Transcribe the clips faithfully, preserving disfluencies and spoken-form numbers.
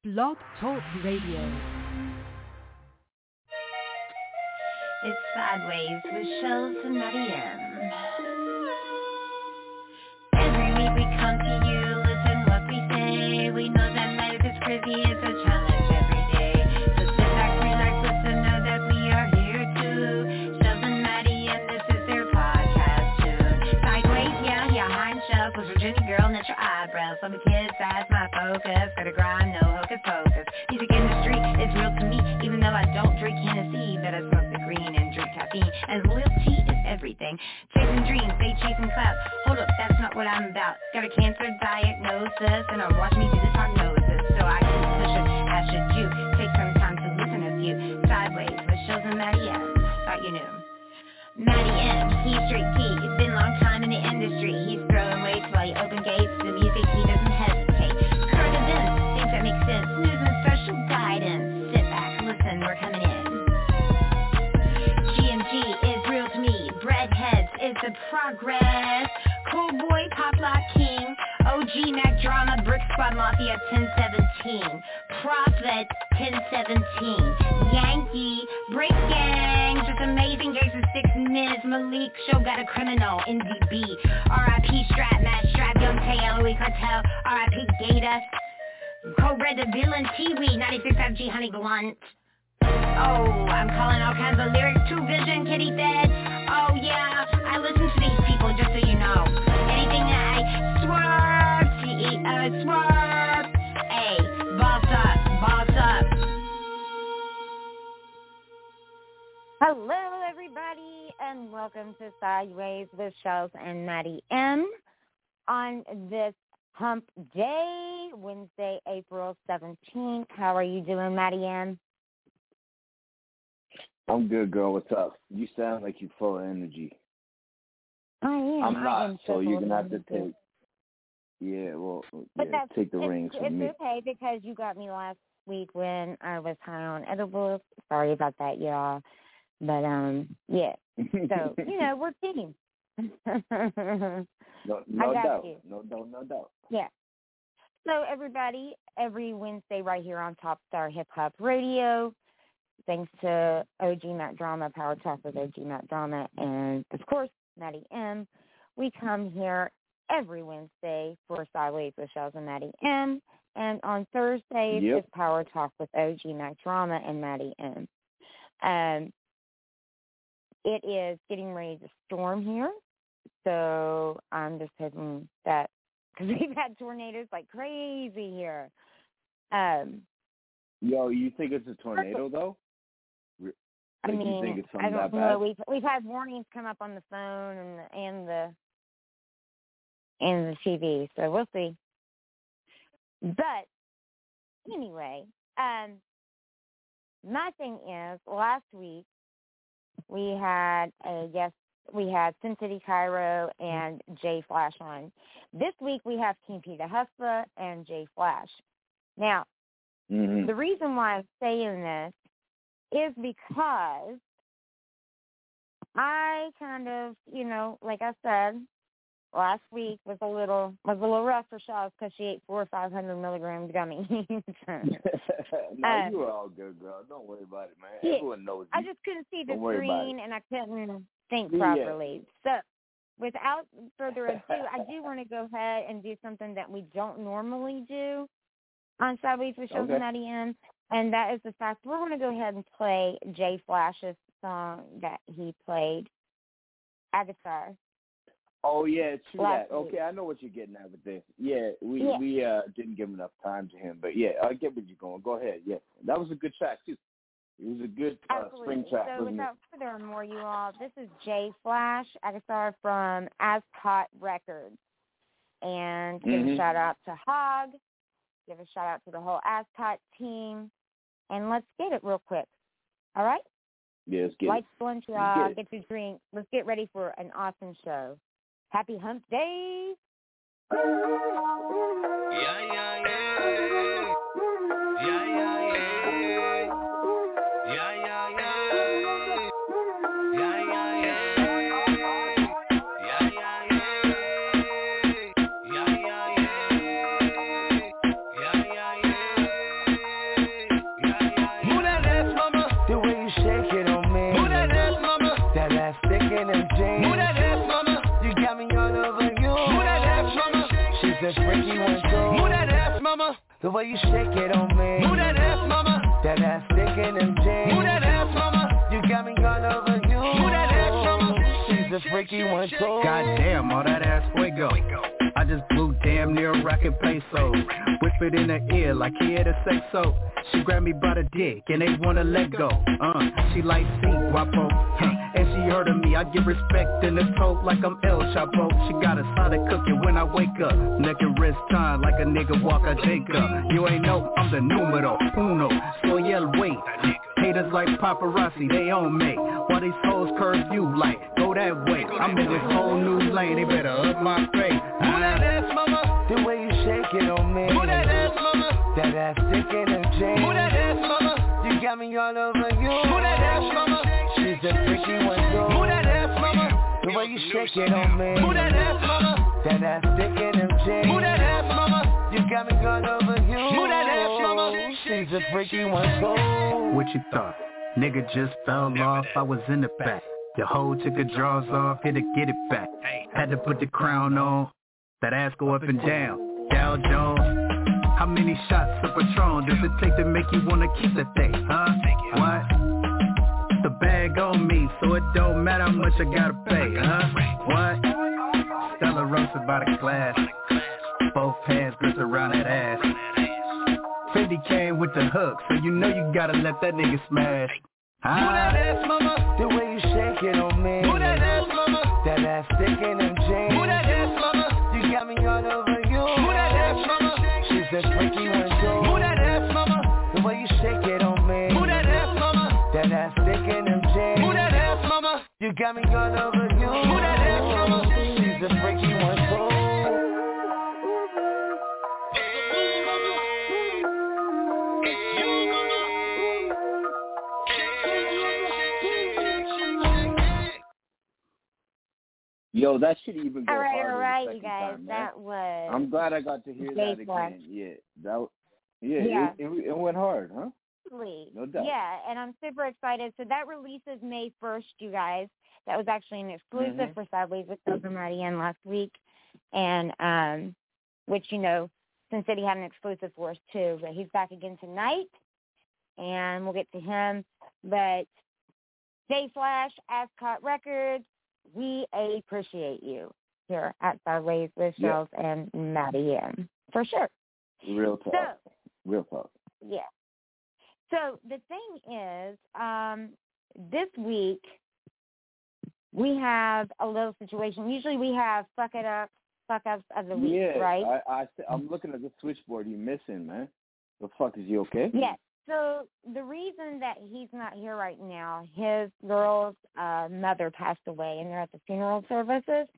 Blog Talk Radio. It's Sideways with Shells and Maddie M. Every week we come to you, listen what we say. We know that life is crazy, it's a challenge every day. So sit back, relax, listen, know that we are here too. Shells and Maddie M, this is their podcast tune. Sideways, yeah, yeah, I'm Shells, was Virginia girl, knit your eyebrows. I'm a kid, that's my focus. Gotta grind, no hocus pocus. Music industry is real to me, even though I don't drink Hennessy, but I smoke the green and drink caffeine, and loyalty is everything. Chasing dreams, they chasing clouds. Hold up, that's not what I'm about. Got a cancer diagnosis, and I'm watching me do this prognosis, so I can push it, as should you. Take some time to listen a few. Sideways with Shells and Maddie M. Thought you knew. Maddie M, he's straight T. He's been a long time in the industry. He's throwing weights while he open gates. The music, he doesn't hesitate. Current events, things that make sense. News and special guidance. Sit back, listen, we're coming in. G M G is real to me. Breadheads is the progress. Cool boy, pop lock king. O G Mac drama, brick squad mafia ten seventeen. Prophet ten seventeen. Yankee, break gang. Just amazing gigs in six minutes. Malik show got a criminal. N D B. R I P Strap, Matt Strap, Young Tay, Louis Cartel. R I P Gator. Cobra the villain, T-Wee, ninety-six F G Honey Blunt. Oh, I'm calling all kinds of lyrics. True Vision, Kitty Fed. Oh yeah, I listen to these people just so you know. Anything that I swerve, T E O swerve. Hey, boss up, boss up. Hello, everybody, and welcome to Sideways with Shells and Maddie M. On this Hump Day, Wednesday, April seventeenth. How are you doing, Maddie M? I'm good, girl. What's up? You sound like you're full of energy. I am. I'm not, I am so you're full going to of have to energy. take, yeah, well, But yeah, that's, take the it's, reins it's from me. okay because you got me last week when I was high on edibles. Sorry about that, y'all. But, um, yeah. So, you know, we're team. no no I got doubt. you. No doubt, no doubt. Yeah. So, everybody, every Wednesday right here on Top Star Hip Hop Radio, thanks to O G Mac Drama, Power Talk with O G Mac Drama, and, of course, Maddie M. We come here every Wednesday for Sideways with Shells and Maddie M. And on Thursdays, Yep. it's Power Talk with O G Mac Drama and Maddie M. Um, it is getting ready to storm here, so I'm just hoping that, because we've had tornadoes like crazy here. Um, Yo, you think it's a tornado, though? Like, I you mean, think it's I something don't that know. bad? We've we've had warnings come up on the phone and the, and the and the T V, so we'll see. But anyway, um, my thing is, last week we had a guest. We had Sin City Cairo and Jay Flash on. This week we have King Peter Hustler and Jay Flash. Now, Mm-hmm. the reason why I'm saying this is because I kind of, you know, like I said, last week was a little was a little rough for Shells because she ate four or five hundred milligram gummies. no, uh, you were all good, girl. Don't worry about it, man. yeah, Everyone knows I you. just couldn't see the Don't worry about screen and I couldn't think Yeah. properly. So, without further ado, I do want to go ahead and do something that we don't normally do on Sideways with Shells Okay. and Maddie M, and that is the fact we're going to go ahead and play Jay Flash's song that he played, Agatha. Oh, yeah, true Last that. week. Okay, I know what you're getting at with this. Yeah, we Yeah. we uh, didn't give enough time to him, but yeah, I get where you're going. Go ahead. Yeah, that was a good track too. It was a good uh, spring Absolutely. track, So wasn't without further ado, you all, this is Jay Flash, Agatha from Ascot Records. And give Mhm. a shout out to Hog. Give a shout out to the whole Ascot team. And let's get it real quick. All right? it? Yeah, let's get Lights it. blunt, Let's y'all. get Get your drink. Let's get ready for an awesome show. Happy Hump Day. Yeah, yeah, yeah. Yeah, yeah, yeah. Yeah, yeah, yeah. Yeah, yeah, yeah. Yeah, yeah, yeah. Yeah, yeah, yeah. Yeah, yeah, yeah. way you shake it on me. Move that ass, mama. That ass thick in them jeans. Move that ass, mama. You got me all over you. Move that ass, mama. She's a freaky one too. Goddamn, all that ass fuego. I just blew damn near a rocket peso. Whispered in her ear like he had a sex so. She grabbed me by the dick and they wanna let go. Uh, she like see guapo, huh? And she heard of me. I give respect in the toe like I'm El Chapo. She got a solid cooking when I wake up. Neck and wrist time like a nigga walk a Jacob. You ain't know I'm the numero uno. Soy el way. Haters like paparazzi, they own me. While these hoes curve you like go that way. I'm in this whole new lane. They better up my face. Move that ass, mama. The way you shake it on me. Move that ass, mama. That ass thick in them jeans. Move that ass, mama. You got me all over you. Move that ass, mama. She's a freaky one too. Move that ass, mama. The way you shake it on me. Move that ass, mama. That ass thick in them jeans. Move that ass, mama. You got me all over you. Move that ass, mama. She's a freaky one too. What you thought? Nigga just fell off, I was in the back. The hoe took her drawers off, had to get it back. Had to put the crown on, that ass go up and down. Dow Jones, how many shots of Patron does it take to make you wanna keep the thing, huh? What? The bag on me, so it don't matter how much I gotta pay, huh? What? Stella roasted by the glass, both hands gripped around that ass. Fendi came with the hook, so you know you gotta let that nigga smash. Ah. Move that ass, mama. The way you shake it on me. Move that ass, mama. That ass thick in them jeans. Move that ass, mama. You got me all over you. Move that ass, mama. She's a freaky one too. Move that ass, mama. The way you shake it on me. Move that ass, mama. That ass thick in them jeans. Move that ass, mama. You got me all over you. Move that ass, mama. She's a freaky one too. Yo, that should even go All right, harder all right, the you second guys. time, man. That was. I'm glad I got to hear that Baseline. again. Yeah, that. Yeah, Yeah. It, it, it went hard, huh? Absolutely. No doubt. Yeah, and I'm super excited. So that releases May first, you guys. That was actually an exclusive Mhm. for Sideways with Silver Madian last week, and um, which you know, Sin City had an exclusive for us too. But he's back again tonight, and we'll get to him. But Jay Flash, Ascot Records, we appreciate you here at Sideways with Yeah. Shells and Madian for sure. Real talk. So. Real talk. Yeah. So the thing is, um, this week we have a little situation. Usually we have fuck it up, fuck ups of the week, Yeah, right? I, I, I'm looking at the switchboard. You missing, man? The fuck is you okay? Yes. So the reason that he's not here right now, his girl's uh, mother passed away, and they're at the funeral services.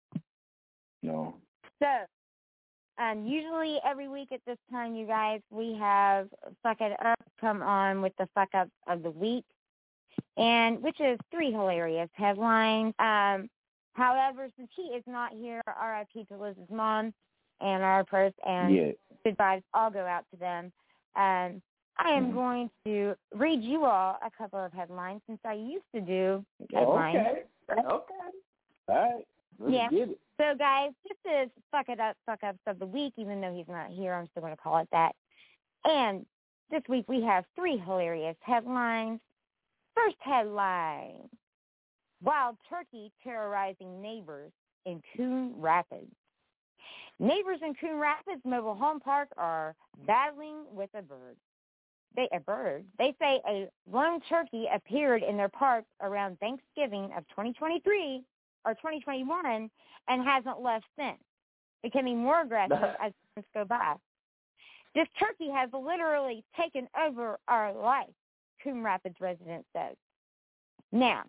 No. So Um, usually every week at this time, you guys, we have Fuck It Up come on with the Fuck Up of the Week, and which is three hilarious headlines. Um, however, since he is not here, R I P to Liz's mom, and our prayers and Yeah. good vibes all go out to them. Um, I am Mhm. going to read you all a couple of headlines since I used to do headlines. Okay. Okay. All right. Let's Yeah. get it. So, guys, this is Fuck It Up, Fuck Ups of the Week. Even though he's not here, I'm still going to call it that. And this week we have three hilarious headlines. First headline, Wild Turkey Terrorizing Neighbors in Coon Rapids. Neighbors in Coon Rapids Mobile Home Park are battling with a bird. They a bird. They say a lone turkey appeared in their park around Thanksgiving of twenty twenty-three or twenty twenty-one and hasn't left since, becoming more aggressive as months go by. This turkey has literally taken over our life, Coon Rapids resident says. Now,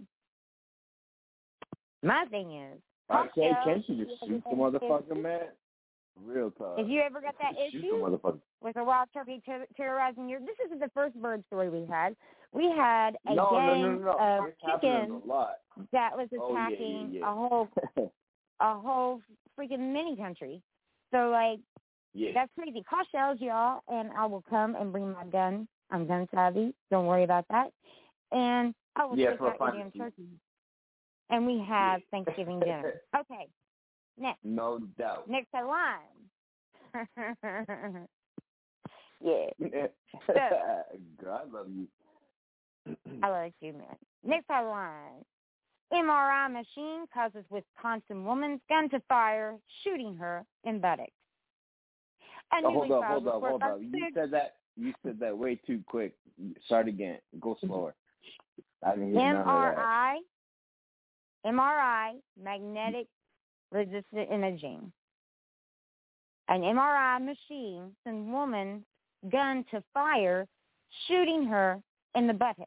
my thing is, I say, also, can't you just shoot the motherfucker, man? Real talk. If you ever got that Just shoot the issue motherfucker. with a wild turkey ter- terrorizing your, this isn't the first bird story we had. We had a No, no, gang no, no, no. of It's happening chickens a lot. that was Oh, yeah, attacking yeah, yeah. a whole a whole freaking mini country. So like Yeah. that's crazy. Call shells, y'all, and I will come and bring my gun. I'm gun savvy. Don't worry about that. And I will Yeah, take for a out your fun damn season. turkey. And we have Yeah. Thanksgiving dinner. Okay. Next. No doubt. Next headline. Yeah. Girl, I love you. I love you, man. Next headline. M R I machine causes Wisconsin woman's gun to fire, shooting her in buttocks. Oh, hold up, hold up, hold up. You said that. You said that way too quick. Start again. Go slower. I didn't hear none of that. M R I, M R I, magnetic resistant imaging. An M R I machine sends woman's gun to fire, shooting her in the buttocks.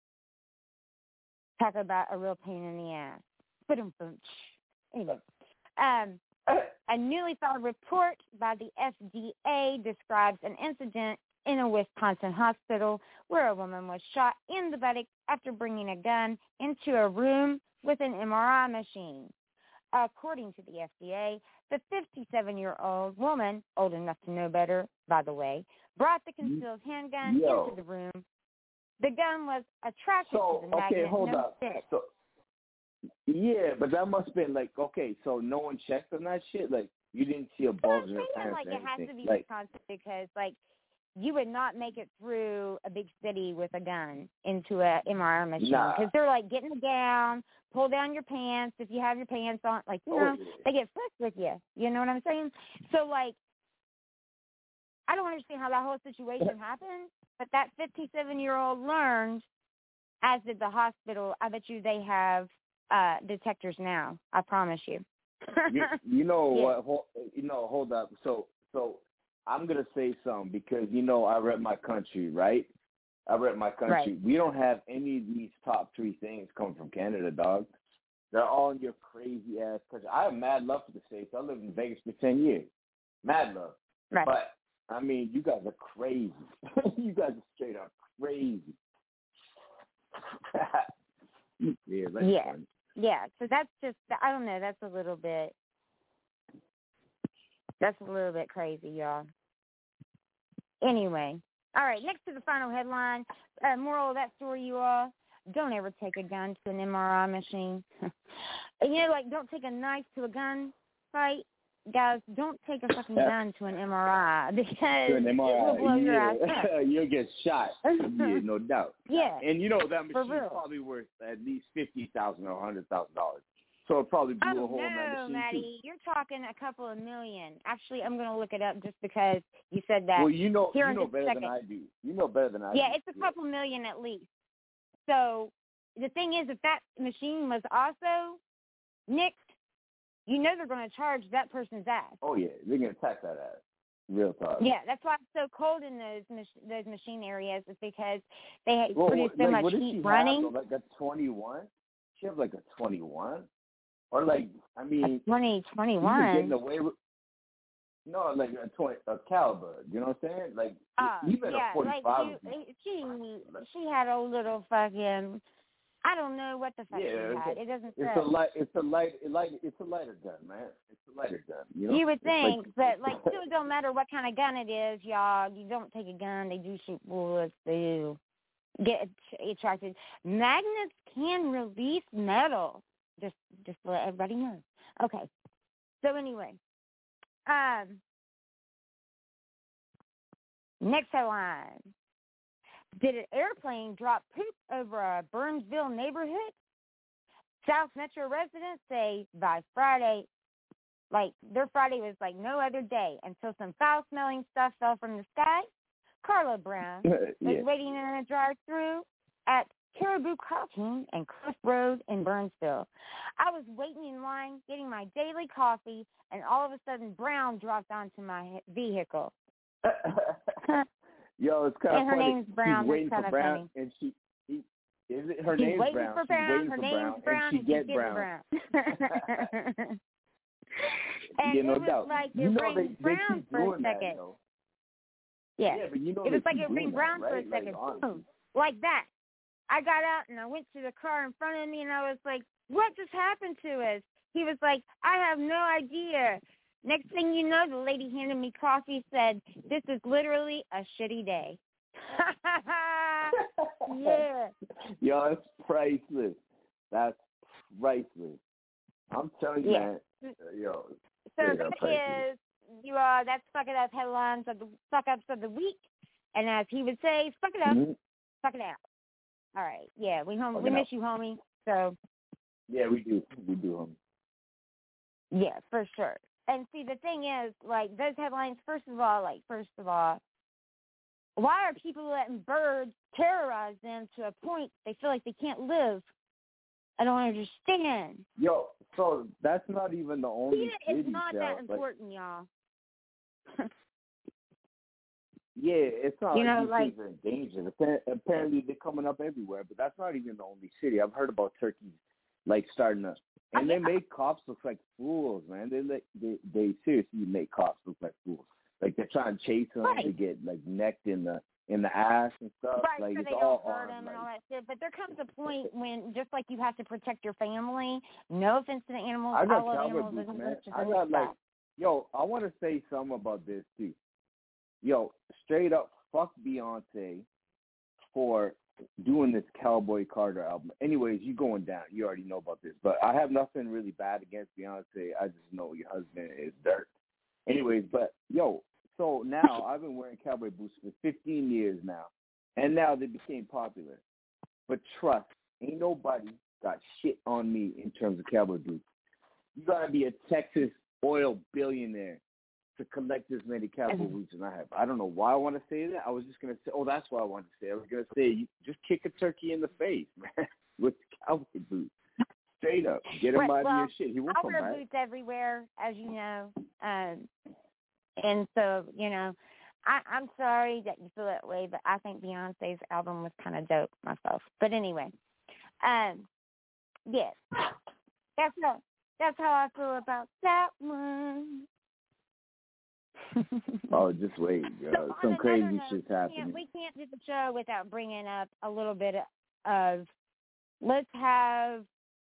Talk about a real pain in the ass. Anyway, um, a newly filed report by the F D A describes an incident in a Wisconsin hospital where a woman was shot in the buttocks after bringing a gun into a room with an M R I machine. According to the F D A, the fifty-seven-year-old woman, old enough to know better, by the way, brought the concealed handgun Yo. into the room. The gun was attracted So, to the okay, magnet. hold no up. stick. So, yeah, but that must have been like, okay, so no one checked on that shit? Like, you didn't see a bulge in her I'm saying, pants like, or it has to anything? be Like, Wisconsin because, like, you would not make it through a big city with a gun into a M R I machine because Nah. they're like getting down, pull down your pants if you have your pants on, like you Oh, know yeah. they get frisked with you. You know what I'm saying? So like, I don't understand how that whole situation happened, but that fifty-seven-year-old learned, as did the hospital. I bet you they have uh detectors now. I promise you. you, you know Yeah. what? Hold, you know, hold up. So, so I'm gonna say something because you know I rep my country, right? I rep my country. Right. We don't have any of these top three things coming from Canada, dog. They're all in your crazy ass country. I have mad love for the States. I lived in Vegas for ten years. Mad love. Right. But I mean, you guys are crazy. You guys are straight up crazy. yeah, that's Yeah. fun. Yeah, so that's just, I don't know, that's a little bit, that's a little bit crazy, y'all. Anyway, all right, next to the final headline, uh, moral of that story, you all, don't ever take a gun to an M R I machine. You know, like, don't take a knife to a gun fight. Guys, don't take a fucking gun to an M R I because To an M R I, it will blow your ass yeah. up. You'll get shot. Yeah, no doubt. Yeah. And you know that For machine's real. probably worth at least fifty thousand or a hundred thousand dollars. So it probably blew Oh, a hole in that no, machine Maddie. You're talking a couple of million. Actually, I'm going to look it up just because you said too. that. Well, you know, Here you in know just a better than second. I do. You know better than I do. Yeah, it's a couple million at least. So the thing is, if that machine was also nicked, you know they're going to charge that person's ass. Oh yeah, they're gonna attack that ass. Real talk. Yeah, that's why it's so cold in those mach- those machine areas. Is because they Well, produce so like, much what does heat she running. have? Like a twenty-one? She have like a twenty-one? Or like, I mean, twenty even twenty-one. getting away with. No, like a twenty, a caliber. You know what I'm saying? Like Oh, even yeah, a forty-five. like would be- you, she she had a little fucking. I don't know what the fuck Yeah, she it's had. a- It doesn't It's say. a light. It's a light. It light. It's a lighter gun, man. It's a lighter gun. You know. You would It's like- think, but like, still, it don't matter what kind of gun it is, y'all. You don't take a gun; they do shoot bullets. They do get attracted. Magnets can release metal. Just, just to let everybody know. Okay. So anyway, um, next headline: did an airplane drop poop over a Burnsville neighborhood? South Metro residents say by Friday, like their Friday was like no other day until some foul-smelling stuff fell from the sky. Carla Brown was yeah. waiting in a drive-thru at Caribou Crossing and Cliff Road in Burnsville. I was waiting in line getting my daily coffee, and all of a sudden Brown dropped onto my vehicle. Yo, it's kind And of her funny. name's Brown. She's waiting That's for kinda Brown, funny. and she, he, is it her She's name's waiting Brown? for She's Brown. waiting Her for name's Brown, Brown, and she and get she's getting Brown. Brown. And yeah, no it was doubt. like you it know rained they, they Brown keep for a doing that, second. though. Yeah. Yeah, but you know It they was like keep it doing rained that, brown for a right? second. Like, honestly. Boom. Like that. I got out and I went to the car in front of me and I was like, what just happened to us? He was like, I have no idea. Next thing you know, the lady handed me coffee, said, this is literally a shitty day. Yeah. Yo, it's priceless. That's priceless. I'm telling you, Yeah. man. uh, Yo. So yeah, that priceless. is, you uh, that's Suck It Up headlines of the Suck Ups of the week. And as he would say, fuck it up, Mm-hmm. fuck it out. All right, yeah, we home, Fuck we it miss out. you, homie. So Yeah, we do. We do, homie. yeah, for sure. And see, the thing is, like those headlines. First of all, like first of all, why are people letting birds terrorize them to a point they feel like they can't live? I don't understand. Yo, so that's not even the only See, city. it's not Shell. that Like, important, y'all. yeah, it's not You like know, these like- things are in danger. Appa- Apparently, they're coming up everywhere, but that's not even the only city. I've heard about turkeys like starting to, and they make cops look like fools, man. They let they they seriously make cops look like fools. Like they're trying to chase them Right. to get like necked in the in the ass and stuff. Right, like so it's they all don't hurt on. them and Like, all that shit. But there comes a point when, just like you have to protect your family, no offense to the animals, I I, got love cowboy animals. boots, There's man. no I such got thing like, as yo, I want to say something about this too. Yo, straight up, fuck Beyonce for doing this Cowboy Carter album. Anyways, you going down. You already know about this, but I have nothing really bad against Beyonce. I just know your husband is dirt. Anyways, but yo, so now I've been wearing cowboy boots for fifteen years now, and now they became popular. But trust, ain't nobody got shit on me in terms of cowboy boots. You gotta be a Texas oil billionaire to collect as many cowboy boots as I have. I don't know why I want to say that. I was just gonna say, oh, that's why I wanted to say. I was gonna say, you just kick a turkey in the face, man, with cowboy boots. Straight up, get him Right, out well, of your shit. He won't I come wear back. boots everywhere, as you know. Um, and so, you know, I, I'm sorry that you feel that way, but I think Beyonce's album was kind of dope myself. But anyway, um, yes, that's how, that's how I feel about that one. Oh, just wait. So Uh, on some another crazy note, shit's we happening. can't, we can't do the show without bringing up a little bit of, let's have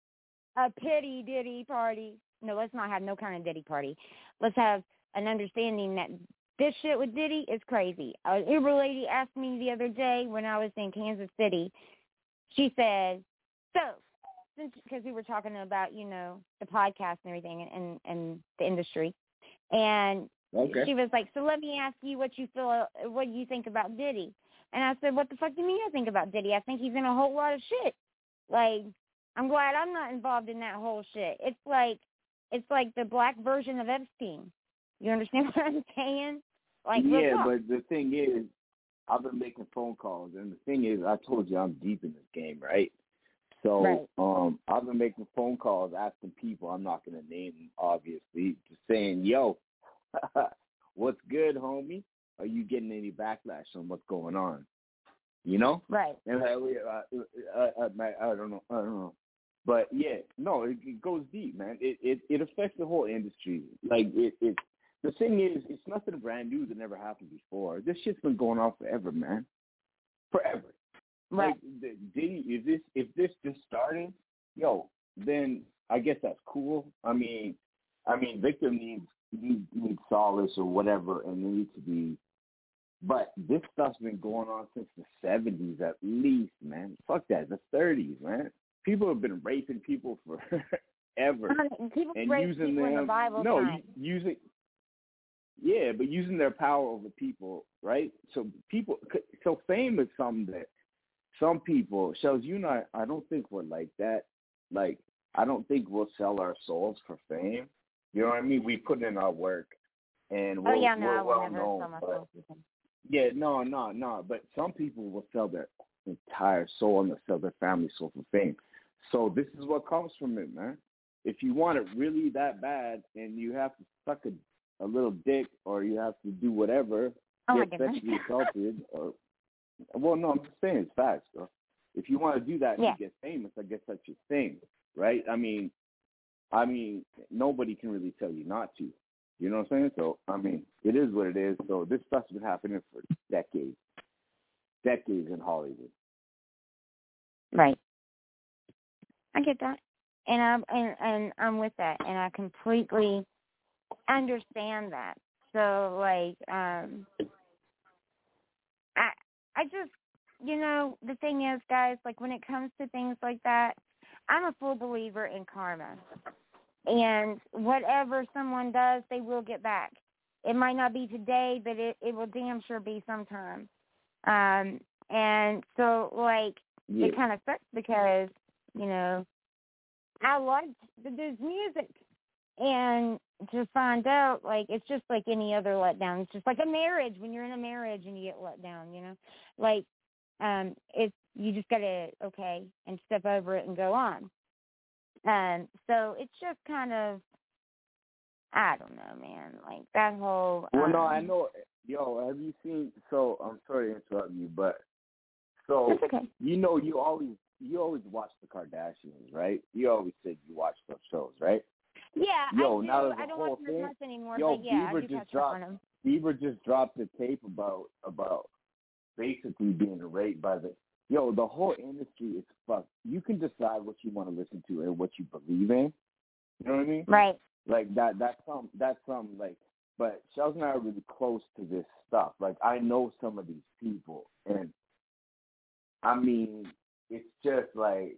a pity diddy party. No, let's not have no kind of Diddy party. Let's have an understanding that this shit with Diddy is crazy. An Uber lady asked me the other day when I was in Kansas City. She said, so, since because we were talking about, you know, the podcast and everything and, and, and the industry. And Okay. she was like, so let me ask you what you feel, what you think about Diddy. And I said, what the fuck do you mean I think about Diddy? I think he's in a whole lot of shit. Like, I'm glad I'm not involved in that whole shit. It's like, it's like the black version of Epstein. You understand what I'm saying? Like, real yeah, talk. but the thing is, I've been making phone calls, and the thing is, I told you I'm deep in this game, right? So, Right. um, I've been making phone calls, asking people, I'm not going to name them, obviously, just saying, yo, what's good, homie? Are you getting any backlash on what's going on? You know? Right. And like, uh, uh, uh, I, I don't know, I don't know. But yeah, no, it, it goes deep, man. It, it it affects the whole industry. Like it, it. The thing is, it's nothing brand new that never happened before. This shit's been going on forever, man. Forever. Right. Like, the, Diddy, if this if this just started, yo, then I guess that's cool. I mean, I mean, victim needs needs, needs solace or whatever, and they need to be. But this stuff's been going on since the seventies at least, man. Fuck that, the thirties, man. People have been raping people forever People and rape using people them. in the Bible no, time. u- using. Yeah, but using their power over people, right? So people, so fame is something that some people, Shells, you and I, I don't think we're like that. Like, I don't think we'll sell our souls for fame. You know what I mean? We put in our work, and we're, oh, yeah, no, we're I will well never known. sell But, myself. to them. yeah, no, no, no. But some people will sell their entire soul and they'll sell their family soul for fame. So this is what comes from it, man. If you want it really that bad and you have to suck a, a little dick or you have to do whatever, Oh, my get goodness. sexually assaulted, or well, no, I'm just saying it's facts, bro. If you want to do that and Yeah. you get famous, I guess that's your thing, right? I mean, I mean, nobody can really tell you not to. You know what I'm saying? So, I mean, it is what it is. So this stuff's been happening for decades, decades in Hollywood. Right. I get that. And I'm and, and I'm with that, and I completely understand that. So like, um, I I just, you know, the thing is, guys, like when it comes to things like that, I'm a full believer in karma, and whatever someone does, they will get back. It might not be today, but it it will damn sure be sometime. Um, and so, like, Yeah. it kind of sucks because, you know, I liked the dude's music. And to find out, like, it's just like any other letdown. It's just like a marriage when you're in a marriage and you get let down, you know? Like, um, it's, you just got to, okay, and step over it and go on. Um, so it's just kind of, I don't know, man. Like, that whole... Well, um, no, I know. Yo, have you seen, so, I'm sorry to interrupt you, but, so, It's okay. you know, you always, you always watch the Kardashians, right? You always said you watch those shows, right? Yeah, Yo, I do. now there's a I don't whole watch them as thing. much anymore, Yo, but yeah, Bieber I do just catch up dropped- on them. Bieber just dropped a tape about, about basically being raped by the, yo, the whole industry is fucked. You can decide what you want to listen to and what you believe in. You know what I mean? Right. Like, that, that's some, that's some, like, but Shells and I are really close to this stuff. Like, I know some of these people, and, I mean, it's just like,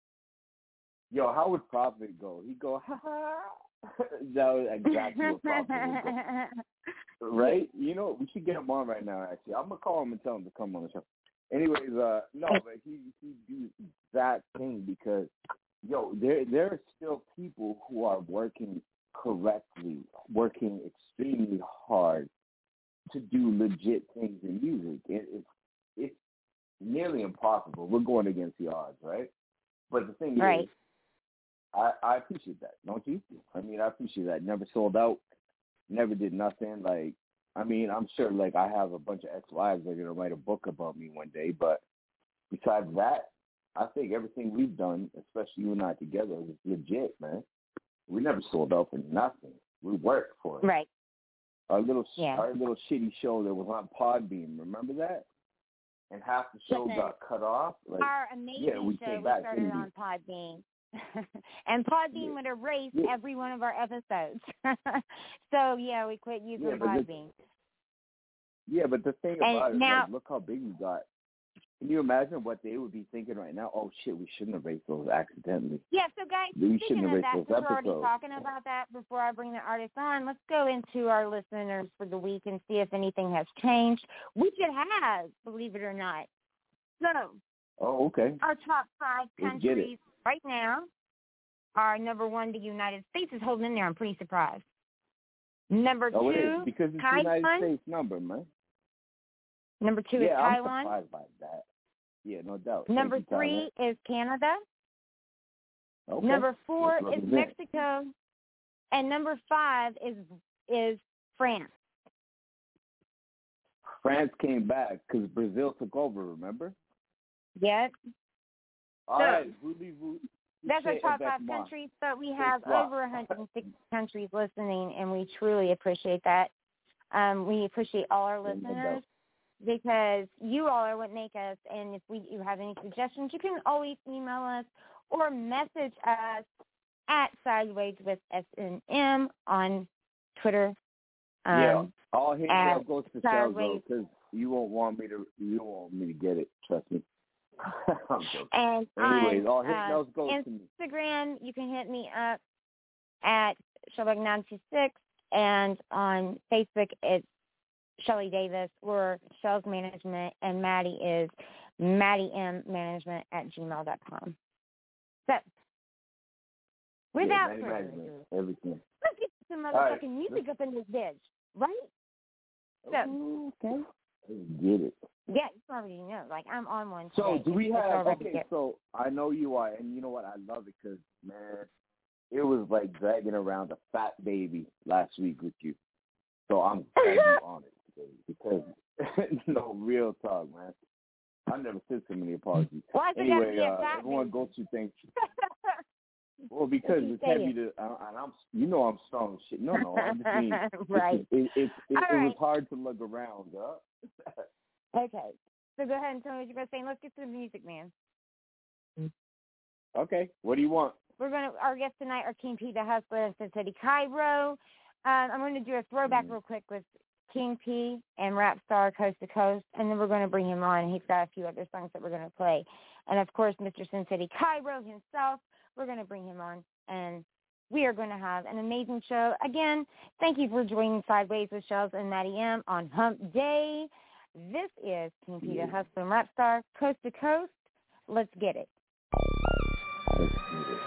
yo, how would Prophet go? He'd go, ha ha. That was exactly what Prophet would go. Right? You know, we should get him on right now, actually. I'm going to call him and tell him to come on the show. Anyways, uh, no, but he, he do that thing because, yo, there there are still people who are working correctly, working extremely hard to do legit things in music. It, it's, it's nearly impossible. We're going against the odds, right? But the thing Right. is, I, I appreciate that, don't you? I mean, I appreciate that. Never sold out, never did nothing. Like, I mean, I'm sure, like, I have a bunch of ex-wives that are going to write a book about me one day, but besides that, I think everything we've done, especially you and I together, is legit, man. We never sold out for nothing. We worked for it. Right. Our little, Yeah. our little shitty show that was on Podbean, remember that? And half the show Listen, got cut off. Like, Our amazing yeah, we show came was back, started didn't we? on Podbean. And Podbean Yeah. would erase Yeah. every one of our episodes. So, yeah, we quit using Yeah, but this- Podbean. Yeah, but the thing And about it is, now- like, look how big we got. Can you imagine what they would be thinking right now? Oh, shit, we shouldn't have raced those accidentally. Yeah, so guys, We speaking shouldn't of have that, raced since those we're already episodes. talking about that, before I bring the artist on, let's go into our listeners for the week and see if anything has changed, which it has, believe it or not. So, Oh, okay. our top five Let's get it. countries right now are number one, the United States is holding in there. I'm pretty surprised. Number Oh, it two, is, because it's the Taiwan. United States number, man. Number two yeah, is I'm Taiwan. surprised by that. Yeah, no doubt. Thank Number you, three is Canada. Taiwan. Okay. Number four Let's is represent. Mexico. And number five is is France. France came back because Brazil took over, remember? Yes. All So, right, voulez-vous That's our toucher top avec five moi? countries, but we have Bonsoir. over one hundred six countries listening, and we truly appreciate that. Um, we appreciate all our Yeah, no listeners doubt. because you all are what make us, and if we you have any suggestions, you can always email us or message us at Sideways with S N M on Twitter. Um, yeah, all hate at mail goes to Shells, though, Sideways. because you won't want me to. You don't want me to get it. Trust me. I'm joking. And Anyways, all on hate uh, mails goes to me. Instagram, you can hit me up at Shelby ninety-six, and on Facebook, it's Shelly Davis or Shells Management, and Maddie is Maddie M Management at gmail dot com. So, without yeah, further management, ado, everything. let's get some motherfucking All right, music up in this bitch, right? So, Okay. Let's get it. yeah, you already know. Like, I'm on one So today. do we It's- it's have? already Okay, good. so I know you are, and you know what? I love it because man, it was like dragging around a fat baby last week with you. So I'm glad you're on it today because no real talk, man. I never said so many apologies. Why is it gotta Anyway, be a uh, fat everyone baby? go to things. Well, because What you it's heavy saying? to, uh, and I'm, you know, I'm strong as shit. No, no, I just mean, Right. It, it, it, it, All it was right. hard to look around, huh? Okay. So go ahead and tell me what you're going to say. Let's get to the music, man. Okay, what do you want? We're going to, our guests tonight are King P, the Hustler, and Sin City Cairo. Um, I'm going to do a throwback Mm. real quick with King P and Rap Star Coast to Coast, and then we're going to bring him on. He's got a few other songs that we're going to play. And, of course, Mister Sin City Cairo himself, we're going to bring him on, and we are going to have an amazing show. Again, thank you for joining Sideways with Shells and Maddie M on Hump Day. This is King P, the Hustler and Rap Star, Coast to Coast. Let's get it. Let's get it.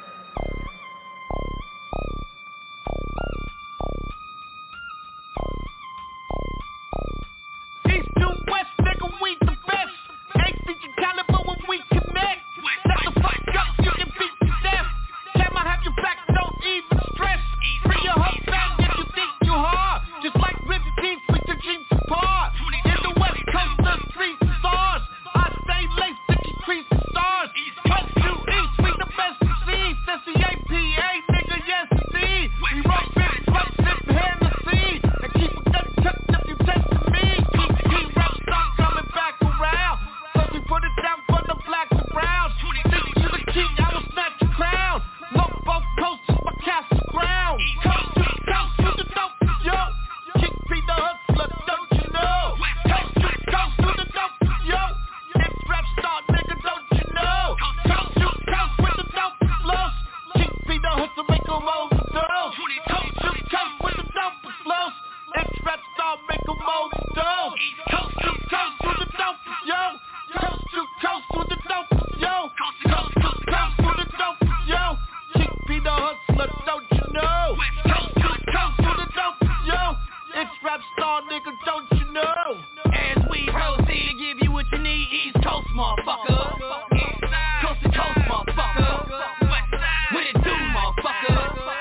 East to West, nigga, we the best. Ain't feature caliber when we connect. Set the fuck up, you can beat to death. Can I have your back, don't even stress. Free your hub down if you think you hard. Just like ripped jeans with your jeans apart. In the West Coast, the street stars. I stay laced to increase the stars. Coast to East, we the best to see. That's the A P A, nigga, yes indeed. We rock big, rock sip, Hennessy. And keep a gun tucked if you test me. Keep the rap star coming back around. So we put it down for the blacks and browns. Think you the king, I will snatch your crown. Look both coasts, my castle ground. Coast to coast to the dope, yo. King P the hustler, don't you know? Coast to coast to the dope, yo. It's rap star, nigga, don't you know? Coast to coast with the dope flows. King P the hustler, make 'em overdose. Coast to coast with the dope flows. It's rap star, make 'em overdose. Coast to coast with the dope, yo. Coast to coast with the dope, yo. Coast to coast with the dope, yo. King P the hustler, don't you know? Coast to coast with the dope, yo. It's rap star, nigga, don't you know? As we proceed to give you what you need, East Coast, motherfucker. Coast to coast, motherfucker. What it do, motherfucker?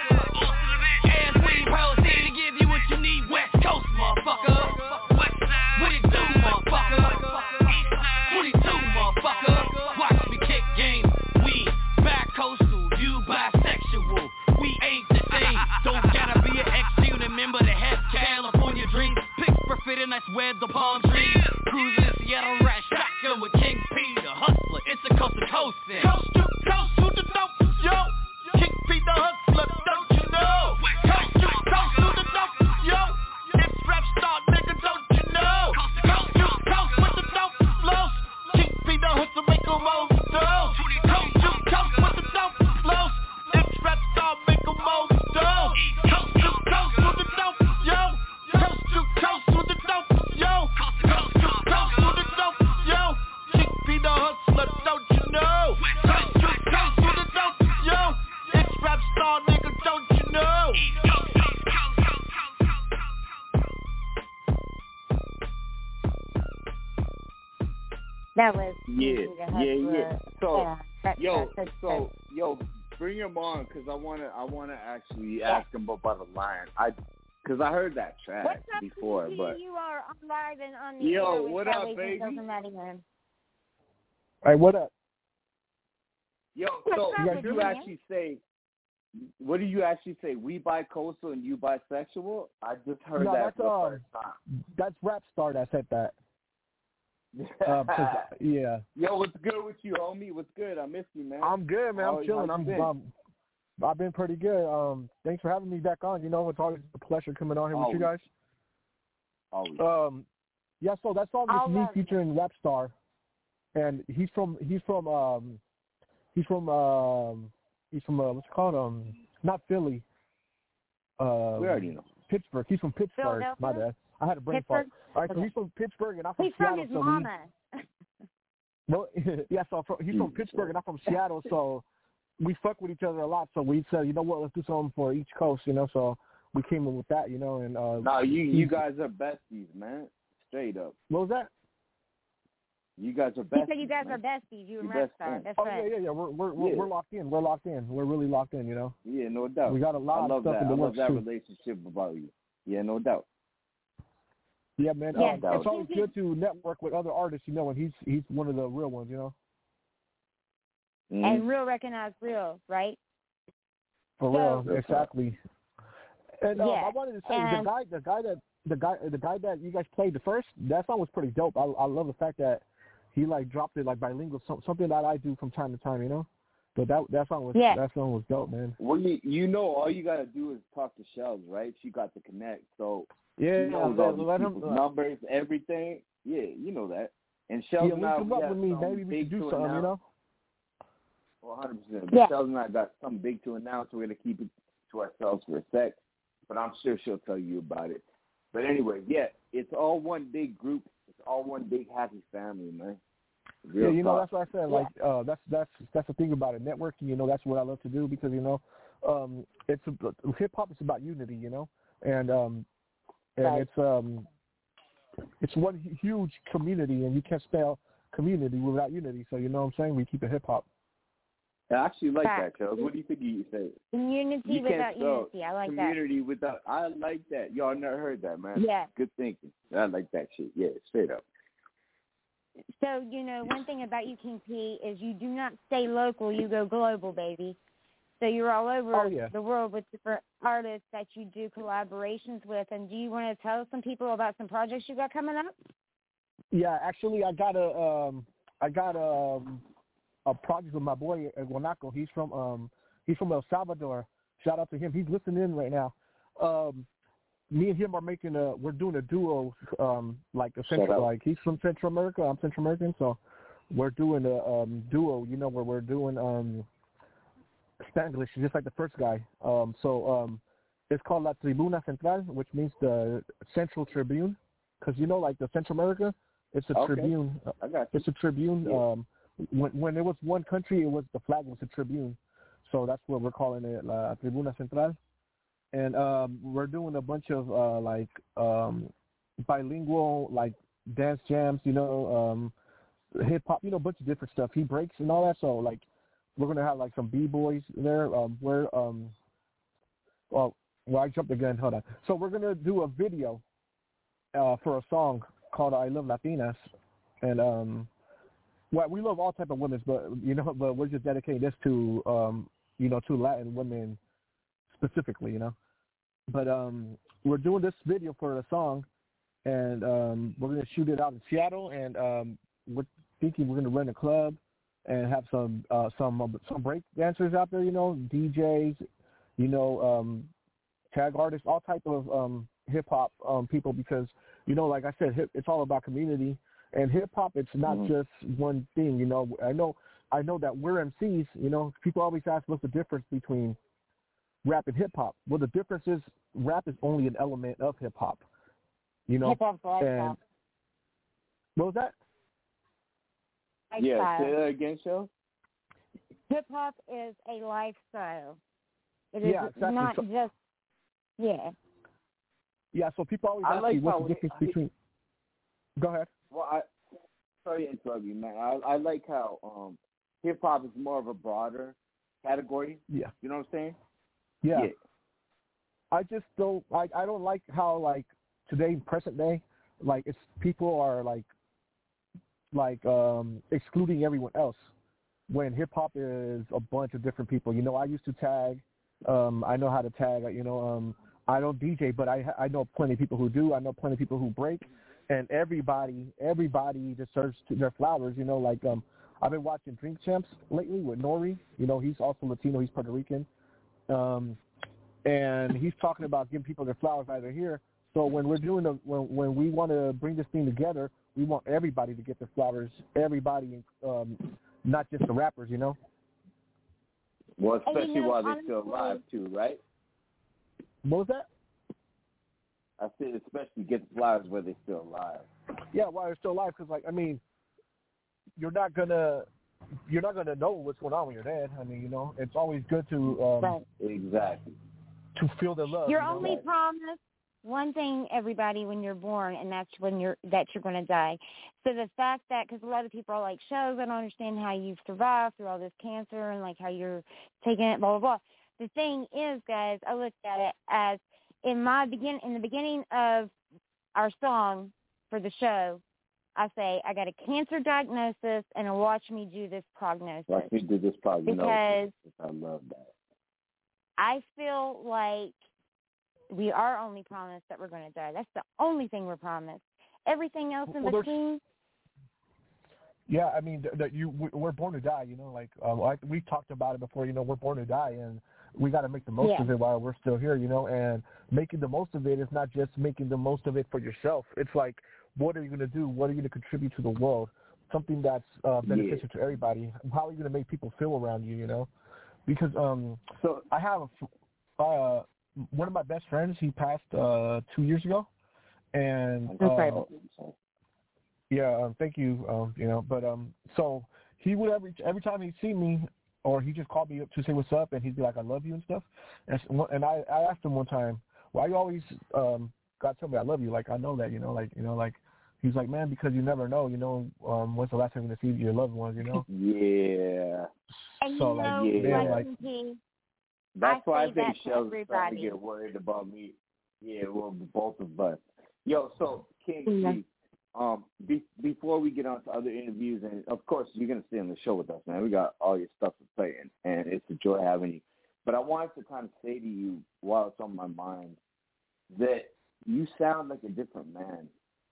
As we proceed to give you what you need, West Coast, motherfucker. What it do, motherfucker? twenty-two, motherfucker. Watch me kick game. We bi-coastal, you bisexual. We ain't the same. Don't gotta be an ex-G to remember to have California dreams. Pittsburgh fitting, that's where the palm trees. Cruising in Seattle, rat shotgun with King P, the hustler. It's a coast to coast thing. Coast to coast to the dope, yo. King P, the hustler, don't you know? Coast to coast to the dope, yo. It's rap star, nigga, don't you know? Coast to coast with the dope flows. King P, the hustler, make 'em overdose. Coast to coast with the dope flows. It's rap star, make 'em overdose. Coast to coast with the dope, yo. Coast to coast with the dope, yo. Coast to coast with the dope, yo. King P, the hustler, don't you know? Coast to coast with the dope, yo. It's rap star, nigga, don't you know? That was Yeah, King P, the yeah, yeah. Hustler. So, Yeah, that- yo, that's so, yo, bring him on because I wanna, I wanna actually ask him about the lion. I, because I heard that track What's up, before, King P? but You are on live and on the Yo, air with what up, Salvation baby? Doesn't Matter, man. Hey, what up? yo, What's so up what with do you you, man? actually say? What do you actually say? We bi-coastal and you bisexual? I just heard No, that that's, for the um, first time. That's Rap Star that said that. Uh, 'cause, yeah. Yo, what's good with you, homie? What's good? I miss you, man. I'm good, man. How- I'm chilling. how you I'm, been? um, I've been pretty good. Um, thanks for having me back on. You know, it's always a pleasure coming on here with you guys. Always. Um, yeah. So that song I'll is me love it. featuring Rap Star, and he's from he's from um he's from um he's from uh, what's it called um not Philly. Uh, we already know. Pittsburgh. He's from Pittsburgh. My Philadelphia? bad. I had a brain fart. Pittsburgh? All right, so Okay. he's from Pittsburgh, and I'm from He's from Seattle. his so we- mama. Well, yeah, so from, he's from Jesus. Pittsburgh and I'm from Seattle, so we fuck with each other a lot. So we said, you know what, let's do something for each coast, you know. So we came in with that, you know. And uh, No, you you guys are besties, man. Straight up. what was that? You guys are He besties. said you guys man. are besties. You and You're Rap best Star. friends. That's Oh right. yeah, yeah, yeah. We're we're we're, Yeah. we're locked in. We're locked in. We're really locked in, you know. Yeah, no doubt. We got a lot I of love stuff that. in I the love works that too. relationship about you. Yeah, no doubt. Yeah, man. Yeah, um, that it's was- always good to network with other artists, you know. And he's he's one of the real ones, you know. Mhm. And real recognize real, right? For So- real, That's exactly. And um, Yeah, I wanted to say and- the guy, the guy that the guy, the guy that you guys played the first, that song was pretty dope. I, I love the fact that he like dropped it like bilingual, some, something that I do from time to time, you know. But that that song was Yeah. that song was dope, man. Well, you, you know, all you gotta do is talk to Shells, right? She got the connect, so Yeah, she knows let, all these let him. people's Uh, numbers, everything. Yeah, you know that. And Shells yeah, and link I, him we up have with me. something Maybe we big could do to something, you announce. know. one hundred percent. Yeah. Shells and I got something big to announce. We're gonna keep it to ourselves for a sec, but I'm sure she'll tell you about it. But anyway, yeah, it's all one big group. It's all one big happy family, man. Real yeah, you know, talk. that's what I said. Like, uh, that's that's that's the thing about it. Networking, you know, that's what I love to do because you know, um, it's hip hop is about unity, you know, and um, and Right. it's um, it's one huge community, and you can't spell community without unity. So you know what I'm saying? We keep it hip hop. I actually like Fact. that, Charles. What do you think you say? Community You can't without spell unity. I like community without. I like that. Y'all never heard that, man. Yeah. Good thinking. I like that shit. Yeah, straight up. that. So, you know, one thing about you, King P, is you do not stay local. You go global, baby. So you're all over Oh, yeah. the world with different artists that you do collaborations with. And do you want to tell some people about some projects you got coming up? Yeah, actually, I got a um, I got a um, a project with my boy uh, Guanaco. He's from um, he's from El Salvador. Shout out to him. He's listening in right now. Um, me and him are making a. We're doing a duo. Um, like a central. Like he's from Central America. I'm Central American, so we're doing a um, duo. You know, where we're doing um, Spanglish, just like the first guy. Um, so um, it's called La Tribuna Central, which means the Central Tribune. Because you know, like the Central America, it's a Okay. tribune. I got you. It's a tribune. Yeah. Um, when when it was one country, it was the flag was a tribune. So that's what we're calling it, La Tribuna Central. And um, we're doing a bunch of uh, like um, bilingual, like dance jams, you know, um, hip hop, you know, a bunch of different stuff. He breaks and all that. So like, we're gonna have like some b boys there. Um, we're um, well, well, I jumped the gun. Hold on. So we're gonna do a video uh, for a song called "I Love Latinas," and um, well, we love all type of women, but you know, but we're just dedicating this to um, you know, to Latin women specifically, you know. But um, we're doing this video for a song, and um, we're gonna shoot it out in Seattle, and um, we're thinking we're gonna rent a club and have some uh, some uh, some break dancers out there, you know, D Js, you know, um, tag artists, all type of um, hip hop um, people, because you know, like I said, hip, it's all about community, and hip hop. It's not mm-hmm. just one thing, you know. I know, I know that we're M Cs. You know, people always ask what's the difference between rap and hip hop. Well, the difference is rap is only an element of hip hop. You know, hip hop's and lifestyle. what was that? Yeah, Lifestyle. say that again, Shell. Hip hop is a lifestyle. It is Yeah, exactly. not So- just yeah. Yeah, so people always I ask like me what's how the difference it- between. Go ahead. Well, I sorry to interrupt you, man. I, I like how um, hip hop is more of a broader category. Yeah. You know what I'm saying? Yeah. Yeah. I just don't like. I don't like how like today, present day, like it's people are like, like um excluding everyone else. When hip hop is a bunch of different people. You know, I used to tag. Um, I know how to tag. You know, um, I don't D J, but I I know plenty of people who do. I know plenty of people who break, and everybody everybody deserves to their flowers. You know, like um, I've been watching Drink Champs lately with Nori. You know, he's also Latino. He's Puerto Rican. Um, and he's talking about giving people their flowers while they're here. So when we're doing the when when we want to bring this thing together, we want everybody to get their flowers. Everybody, um, not just the rappers, you know. Well, And you especially know, while they're honestly- still alive, too, right? What was that? I said especially get the flowers while they're still alive. Yeah, while they're still alive, because like I mean, you're not gonna you're not gonna know what's going on when you're dead. I mean, you know, it's always good to um, Right. Exactly. to feel the love. You're you know? only promised one thing, everybody, when you're born, and that's when you're that you're going to die. So the fact that, because a lot of people are like, shows, I don't understand how you've survived through all this cancer and like how you're taking it, blah blah blah. The thing is, guys, I looked at it as in my begin in the beginning of our song for the show. I say I got a cancer diagnosis, and watch me do this prognosis. Watch me do this prognosis. Because I love that. I feel like we are only promised that we're going to die. That's the only thing we're promised. Everything else in Well, there's- between. Yeah, I mean that you we- we're born to die. You know, like um, like we've talked about it before. You know, we're born to die, and we got to make the most Yeah. of it while we're still here. You know, and making the most of it is not just making the most of it for yourself. It's like, what are you going to do? What are you going to contribute to the world? Something that's uh, beneficial Yeah. to everybody. How are you going to make people feel around you? You know, because um, So I have a, f- uh, one of my best friends. He passed uh, two years ago, and That's uh, right. Yeah, um, thank you. Um, you know, but um, so he would every every time he'd see me, or he just called me up to say what's up, and he'd be like, "I love you" and stuff. And so, and I, I asked him one time, "Why you always um God tell me I love you? Like I know that, you know, like you know, like." He's like, "Man, because you never know, you know, um, when's the last time you're gonna see your loved ones, you know?" Yeah. And So you like, know, yeah, man, like, like, he, That's I why I say think that to Shell's starting to everybody. get worried about me. Yeah, well, both of us. Yo, so King Yeah. P, um, be, before we get on to other interviews, and of course you're gonna stay on the show with us, man. We got all your stuff to play, and, and it's a joy having you. But I wanted to kind of say to you while it's on my mind that you sound like a different man.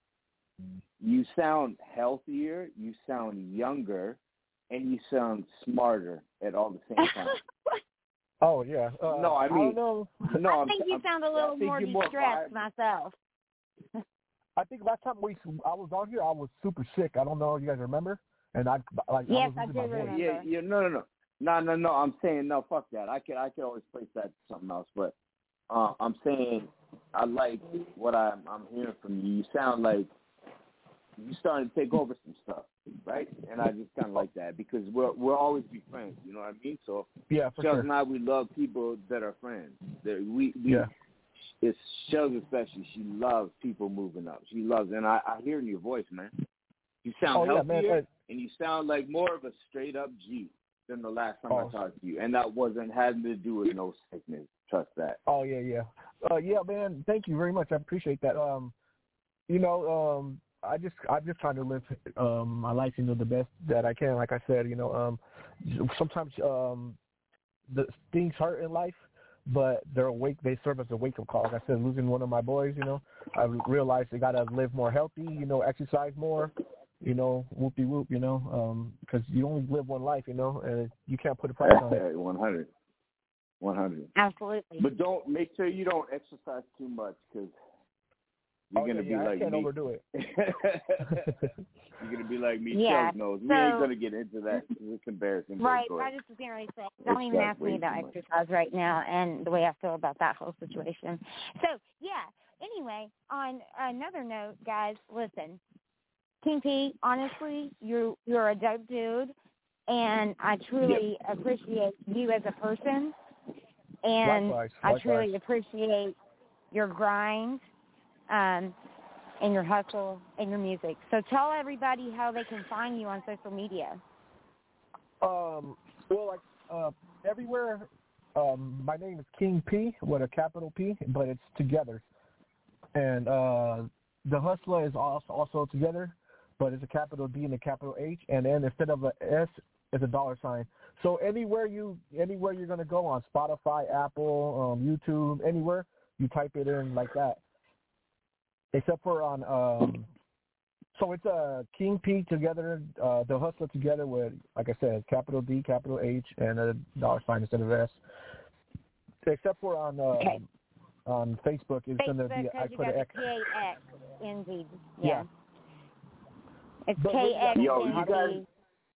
You sound healthier, you sound younger, and you sound smarter at all the same time. oh yeah. Uh, no, I mean, I don't know. no, I I'm, think you I'm, sound a I little think more you're more distressed vibrant. myself. I think last time we I was on here, I was super sick. I don't know if you guys remember, and I like Yes, I I was do losing my voice. remember. Yeah, yeah, no, no, no, no, no, no. I'm saying no. Fuck that. I can, I can always place that to something else. But uh, I'm saying I like what I'm, I'm hearing from you. You sound like you're starting to take over some stuff, right? And I just kind of like that because we're we'll always be friends. You know what I mean? So Yeah, for Shells sure. and I, we love people that are friends. That we, we Yeah. It's Shells especially. She loves people moving up. She loves, and I, I hear in your voice, man. You sound Oh, yeah, healthier, man, and you sound like more of a straight up G than the last time Oh. I talked to you, and that wasn't having to do with no sickness. Trust that. Oh yeah, yeah, uh, yeah, man. Thank you very much. I appreciate that. Um, you know, um, I just I'm just trying to live um my life, you know, the best that I can. Like I said, you know, um, sometimes um the things hurt in life, but they're awake. They serve as a wake up call. Like I said, losing one of my boys, you know, I realized they gotta live more healthy. You know, exercise more. You know, whoopie whoop. You know, um, because you only live one life. You know, and you can't put a price on it. One hundred. One hundred. Absolutely. But don't make sure you don't exercise too much because you're oh, gonna yeah, be yeah, like I can't me. overdo it. You're gonna be like me. Yeah. Shells knows. We So- ain't gonna get into that this comparison. but Right, go I ahead. just was going to say, don't even ask me about exercise right now and the way I feel about that whole situation. So, yeah, anyway, on another note, guys, listen, King P, honestly, you're, you're a dope dude, and I truly yep. appreciate you as a person, and Likewise. I Likewise. truly appreciate your grind, um, and your hustle and your music. So tell everybody how they can find you on social media. Um, well, like uh, everywhere, um, my name is King P with a capital P, but it's together. And uh, the Hustler is also, also together, but it's a capital D and a capital H, and then instead of a S, it's a dollar sign. So anywhere you anywhere you're gonna go on Spotify, Apple, um, YouTube, anywhere you type it in like that. Except for on, um, so it's a uh, King P together, uh, the Hustler together with, like I said, capital D, capital H, and a dollar sign instead of S. Except for on uh, okay. on Facebook, it's going to be I you put got an X. K X indeed. Yeah. yeah. It's But K X Yo, N you D. guys,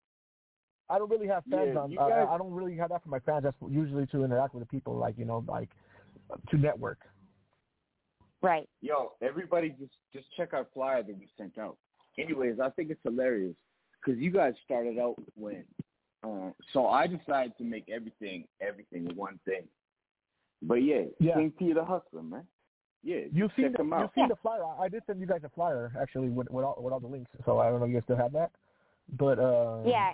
I don't really have fans Yeah, on. you Uh, guys- I don't really have that for my fans. That's usually to interact with the people, like you know, like to network. Right. Yo, everybody just just check our flyer that we sent out. Anyways, I think it's hilarious because you guys started out when. Uh, so I decided to make everything everything one thing. But yeah, Yeah. King P the Hustler, man. Yeah, You've seen check the, them out. you've seen the flyer. I, I did send you guys a flyer actually with with all, with all the links. So I don't know if you guys still have that, but uh, Yeah.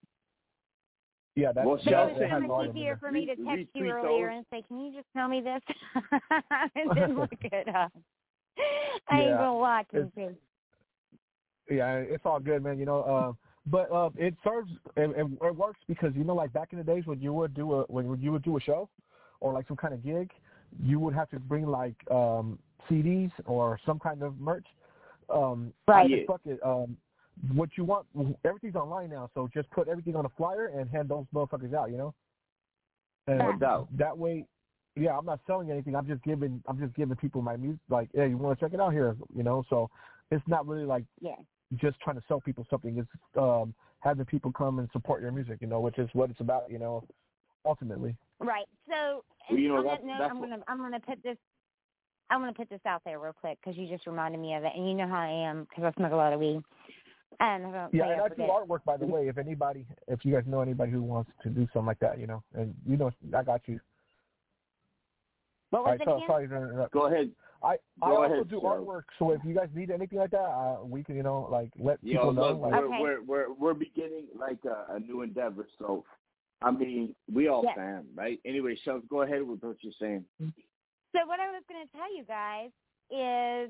yeah, that's Well, But Shell it was said- so has all much of them in easier there. for me to Re- text you retweet earlier those. and say, can you just tell me this? And then look it up. I ain't Yeah, going to lie, King it's- P. Yeah, it's all good, man. You know, uh, but uh, it serves, it, it, it works because you know, like back in the days when you would do a when you would do a show, or like some kind of gig, you would have to bring like um, C Ds or some kind of merch. Um, Right. I said, fuck it. Um, what you want, everything's online now, so just put everything on a flyer and hand those motherfuckers out. You know. And No doubt. that way, yeah, I'm not selling anything. I'm just giving, I'm just giving people my music. Like, hey, you want to check it out here? You know, so it's not really like Yeah. just trying to sell people something. It's um, having people come and support your music, you know, which is what it's about, you know, ultimately. Right. So, Well, you know, on that's- that note, that's I'm what- gonna I'm gonna put this I'm gonna put this out there real quick because you just reminded me of it, and you know how I am because I smoke a lot of weed. And I don't Yeah, pay and I up for do that. artwork, by the way. If anybody, if you guys know anybody who wants to do something like that, you know, and you know, I got you. What was All right, it so, again? sorry to interrupt. Go ahead. I I Go also ahead, do Cheryl. artwork, so if you guys need anything like that, uh, we can, you know, like let Yo, people know. look, Like, we're, Okay. we're we're we're beginning like a, a new endeavor. So, I mean, we all Yes. fam, right? Anyway, Shells, go ahead with what you're saying. So what I was going to tell you guys is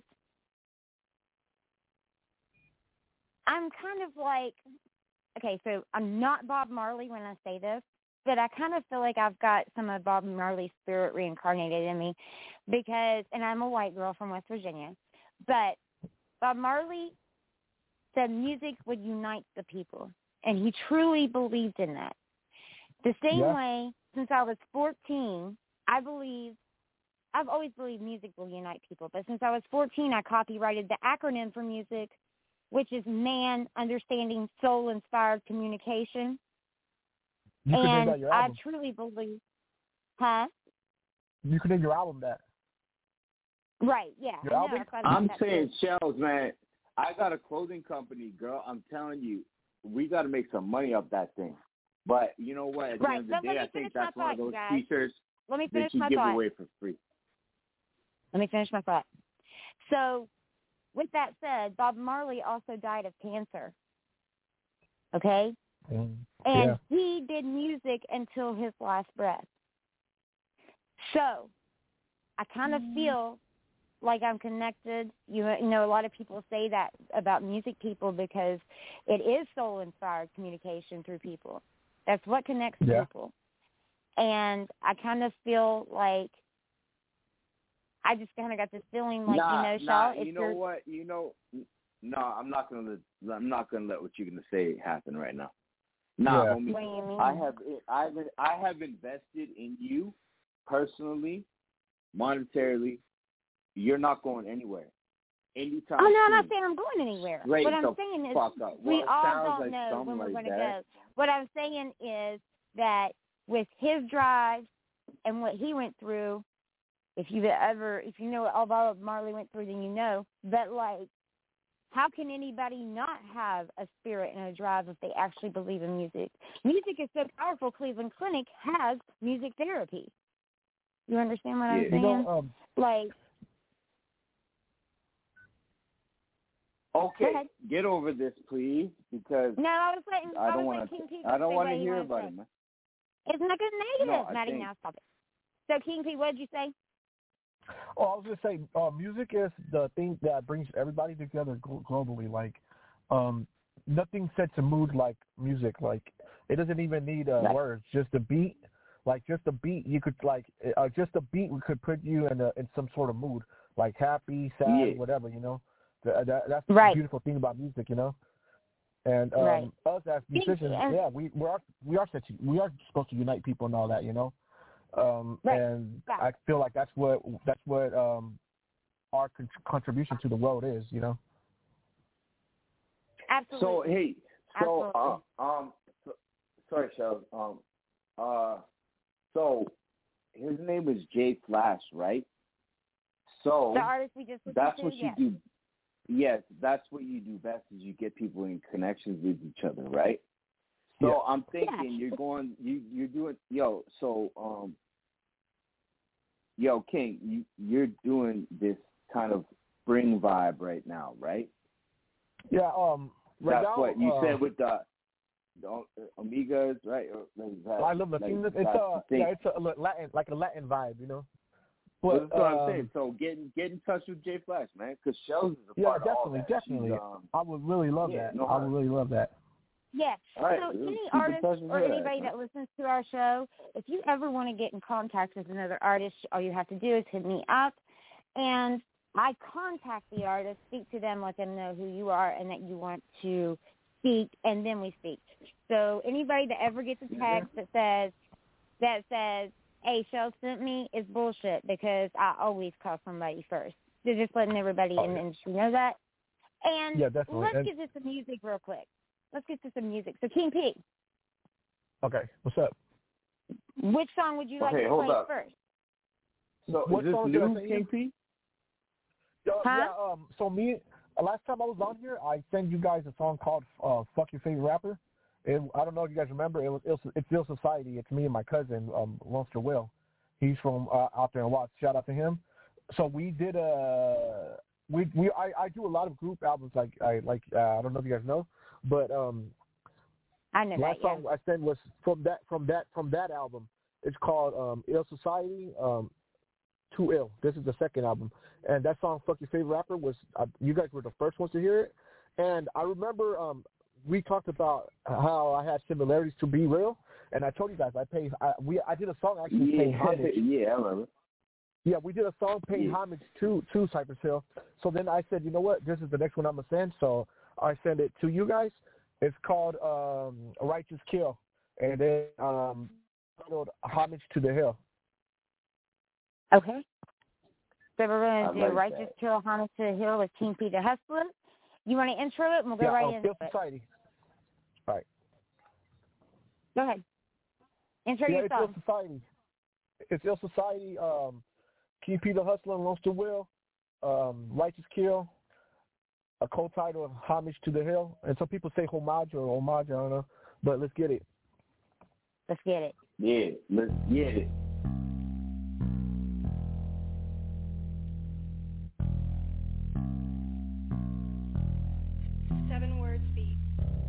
I'm kind of like, okay, so I'm not Bob Marley when I say this, but I kind of feel like I've got some of Bob Marley's spirit reincarnated in me because, and I'm a white girl from West Virginia, but Bob Marley said music would unite the people, and he truly believed in that. The same Yeah. way, since I was fourteen, I believe, I've always believed music will unite people, but since I was fourteen, I copyrighted the acronym for music, which is MAN, Understanding Soul-Inspired Communication. you can name And that your I album. truly believe, huh? You can name your album that. Right, yeah. Your I know, album? that's why I I'm think saying, that's Shells, man, I got a clothing company, girl. I'm telling you, we got to make some money off that thing. But you know what? At the Right, end of but the let day, me I think finish my that's one of thought, you those guys. T-shirts Let me that finish you my give thought. away for free. Let me finish my thought. So, with that said, Bob Marley also died of cancer. Okay? Mm, And yeah. he did music until his last breath. So, I kind of feel like I'm connected. You know, a lot of people say that about music people because it is soul-inspired communication through people. That's what connects Yeah. people. And I kind of feel like I just kind of got this feeling like, nah, you know, nah, Shaw, if you know you're, what? You know, no, I'm not gonna. I'm not gonna let what you're gonna say happen right now. Nah, Yeah. homie. what do you mean? I have I've I have invested in you personally, monetarily. You're not going anywhere. Anytime. Oh, no, I'm not soon. saying I'm going anywhere. Straight what I'm the saying is fuck up. we Well, it all sounds don't like know something when we're like going to that. go. What I'm saying is that with his drive and what he went through, if you've ever, if you know what all Bob Marley went through, then you know. But, like, how can anybody not have a spirit and a drive if they actually believe in music? Music is so powerful. Cleveland Clinic has music therapy. You understand what I'm Yeah. saying? You know, um, like, Okay, Go ahead. get over this, please, because no, I was letting, I I don't was want letting King P to. I don't say want what to he hear wanted to about say. it, man. It's not good No, negative, I Maddie. think- Now stop it. So, King P, what did you say? oh, I was gonna say, uh, music is the thing that brings everybody together glo- globally. Like, um, nothing sets a mood like music. Like, it doesn't even need uh, Right. words. Just a beat, like just a beat. You could like, uh, just a beat could put you in a, in some sort of mood, like happy, sad, Yeah. whatever. You know, that, that, that's Right. the beautiful thing about music. You know. And um, Right. us as musicians, and- yeah, we we are we are such we are supposed to unite people and all that, you know. Um, Right. And Yeah. I feel like that's what that's what um, our con- contribution to the world is, you know. Absolutely. So hey, so Absolutely. uh, um, so, sorry, Shell. Um, uh, so his name is Jay Flash, right? So the artist we just listened that's to, what you yes. do. Yes, that's what you do best is you get people in connections with each other, right? So Yeah. I'm thinking Yeah. you're going, you you're doing, yo. So um, yo, King, you you're doing this kind of spring vibe right now, right? Yeah. Um. Right That's now, what you uh, said with the, the Amigas, right? Or, like, that, I love like, Latino. It's that's a the thing. yeah, it's a Latin like a Latin vibe, you know. Well, But that's what um, I'm saying. So get get in touch with Jay Flash, man, because Shells is a yeah, part definitely, of all that. definitely. She's, um, I would really love yeah, that. no I would harm. really love that. Yes. All right, so keep any in artist touch with or her, anybody man. that listens to our show, if you ever want to get in contact with another artist, all you have to do is hit me up, and I contact the artist, speak to them, let them know who you are and that you want to speak, and then we speak. So anybody that ever gets a text that says that says, "Hey, Shell sent me," is bullshit because I always call somebody first. So just letting everybody Oh, in the yeah. industry know that. And Yeah, definitely. let's And- get to some music real quick. Let's get to some music. So King P, Okay. What's up? which song would you like Okay, to hold play up. first? So What is this song did I new, send you? King P? Uh, Huh? Yeah. Um. So me, uh, last time I was on here, I sent you guys a song called uh, "Fuck Your Favorite Rapper." It, I don't know if you guys remember. It was Ill, it's Ill Society. It's me and my cousin, um, Lester Will. He's from uh, out there in Watts. Shout out to him. So we did a we we I, I do a lot of group albums. Like I like uh, I don't know if you guys know, but um, I know last that, song I sent was from that from that from that album. It's called um, Ill Society. Um, Too Ill. This is the second album, and that song "Fuck Your Favorite Rapper" was uh, you guys were the first ones to hear it, and I remember um, we talked about how I had similarities to Be Real, and I told you guys I paid I, we I did a song actually yeah, paying homage. Yeah, I remember. Yeah, we did a song paying yeah. homage to to Cypress Hill. So then I said, you know what, this is the next one I'm gonna send. So I send it to you guys. It's called um, "Righteous Kill," and then um, titled "Homage to the Hill." Okay. So we're going to do like Righteous that. Kill, Homage to the Hill with King P the Hustler. You want to intro it? And we'll go yeah, right um, into Ill it. Society. All right. Go ahead. Intro Yeah, your it's song. Ill Society. It's Ill Society. Um, King P the Hustler and Lester Will. Um, Righteous Kill. A co-title of Homage to the Hill. And some people say homage or homage, I don't know. But let's get it. Let's get it. Yeah, let's get it. Seven words beat.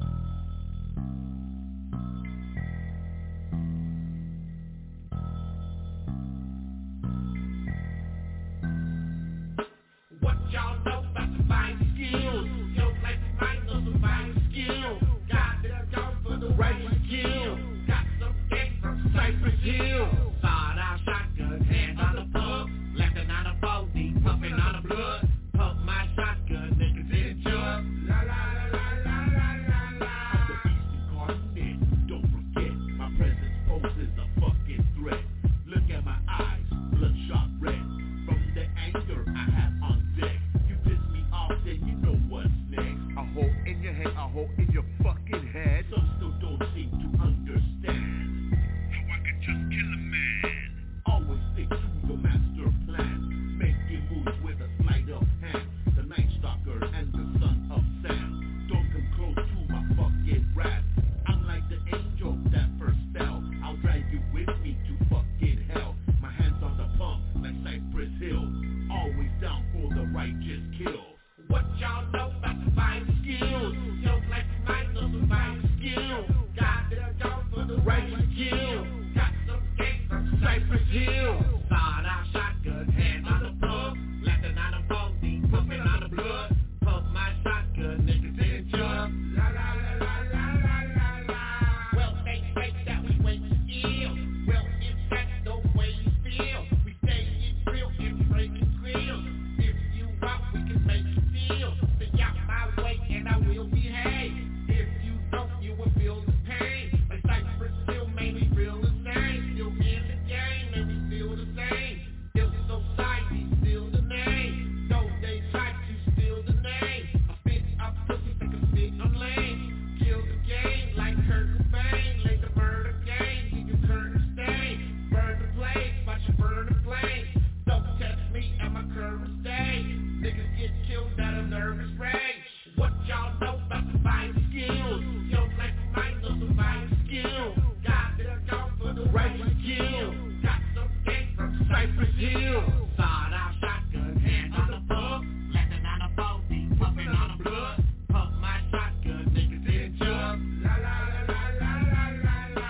What y'all know about surviving skills? Yo, like you might know surviving skills. Got them gone for the righteous kill. Got some gang from Cypress Hill. Sawed out shotgun, hand on the pump. Left it on a forty, pumping on the blood. Pump my shotgun, niggas in jump. La la la la la la la la. I'm the beast incarnate. Don't forget, my presence poses a fucking threat. Look at my eyes, bloodshot red. From the anger I have on deck. You piss me off, then you know what's next. A hole in your head, a hole in your fucking head. Some still don't seem to understand how I can just kill a man. Always stick to the master plan. Making moves with a sleight of hand. The Night Stalker and the Son of Sam. Don't come close to my fucking wrath. I'm like the angel that first fell. I'll drag you with me to fucking hell. My hands on the pump like Cypress Hill. Always down for the righteous kill. What y'all know about surviving skills? Yo, like you might know surviving skills. Got them gone for the righteous kill. Got some gang from Cypress Hill. Sawed out shotgun, hand on the pump. Left it on the forty, pumping on the blood. Pump my shotgun, niggas in jump. La la la la la la la la. Well, they say that we wait to ill. Well, in fact, the way you feel. We stay in real and breaking grills. If you want, we can make you feel. Stay out my way and I will behave. If you don't, you will feel the pain. Like Cypress Hill made me feel the same. Still in the game, and we feel the same. Ill Society, still the name. Though they try to steal the name. I spit up pussy, take a spit on lane. Kill the game like Kurt Cobain. Lay the murder game, leave your curtain stain. Burn the place, watch you burn the flame. Don't test me at my current stage. Niggas get killed at a nervous rage. What y'all know about surviving skills? Yo, like you might know surviving skills. Got them gone for the righteous kill. Got some gang from Cypress Hill. Sawed out shotgun, hand on the pump. Left it on the forty, pumping on the blood. Pump my shotgun, niggas in jump. La la la la la la la la.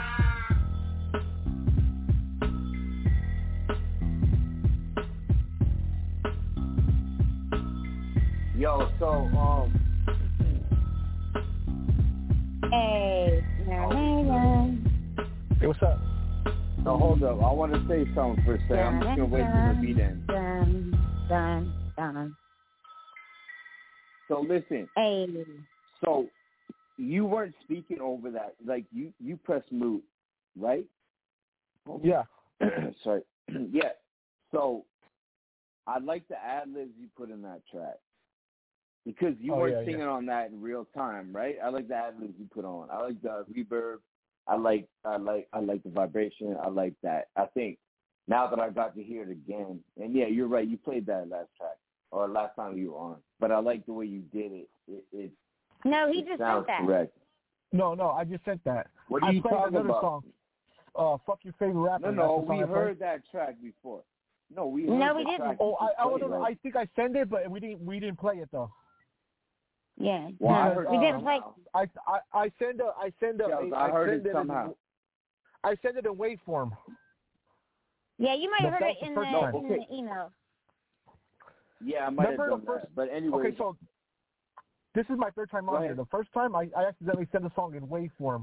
Yo, so um, Hey. Hey, what's up? so hold up. I want to say something for a second. I'm just gonna wait till the beat ends. Dun, dun, dun. So listen. Hey. So you weren't speaking over that. Like you, you pressed mute, right? Yeah. Sorry. Yeah. So I like the ad libs you put in that track because you Oh, weren't yeah, singing yeah. on that in real time, right? I like the ad libs you put on. I like the reverb. I like, I like, I like the vibration. I like that. I think now that I got to hear it again, and yeah, you're right. You played that last track. or last time you were on. But I like the way you did it. It, it, No, he it just sounds sent that. correct. No, no, I just sent that. What are I you played talking another about? song. Uh, fuck your favorite rapper. No, no, That's the we song I played. heard that track before. No, we heard No, we the didn't. track. Oh, you I, I, played, don't know. right? I think I sent it, but we didn't. We didn't play it though. Yeah. Well, I no, heard we it didn't play. somehow. I I I send a I send a Shells, I I heard send it it somehow. In, I send it in waveform. Yeah, you might have But heard that it was in the the, first in time. the email. Yeah, I might Remember have the done first- that. But anyway. Okay, so this is my third time Go on here. ahead. The first time I, I accidentally sent a song in waveform,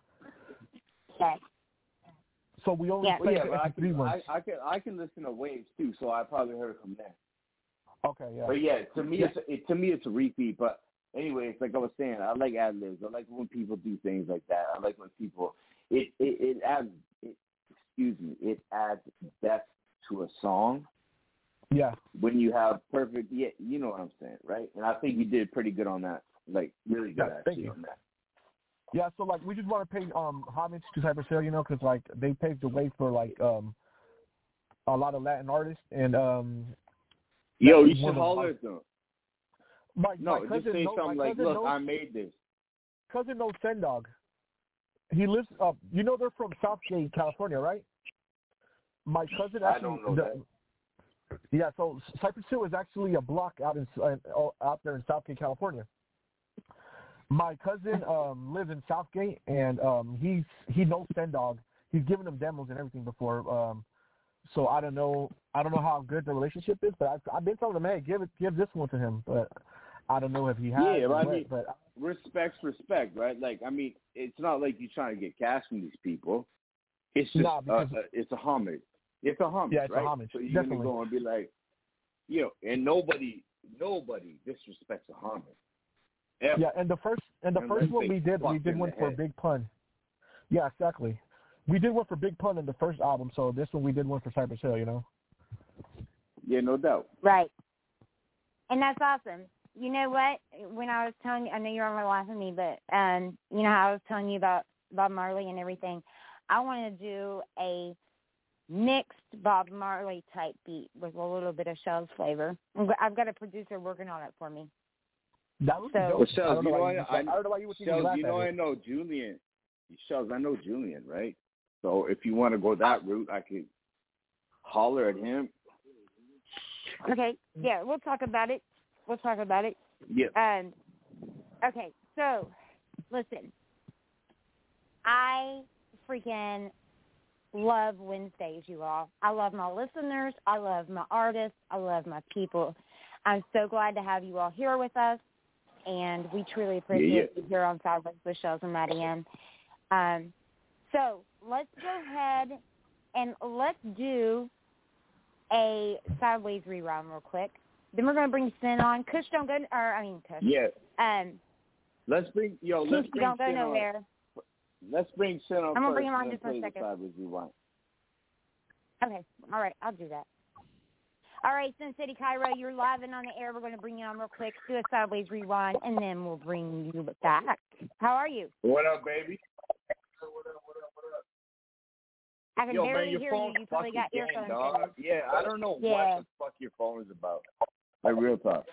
Okay. so we only Yeah. Well, played yeah, the but I M P three can, ones. I, I can I can listen to waves too, so I probably heard it from there. Okay, yeah. But yeah, to me Yeah. it's it, to me it's a repeat. But anyway, it's like I was saying, I like ad libs. I like when people do things like that. I like when people it it, it adds it, excuse me, it adds depth to a song Yeah. when you have perfect. Yeah, you know what I'm saying, right? And I think you did pretty good on that. Like really good Yeah, thank actually you. on that. Yeah, so like we just want to pay um homage to Cypress Hill, you know, because like they paved the way for like um a lot of Latin artists, and um Yo, that you is one should of the- holler at them. my No, my just cousin say knows, something my like, cousin "Look, knows, I made this." cousin knows Sendog. He lives up. You know they're from Southgate, California, right? My cousin I actually. don't know the- Yeah, so Cypress Hill is actually a block out in uh, out there in Southgate, California. My cousin um, lives in Southgate, and um, he's he knows Sendog. He's given him demos and everything before. Um, so I don't know. I don't know how good the relationship is, but I've, I've been telling him, hey, give it, give this one to him. But I don't know if he has. Yeah, or but I what, mean, but respect's respect, right? Like, I mean, it's not like you're trying to get cash from these people. It's just, Nah, because- uh, uh, it's a homage. It's a homage, Yeah, it's a right? homage, So you're definitely. gonna go and be like, you know, and nobody, nobody disrespects a homage. Ever. yeah, and the first and the And first let's one say we did we fuck did in one the for head. Big Pun. Yeah, exactly. We did one for Big Pun in the first album, so this one we did one for Cypress Hill. You know. Yeah, no doubt. Right. And that's awesome. You know what? When I was telling you, I know you're only laughing at me, but um, you know how I was telling you about Bob Marley and everything. I want to do a mixed Bob Marley type beat with a little bit of Shell's flavor. I'm go- I've got a producer working on it for me. That would be So- dope. Well, I Shells, don't you know know, why I, you, I, I don't know why you would even Shells, laugh you know, at I it. know Julian. Shells, I know Julian, right? So if you want to go that route, I could holler at him. Okay. Yeah, we'll talk about it. We'll talk about it. Yeah. Um, okay, so listen, I freaking love Wednesdays, you all. I love my listeners. I love my artists. I love my people. I'm so glad to have you all here with us, and we truly appreciate Yeah, yeah. you here on Sideways with Shells and Maddie Ann. Um, so let's go ahead and let's do a Sideways rerun real quick. Then we're going to bring Sin on. Kush don't go, or I mean Kush. Yeah. Um, Let's bring yo. Let's Kush bring don't go Sin on. nowhere. Let's bring Sin on I'm gonna first bring him on and just then for a play the second. Sideways Rewind. Okay, all right, I'll do that. All right, Sin City Cairo, you're live and on the air. We're going to bring you on real quick, do a Sideways rewind, and then we'll bring you back. How are you? What up, baby? I can Yo, barely man, your hear phone you. You probably got fucking earphones gang, dog. in. Yeah, I don't know Yeah. what the fuck your phone is about. Like real talk.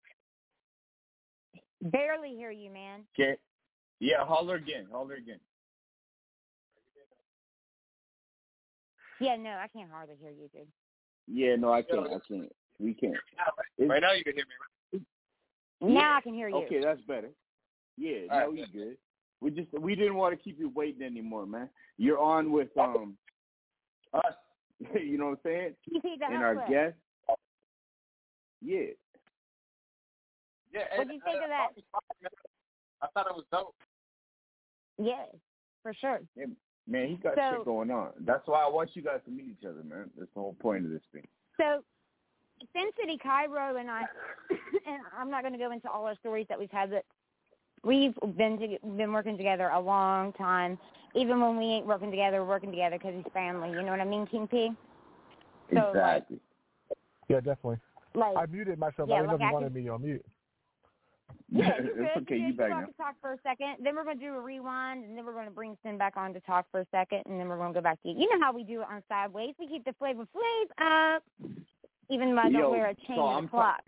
Barely hear you, man. Okay. Yeah, holler again. Holler again. Yeah, no, I can't hardly hear you, dude. Yeah, no, I can't. I can't. We can't. It's- Right now you can hear me. Now I can hear you. Okay, that's better. Yeah, All no, right. we good. We just we didn't want to keep you waiting anymore, man. You're on with um us. You know what I'm saying? You see the And hot our clip. guest. Yeah. Yeah. What'd you think of that? I thought it was dope. Yeah, for sure. Man, he got So- shit going on. That's why I want you guys to meet each other, man. That's the whole point of this thing. So, Sin City Cairo and I, and I'm not going to go into all our stories that we've had, but we've been to, been working together a long time. Even when we ain't working together, we're working together because he's family. You know what I mean, King P? So, Exactly. Yeah, definitely. Like, I like muted myself. Yeah, I didn't like know if I you wanted can- me on mute. yeah, it's you could. okay. You, You could back talk, now. talk for a second. Then we're going to do a rewind, and then we're going to bring Sin back on to talk for a second, and then we're going to go back to you. You know how we do it on Sideways. We keep the flavor flav up, even though I don't Yo, wear a chain so or a I'm clock.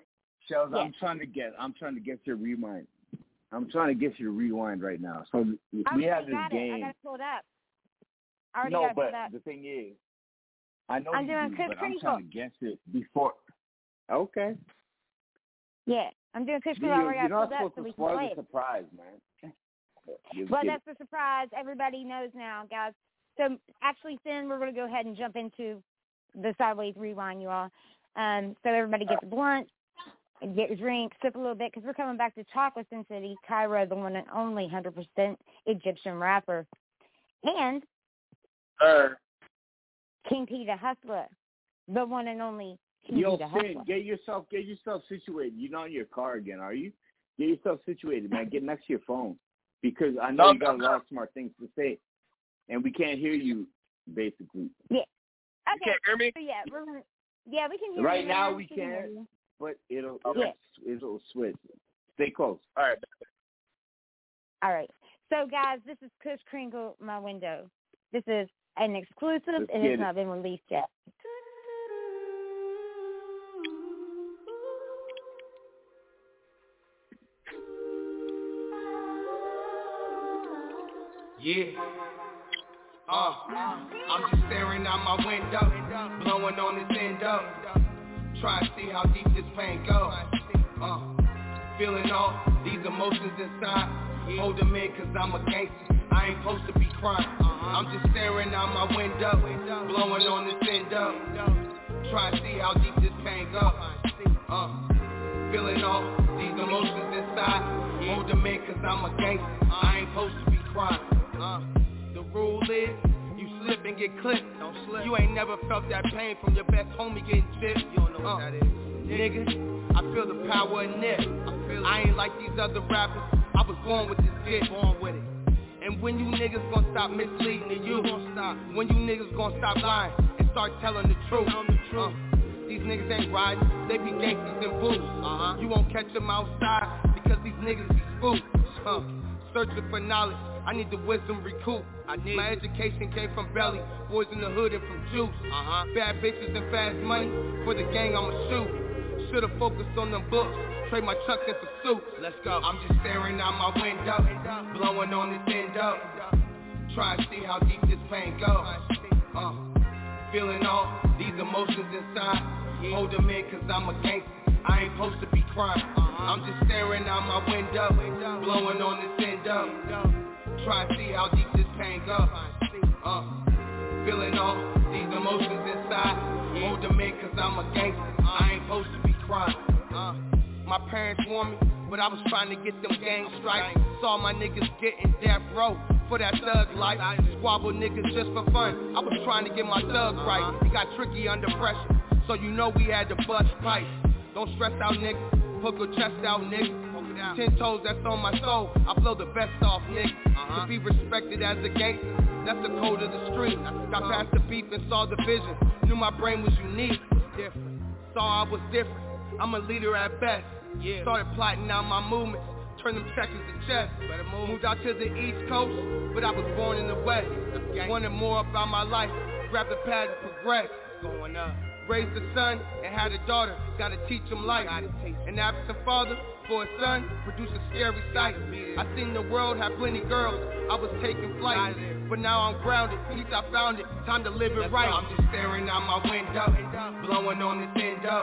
Shells, Yes. I'm trying to get. I'm trying to get your rewind. I'm trying to get you to rewind right now. So we Okay, have this got game. it. I got it pulled up. I already no, got it but pulled up. the thing is, I know I'm you doing do, Chris but I'm Kringle. trying to guess it before. Okay. Yeah, I'm doing Chris You, Kringle. I already you're got it not pulled up supposed so to we can spoil play the it. surprise, man. You Well, get that's the surprise. Everybody knows now, guys. So actually, Finn, we're going to go ahead and jump into the Sideways Rewind, you all. Um, so everybody gets a blunt, and get your drink, sip a little bit, because we're coming back to talk with Sin City, Cairo, the one and only one hundred percent Egyptian rapper, and Sir. King P the Hustler, the one and only King Yo, P the Finn, Hustler. get yourself get yourself situated. You're not in your car again, are you? Get yourself situated, man. Get next to your phone, because I know No, you got no, a lot of smart things to say, and we can't hear you, basically. Yeah. You Okay. can't hear me? So yeah, we're gonna, yeah, we can hear Right you. now man. we can hear can't. you. But it'll Okay. it'll, it'll switch. Stay close. All right. All right. So, guys, this is Kush Kringle, My Window. This is an exclusive, Let's and get it's it. not been released yet. Yeah. Uh, I'm just staring out my window, blowing on this endo. Try to see how deep this pain goes. Uh, feeling all these emotions inside. Hold them in cause I'm a gangster. I ain't supposed to be crying. I'm just staring out my window, blowing on this endo. Try to see how deep this pain goes. Uh, feeling all these emotions inside. Hold them in cause I'm a gangster. I ain't supposed to be crying. Uh, the rule is, you slip and get clipped. Don't slip. You ain't never felt that pain from your best homie getting chipped. You don't know what uh, that is. Nigga, I feel the power in this. I, feel I ain't like these other rappers. I was born with this shit. Born with it. And when you niggas gonna stop misleading the youth? Stop. When you niggas gonna stop lying and start telling the truth? The truth. Uh, these niggas ain't riding. They be gangsters and boots. Uh-huh. You won't catch them outside because these niggas be spooked. Uh, searching for knowledge. I need the wisdom recoup. I need my education came from belly, boys in the hood and from juice. Uh-huh. Bad bitches and fast money for the gang I'ma shoot. Should've focused on them books, trade my chucks in for suits. Let's go. I'm just staring out my window, blowing on this endo. Try to see how deep this pain goes. Uh, feeling all these emotions inside. Hold them in cause I'm a gangster. I ain't supposed to be crying. I'm just staring out my window, blowing on this endo. Try to see how deep this pain goes. Uh, feeling all these emotions inside. Hold them in cause I'm a gangster. I ain't supposed to be crying. Uh, my parents warned me, but I was trying to get them gang strikes. Saw my niggas getting death row for that thug life. Squabble niggas just for fun. I was trying to get my thug right. It got tricky under pressure, so you know we had to bust pipes. Don't stress out niggas, hook your chest out niggas. Ten toes, that's on my soul. I blow the best off, nigga. Uh-huh. To be respected as a gangster, that's the code of the street. Got past the beef and saw the vision. Knew my brain was unique. Different. Saw I was different. I'm a leader at best. Yeah. Started plotting out my movements. Turn them checkers to chess. Moved out to the East Coast, but I was born in the West. Wanted more about my life. Grabbed the pad and progressed. Going up. Raised a son and had a daughter. Gotta teach him life. An absent father for a son produced a scary sight. I seen the world have plenty girls. I was taking flight, but now I'm grounded. At least I found it. Time to live it right. I'm just staring out my window, blowing on this endo.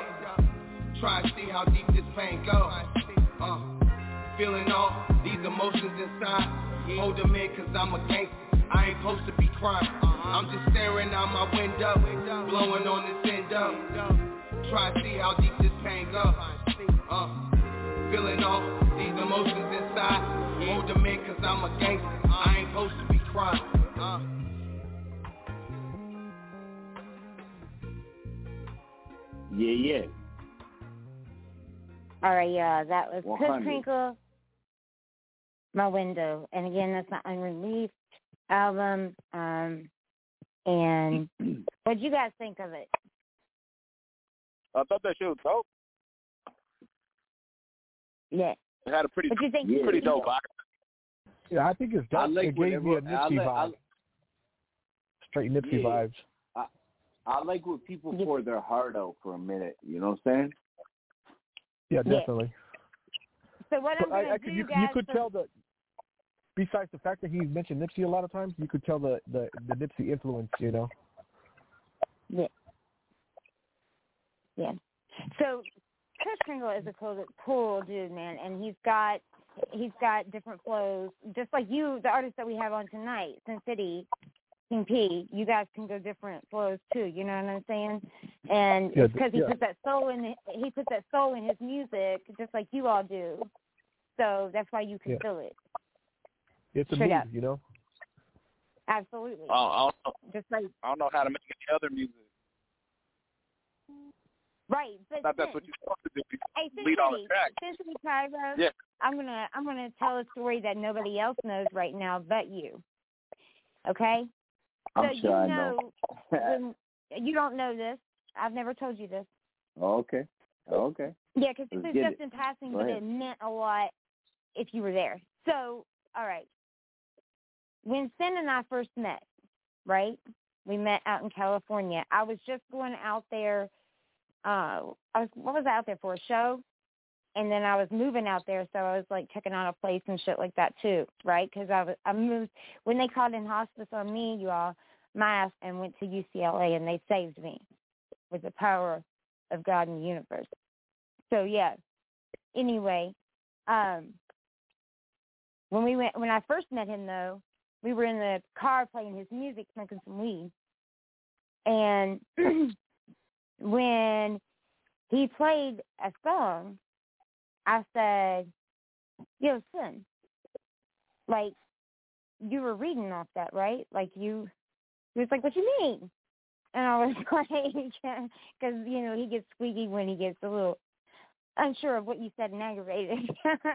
Try to see how deep this pain goes. Uh, feeling all these emotions inside. Hold them in cause I'm a gangster. I ain't supposed to be crying. I'm just staring out my window, blowing on this endo. Try to see how deep this pain goes. Uh, feeling all these emotions inside. Hold them in cause I'm a gangster. I ain't supposed to be crying. Uh. Yeah, yeah. All right, yeah, that was one Kush hundred. Kringle, My Window. And again, that's my unreleased album. Um, and what'd you guys think of it? I thought that shit was dope. Yeah. It had a pretty, What you think? Yeah. pretty dope vibe. Yeah, I think it's dope. I like it gave me a whatever- I Nipsey like- I- vibe. Straight Nipsey Yeah. vibes. I like when people pour their heart out for a minute. You know what I'm saying? Yeah, Yeah. definitely. So what I'm But I, gonna I do, could, you, guys, you could for- tell the. Besides the fact that he mentioned Nipsey a lot of times, you could tell the the, the Nipsey influence. You know. Yeah. Yeah. So Kris Kringle is a cool, cool dude, man, and he's got he's got different flows, just like you, the artist that we have on tonight, Sin City, King P. You guys can go different flows too. You know what I'm saying? And Yeah, it's because he yeah. puts that soul in he puts that soul in his music, just like you all do. So that's why you can Yeah. feel it. It's a Straight mood, up. you know. Absolutely. I don't, I, don't know, Just like I don't know how to make any other music. right, but I thought that's Sin- what you're supposed to do. You Hey, lead all the Cincinnati, tracks. Cincinnati Cairo, Yeah. I'm gonna I'm gonna tell a story that nobody else knows right now but you. Okay? I'm so sure you I know, know. when you don't know this. I've never told you this. Okay. Okay. Yeah, because Let's this is get just it. in passing, Go but ahead. it meant a lot if you were there. So, all right. When Sin and I first met, right? We met out in California. I was just going out there. Uh, I was what was I out there for, a show? And then I was moving out there, so I was like checking out a place and shit like that too, right? Because I was I moved when they called in hospice on me, you all, my ass, and went to U C L A, and they saved me with the power of God in the universe. So yeah. Anyway, um, when we went when I first met him though, we were in the car playing his music, smoking some weed, and when he played a song, I said, yo, Sin, like, you were reading off that, right? Like, you, he was like, what you mean? And I was like, because, you know, he gets squeaky when he gets a little unsure of what you said and aggravated.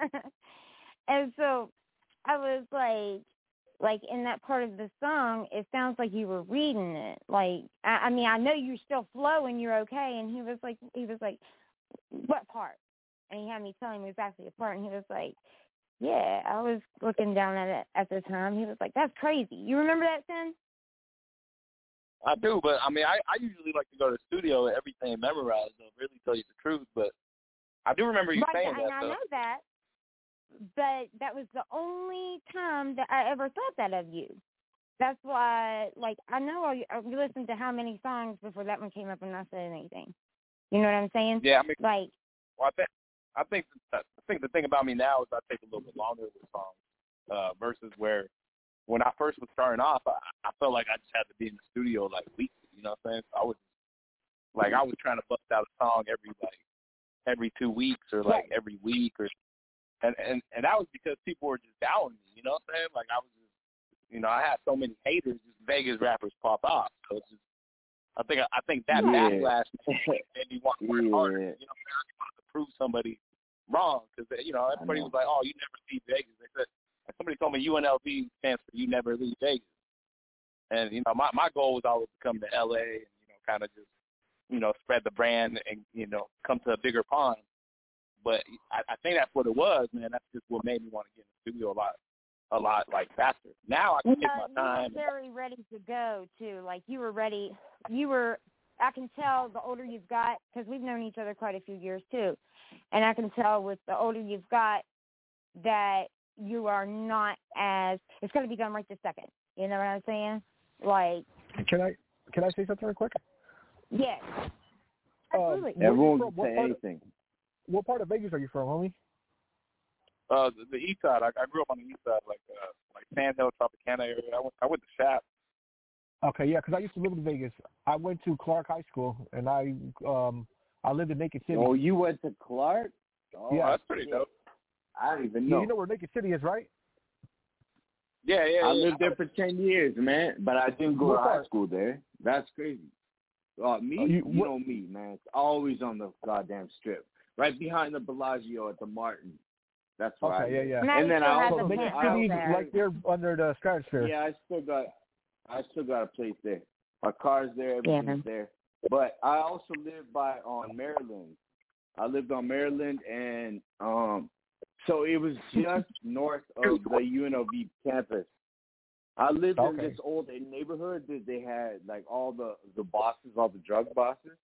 And so I was like, like, in that part of the song, it sounds like you were reading it. Like, I, I mean, I know you're still flowing, you're okay. And he was like, he was like, what part? And he had me tell him exactly the part, and he was like, yeah, I was looking down at it at the time. He was like, that's crazy. You remember that, Sin? I do, but I mean, I, I usually like to go to the studio and everything memorized, to really tell you the truth. But I do remember you right, saying and that, I though. know that, but that was the only time that I ever thought that of you. That's why, like, I know I, I listened to how many songs before that one came up and I said anything. You know what I'm saying? Yeah, I mean, like, well, I think I think the, I think the thing about me now is I take a little bit longer with songs uh, versus where when I first was starting off, I, I felt like I just had to be in the studio like weekly. You know what I'm saying? So I was like I was trying to bust out a song every like every two weeks or like every week or and and and that was because people were just doubting me. You know what I'm saying? Like I was just you know I had so many haters, just Vegas rappers pop off. So it's just I think I think that Yeah. backlash made me want to work Yeah. harder. You know, I wanted to prove somebody wrong because you know everybody know. was like, "Oh, you never leave Vegas." They said like, somebody told me U N L V stands for "You Never Leave Vegas," and you know my my goal was always to come to L A and you know kind of just you know spread the brand and you know come to a bigger pond. But I, I think that's what it was, man. That's just what made me want to get in the studio a lot, a lot like faster. Now I can take Uh, my time. you were very ready to go too. Like you were ready. You were. I can tell the older you've got because we've known each other quite a few years too, and I can tell with the older you've got that you are not as. It's going to be done right this second. You know what I'm saying? Like. Can I can I say something real quick? Yes. Absolutely. Uh, where you Everyone from? can What say part of- anything. What part of Vegas are you from, homie? Uh, the, the east side. I, I grew up on the east side, like uh, like Sand Hill, Tropicana area. I went, I went to Shap. Okay, yeah, because I used to live in Vegas. I went to Clark High School, and I um I lived in Naked City. Oh, you went to Clark? Oh, Yeah. Oh, that's pretty shit. dope. I don't even You, know. you know where Naked City is, right? Yeah, yeah. I yeah. lived there for ten years, man, but I didn't go What to high part? school there. That's crazy. Uh, me, Oh, you, you- what- know me, man. It's always on the goddamn strip, right behind the Bellagio at the Martin. That's where I Okay, yeah, live. yeah. Now And you then still I have also So the Naked penthouse City's there. right there under the Stratosphere. Yeah, I still got, I still got a place there. My car's there, everything's Yeah. there. But I also live by on Maryland. I lived on Maryland, and um, so it was just north of the U N L V campus. I lived Okay. in this old neighborhood that they had like all the the bosses, all the drug bosses.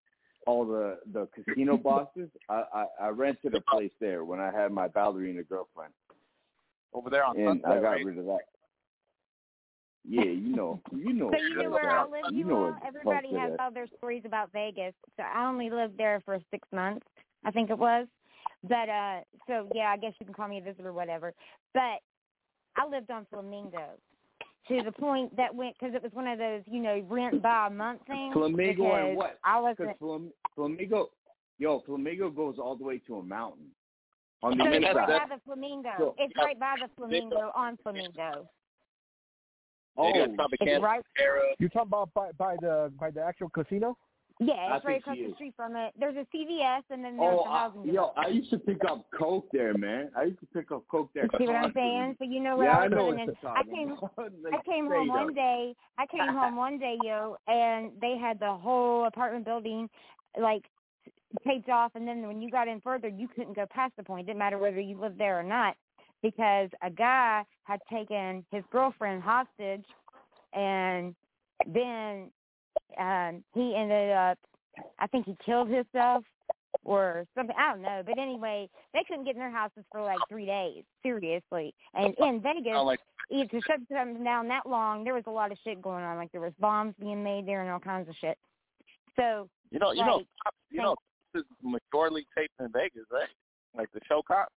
all the the casino boxes. I, I I rented a place there when I had my ballerina girlfriend. Over there on and Sunset, I got right? rid of that. Yeah, you know, you know. So you know where I live, you know all? what the Everybody fuck has that- all their stories about Vegas. So I only lived there for six months, I think it was. But, uh, so, yeah, I guess you can call me a visitor or whatever. But I lived on Flamingo to the point that went, because it was one of those, you know, rent by a month things. Flamingo and what? I Because wasn't. Flam- Flamingo, yo, Flamingo goes all the way to a mountain. On the So it's east right side. by the Flamingo. So- It's right by the Flamingo on Flamingo. Oh, It's right. You're talking about by, by the by the actual casino? Yeah, I it's right think across she the is. street from it. There's a C V S and then there's Oh, the I, housing. yo, I used to pick up coke there, man. I used to pick up coke there. You see what I'm constantly. saying? So you know where Yeah, I I was know living what in. you're I talking came about. Like, I came straight home one up. day. I came home one day, yo, and they had the whole apartment building like taped off. And then when you got in further, you couldn't go past the point. It didn't matter whether you lived there or not, because a guy had taken his girlfriend hostage, and then um, he ended up. I think he killed himself or something. I don't know. But anyway, they couldn't get in their houses for like three days, seriously. And in Vegas, Oh, like- it, to shut them down that long, there was a lot of shit going on. Like there was bombs being made there and all kinds of shit. So, You know, you like, know, you know, this is majority taped in Vegas, right? Like the show Cop.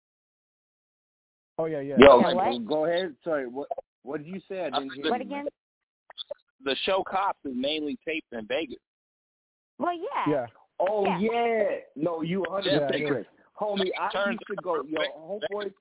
Oh yeah, yeah. Yo, Yeah, what? go ahead. Sorry, what what did you say? I didn't hear what you, again? man. The show Cops is mainly taped in Vegas. Well, yeah. Yeah. Oh Yeah. yeah. No, you one hundred percent Yeah, correct. Homie, I Turns used to go, yo, homeboys,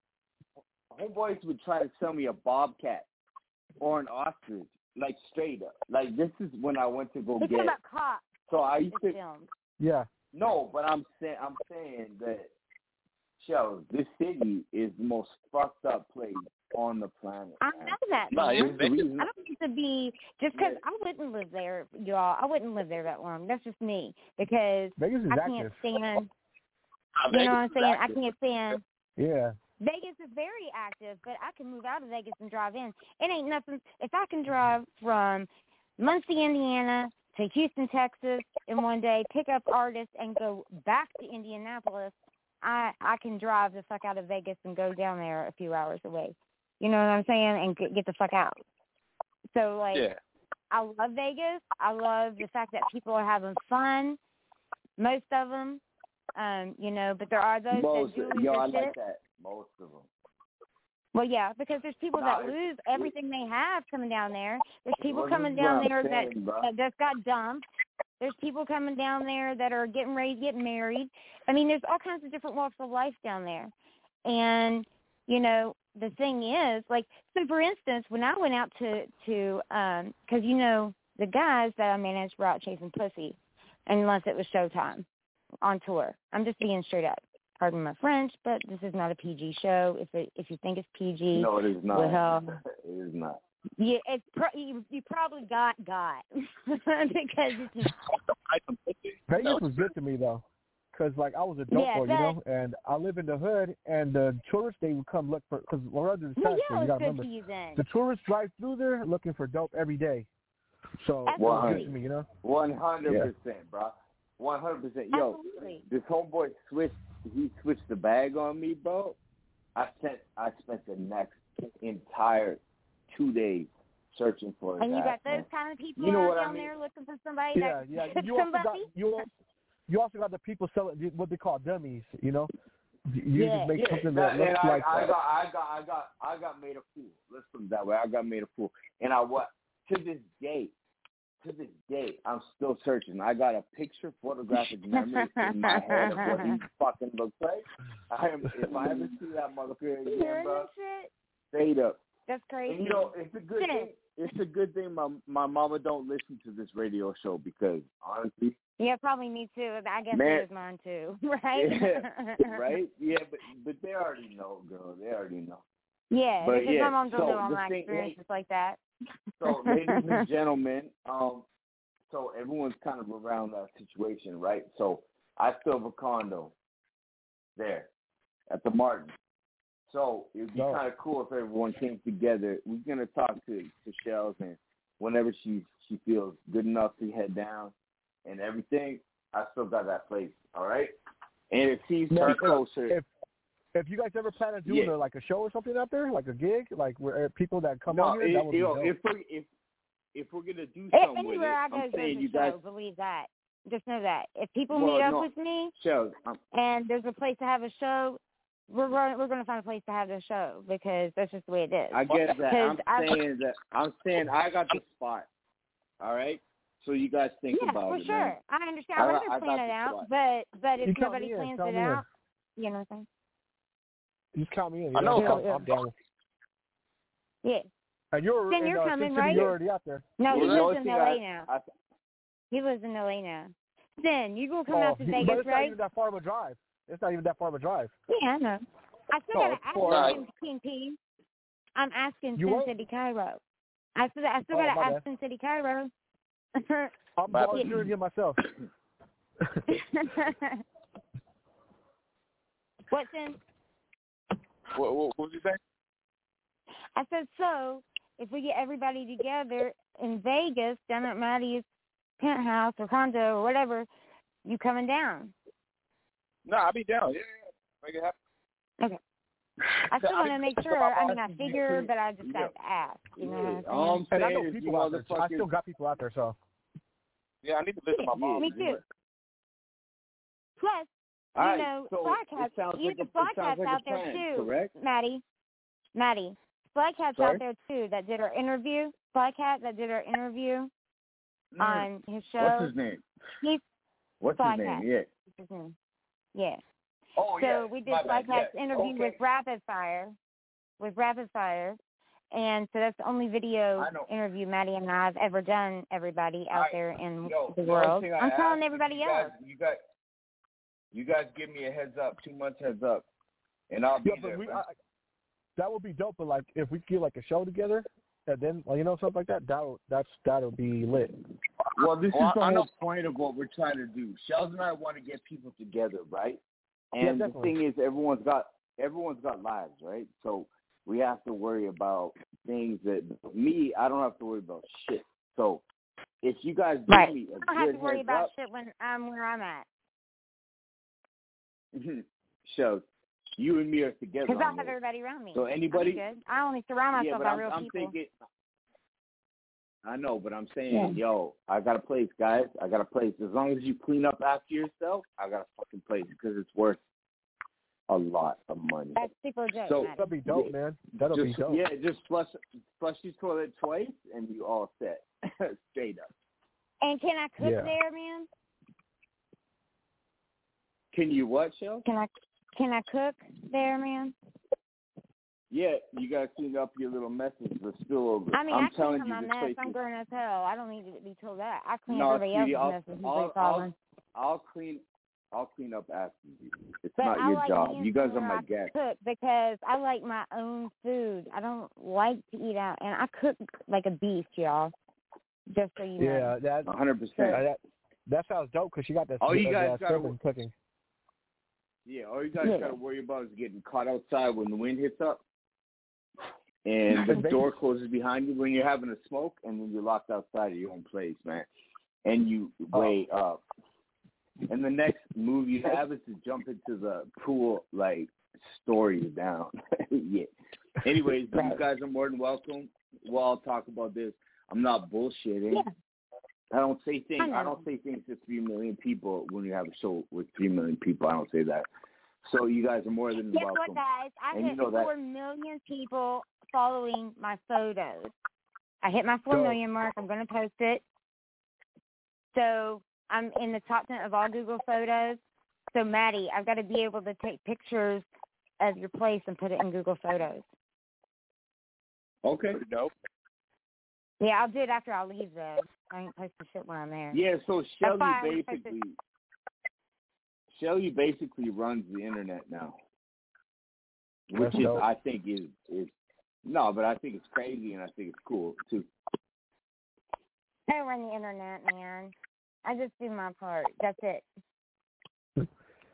homeboys would try to sell me a bobcat or an ostrich, like straight up. Like this is when I went to go It's get. about cops So I used in to. films. Yeah. No, but I'm saying I'm saying that, Shells, this city is the most fucked up place on the planet. I man. know that, No, man. it's the reason- I don't need to be just because I wouldn't live there, y'all. I wouldn't live there that long. That's just me because Vegas is I active. can't stand. Uh, You know what I'm Vegas is saying? I active. can't stand. Yeah. Vegas is very active, but I can move out of Vegas and drive in. It ain't nothing. If I can drive from Muncie, Indiana to Houston, Texas in one day, pick up artists and go back to Indianapolis, I I can drive the fuck out of Vegas and go down there a few hours away. You know what I'm saying? And get, get the fuck out. So, like, Yeah. I love Vegas. I love the fact that people are having fun, most of them. Um, you know, but there are those Most, that do lose yo, their I shit. like that. Most of them. Well, yeah, because there's people No, that it's- lose everything they have coming down there. There's people Well, coming this is what down I'm there that, saying, bro. that just got dumped. There's people coming down there that are getting ready to get married. I mean, there's all kinds of different walks of life down there. And, you know, the thing is, like, so for instance, when I went out to, to um, because, you know, the guys that I managed were out chasing pussy, unless it was Showtime on tour. I'm just being straight up. Pardon my French, but this is not a P G show. If it, if you think it's P G, No, it is not. well, it is not. yeah, it's pro- you, you probably got got because it's Vegas was good to me though, cause like I was a dope Yeah, boy, you that- know, and I live in the hood, and the tourists they would come look for, cause we're under the well, tax, yeah, so it you was gotta good remember, to you then. the tourists drive through there looking for dope every day, so it was Absolutely. good to me, you know. One hundred percent, bro. One hundred percent. Yo, Absolutely. this homeboy switched. He switched the bag on me, bro. I spent. I spent the next entire two days searching for his And you ass, got those man. kind of people You know out what I down mean? there looking for somebody Yeah, that yeah. took You also got somebody. you also, you also got the people selling what they call dummies, you know. You Yeah. just make Yeah, something that, that looks and I, like. I got, I got, I got, I got made a fool. Let's put it that way. I got made a fool, and I what to this day, to this day, I'm still searching. I got a picture, photographic memory in my head of what he fucking looks like. I am, if I ever see that motherfucker You again, hearing bro, this shit? straight up. That's crazy. And you know, it's a good Shit. thing. It's a good thing my my mama don't listen to this radio show because honestly, Yeah, probably me too. I guess Man. it was mine too, right? yeah, right? Yeah, but but they already know, girl. They already know. Yeah, But because yeah, my mom don't so know all the my thing- experiences like that. So, ladies and gentlemen, um, so everyone's kind of around that situation, right? So I still have a condo there at the Martin. So it would be No. kind of cool if everyone came together. We're gonna talk to to Shells, and whenever she she feels good enough to head down and everything, I still got that place. All right, and it seems Now, to be if- closer. If if you guys ever plan on doing Yeah. a, like a show or something out there, like a gig, like where uh, people that come no, out here, it, that would be yo, dope. if we if if we're gonna do If something with it, anywhere I go, I'm there's saying a you show. guys. Believe that. Just know that. If people Well, meet up no. with me Shells, I'm, and there's a place to have a show, we're going we're going to find a place to have the show because that's just the way it is. I get that. I'm I- saying that. I'm saying I got the spot. All right. So you guys think yeah, about for it, sure. man. I understand. I I got- want I to plan got it the out, spot. but but You if count nobody me in, plans count it me in. out, you know what I'm saying? Just count me in. You I know. I'm, I'm down. Yeah. And you're Then in you're uh, coming, Sin City, right? You're already out there. No, he Well, the only lives in thing L A I- now. I, He lives in L A now. Then you gonna come Oh, out to you- Vegas, but it's not right? even that far of a drive. It's not even that far of a drive. Yeah, I know. I still No, gotta of ask course. him, King P. I'm asking You Sin won't? City Cairo. I still, I still Oh, gotta my ask bad. Sin City Cairo. I'm Bye. volunteering here myself. What's in? What, what, what was you saying? I said, so if we get everybody together in Vegas, down at Maddie's penthouse or condo or whatever, you coming down? Nah, I'll be down. Yeah, yeah. Make it happen. Okay. I still want to make sure. I mean, I figure, but I just Yeah. got to ask. You know yeah, what I'm all saying? I'm And I saying know is you people out there. I motherfuckers. still got people out there, so. Yeah, I need to visit my Yeah, mom. me too. Plus, All you right, know, so Fly it Cats, sounds you like the a- it Fly sounds Cats like a out there plan, too, correct? Maddie. Maddie, Fly Cats Sorry? out there too that did our interview. Fly Cat that did our interview Mm. on his show. What's his name? He's What's Fly his name? Cat. Yeah. his name. Yeah. Oh So yeah. we did My Fly bad, Cat's yeah. interview Okay. with Rapid Fire, with Rapid Fire, and so that's the only video I know. interview Maddie and I have ever done. Everybody out I- there in Yo, the the only world, thing I I'm telling ask is everybody you else. guys, you guys, you guys give me a heads up, two months heads up, and I'll be Yeah, but there. we, man. I, that would be dope. But like, if we get like a show together, and then well, you know something like that, that would, that's that'll be lit. Well, this Well, is the I know- whole point of what we're trying to do. Shells and I want to get people together, right? Yeah, And the definitely. thing is, everyone's got everyone's got lives, right? So we have to worry about things that me, I don't have to worry about shit. So if you guys give Right. me a I don't have good to worry heads about up, shit when I'm where I'm at. Shells, you and me are together. Because I on have this. everybody around me. So anybody, I'm good. I only surround yeah, myself but by I'm, real I'm people. thinking. I know, but I'm saying, Yeah. yo, I got a place, guys. I got a place. As long as you clean up after yourself, I got a fucking place because it's worth a lot of money. That's super dope, So- Maddie. That'd be dope, Yeah. man. That'll just, be dope. Yeah, just flush flush your toilet twice and you all set. Straight up. And can I cook Yeah. there, man? Can you what, Shell? Can I can I cook there, man? Yeah, you guys clean up your little messes, the spillover. I mean, I'm I clean telling up you, my this mess. place I'm is- grown as hell. I don't need to be told that. I clean No, up everybody sweetie, else's I'll, messes. I'll, I'll, I'll, I'll clean I'll clean up after you. It's but not I your like job. being You guys are somewhere my I guests. cook because I like my own food. I don't like to eat out, and I cook like a beast, y'all. Just so you know. Yeah, that A hundred yeah, percent. that that sounds dope because she got that. All you uh, guys that gotta serving cooking. Yeah, all you guys Yeah. gotta worry about is getting caught outside when the wind hits up. And the Basically- door closes behind you when you're having a smoke, and then you're locked outside of your own place, man. And you wait up. And the next move you have is to jump into the pool, like, stories down. Yeah. Anyways, Right. you guys are more than welcome. We'll all talk about this. I'm not bullshitting. Yeah. I don't say things. I know. I don't say things to three million people when you have a show with three million people. I don't say that. So you guys are more than Guess welcome. what, guys? I And you hit know that- four million people following my photos. I hit my four Dope. million mark. I'm going to post it. So I'm in the top ten of all Google photos. So, Maddie, I've got to be able to take pictures of your place and put it in Google Photos. Okay. Dope. Yeah, I'll do it after I leave, though. I ain't posting shit when I'm there. Yeah, so Shelly why I was basically Shelly basically runs the internet now. Which That's is dope. I think is is no, but I think it's crazy and I think it's cool too. I don't run the internet, man. I just do my part. That's it. But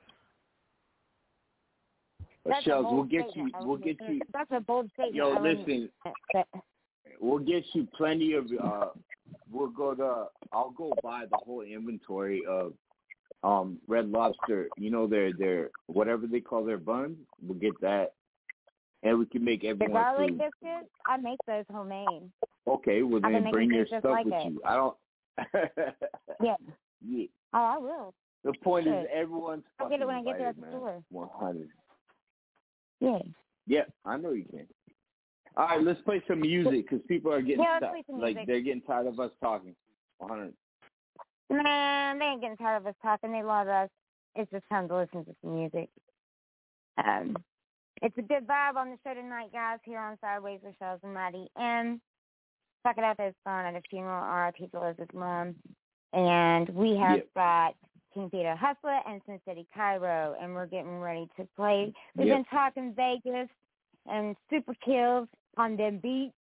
That's a Shells, bold we'll get you statement. I we'll run get the you internet. That's a bold statement. yo, I run the listen, internet. But- we'll get you plenty of uh we'll go to I'll go buy the whole inventory of um, Red Lobster, you know, their their whatever they call their buns, we'll get that, and we can make The everyone garlic food. biscuits, I make those homemade. Okay, well I've been then making bring your things just stuff like with it. you. I don't. Yeah. Yeah. Oh, I will. The point Sure. is, everyone's I'll fucking get it when I get there at invited, the man. store. One hundred. Yeah. Yeah, I know you can. All right, let's play some music because people are getting Yeah, let's stuck. play some Like music. they're getting tired of us talking. One hundred. Man, they ain't getting tired of us talking. They love us. It's just time to listen to some music. Um, it's a good vibe on the show tonight, guys, here on Sideways with Shells and Maddie. And Talk It Out That's Fun at a funeral, R I P to Liz's mom. And we have Yep. got King Peter Hustler and Sin City Cairo, and we're getting ready to play. We've Yep. been talking Vegas and super kills on them beats.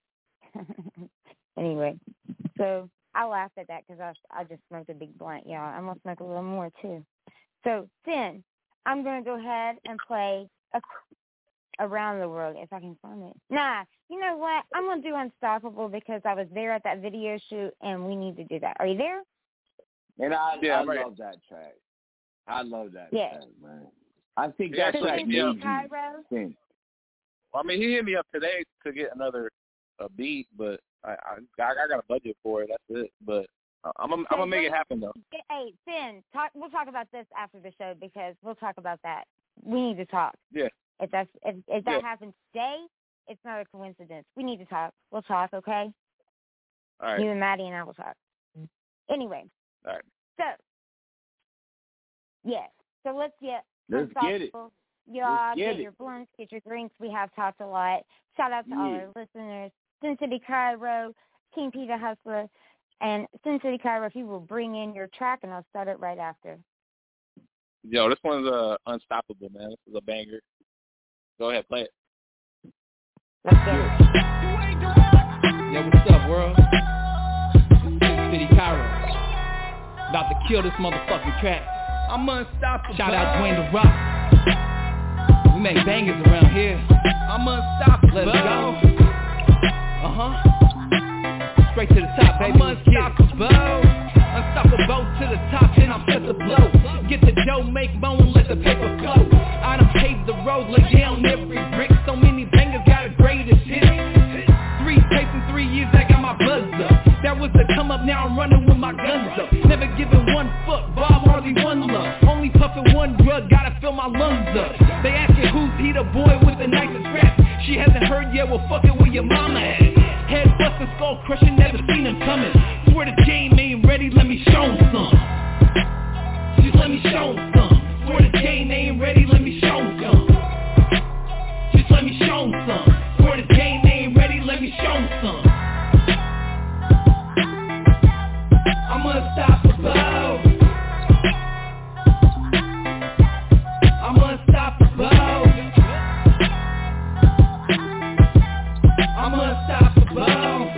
Anyway, so I laughed at that because I, I just smoked a big blunt, y'all. I'm going to smoke a little more, too. So, Sin, I'm going to go ahead and play a, Around the World, if I can find it. Nah, you know what? I'm going to do Unstoppable because I was there at that video shoot, and we need to do that. Are you there? And I, Yeah, I I'm ready. love that track. I love that Yeah. track, man. I think Yeah, that actually, track yeah. made you Cairo? sing. Well, I mean, he hit me up today to get another a beat, but I I, I got a budget for it. That's it. But I'm gonna, I'm gonna make it happen though. Hey, Finn, talk, we'll talk about this after the show because we'll talk about that. We need to talk. Yeah. If that's if, if that Yeah. happens today, it's not a coincidence. We need to talk. We'll talk, okay? All right. You and Maddie and I will talk. Anyway. All right. So, yeah. So let's get Let's get it. Unstoppable. Y'all Let's get get it. your blunts, get your drinks. We have talked a lot. Shout out to all Yeah. our listeners. Sin City Cairo, King Peter Hustler, and Sin City Cairo, if you will bring in your track, and I'll start it right after. Yo, this one's uh, Unstoppable, man. This is a banger. Go ahead, play it. Let's get it. Yo, what's up, world? Sin City Cairo. About to kill this motherfucking track. I'm unstoppable. Shout out Dwayne The Rock. We make bangers around here. I'm unstoppable. Let's go. Uh-huh. Straight to the top, baby. I'm unstoppable. Unstoppable to the top, and I'm set to blow. Get the dough, make moan, let the paper flow. I done paved the road, lay down every brick. So many bangers got a greatest hit. Three tapes in three years, I got my buzz up. That was the come up, now I'm running with my guns up. Never giving one fuck, Bob Marley one love. Only puffing one drug, gotta fill my lungs up. They asking who's he, the boy with the nicest rap. She hasn't heard yet, well fuck it where your mama at. Head busting, skull crushing, never seen him coming. Swear the game ain't ready, let me show him some. Just let me show him some. Swear the game ain't ready, let me show him some. Just let me show him some. Swear the game ain't ready, let me show him some. I'm unstoppable. I'm unstoppable. I'm unstoppable.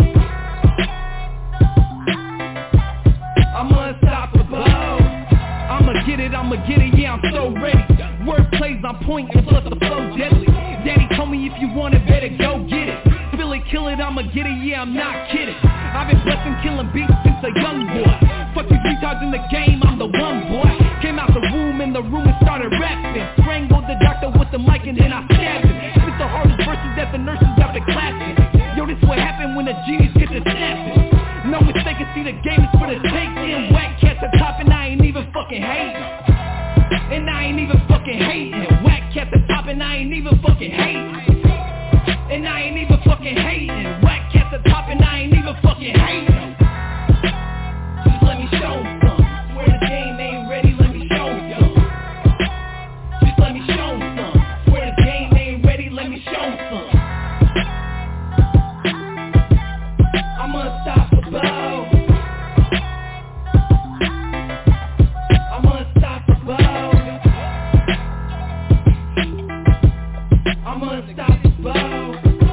I'm unstoppable. I'ma get it, I'ma get it, yeah, I'm so ready. Word plays on point and plus the flow deadly. Daddy told me if you want it, better go get it. Spill it, kill it, I'ma get it, yeah, I'm not kidding. I've been blessing, killing beats since a young boy. Fuck these retards in the game, I'm the one boy. Came out the womb in the room and started rapping. Strangled the doctor with the mic and then I stabbed him. Spit the hardest verses that the nurses got the classes. Yo, this what happened when the genius get to snapping. No mistake, see the game is for the taking. Whack cats at top and I ain't even fucking hating. And I ain't even fucking hating. Whack cats at top and I ain't even fucking hating. And I ain't even fucking hating. Whack cats at top and I ain't even fucking hating. Just let me show 'em some. Swear the game ain't ready, let me show 'em some. Just let me show 'em some. Swear the game ain't ready, let me show 'em some. I'm unstoppable. I'm unstoppable. I'm unstoppable.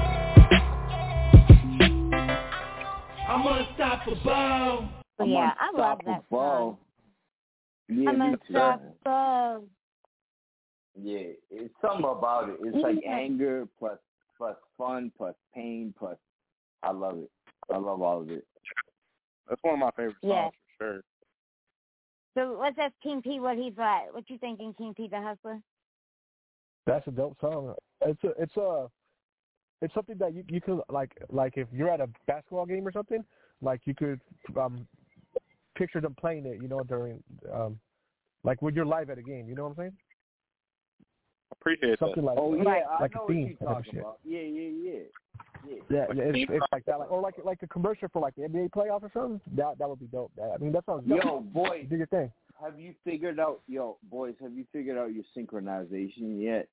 I'm unstoppable. So, yeah, I love that song. Yeah, I'm me too. unstoppable. Yeah, it's something about it. It's like Yeah. anger plus plus fun plus pain plus. I love it. I love all of it. That's one of my favorite songs Yeah. for sure. So let's ask King P what he's like. What you thinking, King P the Hustler? That's a dope song. It's a, it's a, it's something that you you could like like if you're at a basketball game or something, like you could um picture them playing it, you know, during um like when you're live at a game. You know what I'm saying? Appreciate something that. like Oh yeah, like, I like know a what theme you're type of talking shit. about. Yeah, yeah, yeah. Yeah, yeah, yeah it's, it's like that, like, or like like a commercial for like the N B A playoffs or something. That that would be dope. I mean, that sounds dope. Yo, boy, do your thing. Have you figured out, yo, boys? Have you figured out your synchronization yet?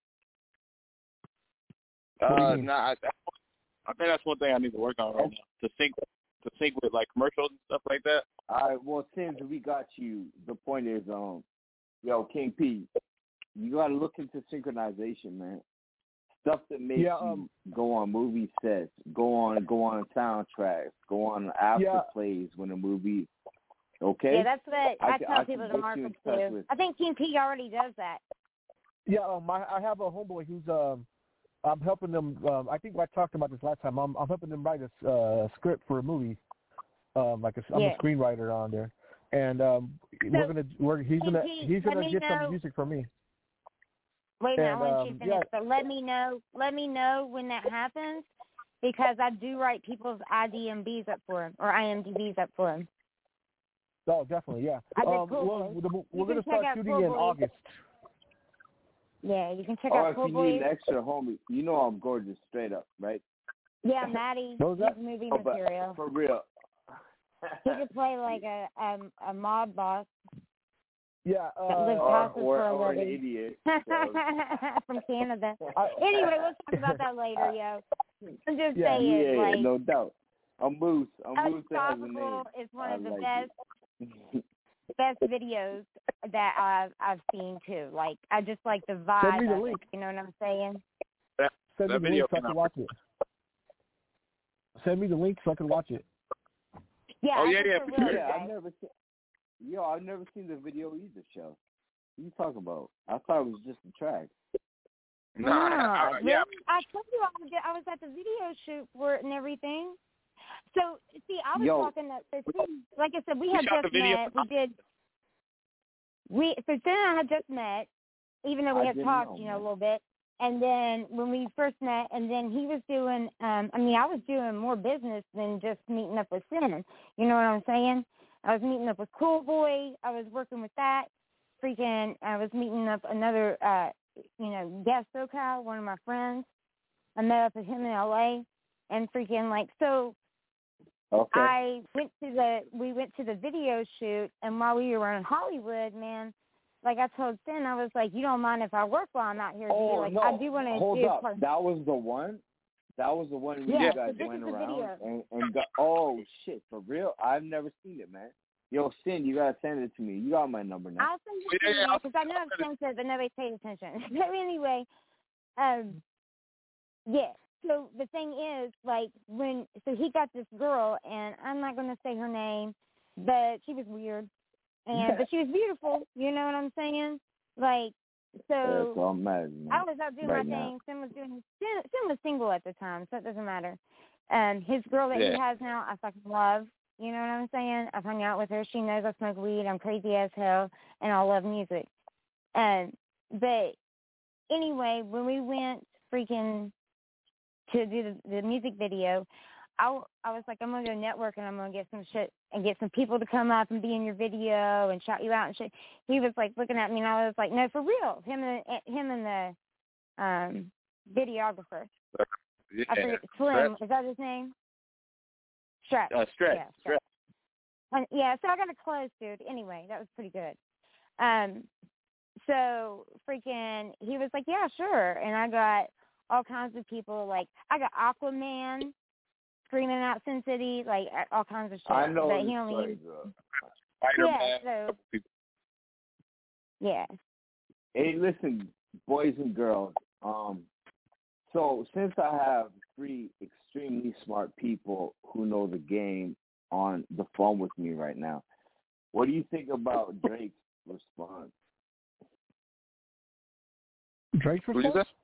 Uh, nah, I, I think that's one thing I need to work on right now. To sync, to sync with like commercials and stuff like that. All right. Well, since we got you, the point is, um, yo, King P, you gotta look into synchronization, man. Stuff that makes yeah, um, you go on movie sets, go on, go on soundtracks, go on after yeah. plays when a movie. Okay. Yeah, that's what I, I tell I people can to get you market in touch to. with- I think King P already does that. Yeah, um, I, I have a homeboy who's um, I'm helping them. Um, I think I talked about this last time. I'm I'm helping them write a uh, script for a movie. Um, like a, I'm Yeah. a screenwriter on there, and um, So, we're gonna we're, he's gonna P, he's let gonna me get know- some music for me. Wait a minute, And, I want um, you to finish. yeah. But let me know, let me know when that happens, because I do write people's I D M Bs up for them or I M D Bs up for them. Oh, definitely, yeah. I did Um, Cool well, Boys. the, You we're can gonna check start out shooting Cool in Boys. August. Yeah, you can check Oh, out if Cool you Boys. need an extra homie, you know I'm gorgeous, straight up, right? Yeah, Maddie, What was that? he's movie Oh, but material. for real. He could play like a um, a mob boss Yeah, uh, that lives or houses or, for a or an living. idiot. From Canada. I- Anyway, we'll talk about that later, yo. I'm just Yeah, saying, yeah, like, no doubt. A moose, a moose that has a name. Unstoppable is one I of the like best it. best videos that I've I've seen too. Like, I just like the vibe. Send me the of it, link. you know what I'm saying? That, Send me that the video link so I came can out watch it. Send me the link so I can watch it. Yeah. Oh, I yeah, think yeah, for for real sure. Yeah, I've today. never seen. Yo, I've never seen the video either. Show. What you talking about? I thought it was just a track. Nah, Nah, I, I, yeah, really? I told you I was, I was at the video shoot for it and everything. So, see, I was Yo. talking that, so see, like I said, we We had shot just the video. met. We did, we, so Sin and I had just met, even though we I had didn't talked, know, you know, man. a little bit. And then when we first met, and then he was doing, um, I mean, I was doing more business than just meeting up with Sin. You know what I'm saying? I was meeting up with Cool Boy. I was working with that. Freaking, I was meeting up another, uh, you know, Gas SoCal, one of my friends. I met up with him in L A, and freaking like so. Okay. I went to the we went to the video shoot, and while we were in Hollywood, man, like I told Sin, I was like, you don't mind if I work while I'm out here? Oh, like no. I do want to Hold do. up. Part- That was the one. That was the one where Yeah, you so guys this went is the around video. and and got. Oh shit, for real? I've never seen it, man. Yo, Sin, you gotta send it to me. You got my number now. I'll send it to Yeah, you I'll because I know I've sent it, but nobody paid attention. So anyway, um, yeah. So the thing is, like when so he got this girl, and I'm not going to say her name, but she was weird, and but she was beautiful. You know what I'm saying? Like so. Yeah, so I'm mad. Man. I was out doing right my now. thing. Sim was doing. Sim, Sim was single at the time, so it doesn't matter. Um, his girl that Yeah. he has now, I fucking love. You know what I'm saying? I've hung out with her. She knows I smoke weed. I'm crazy as hell, and I love music. Um, but anyway, when we went freaking to do the, the music video, I, I was like, I'm gonna go network and I'm gonna get some shit and get some people to come up and be in your video and shout you out and shit. He was like looking at me, and I was like, no, for real. Him and him and the um videographer. yeah. I forget. Slim, is that his name? Stretch. Uh, stretch, Yeah, stretch. Uh, yeah, so I got a close, dude. Anyway, that was pretty good. Um, so freaking, he was like, yeah, sure. And I got all kinds of people. Like, I got Aquaman screaming out Sin City, like all kinds of shit. I know But this he only, story, girl. yeah, Spider-Man. so yeah. Hey, listen, boys and girls. Um, so since I have three extremely smart people who know the game on the phone with me right now, what do you think about Drake's response? Drake's What did you response? say?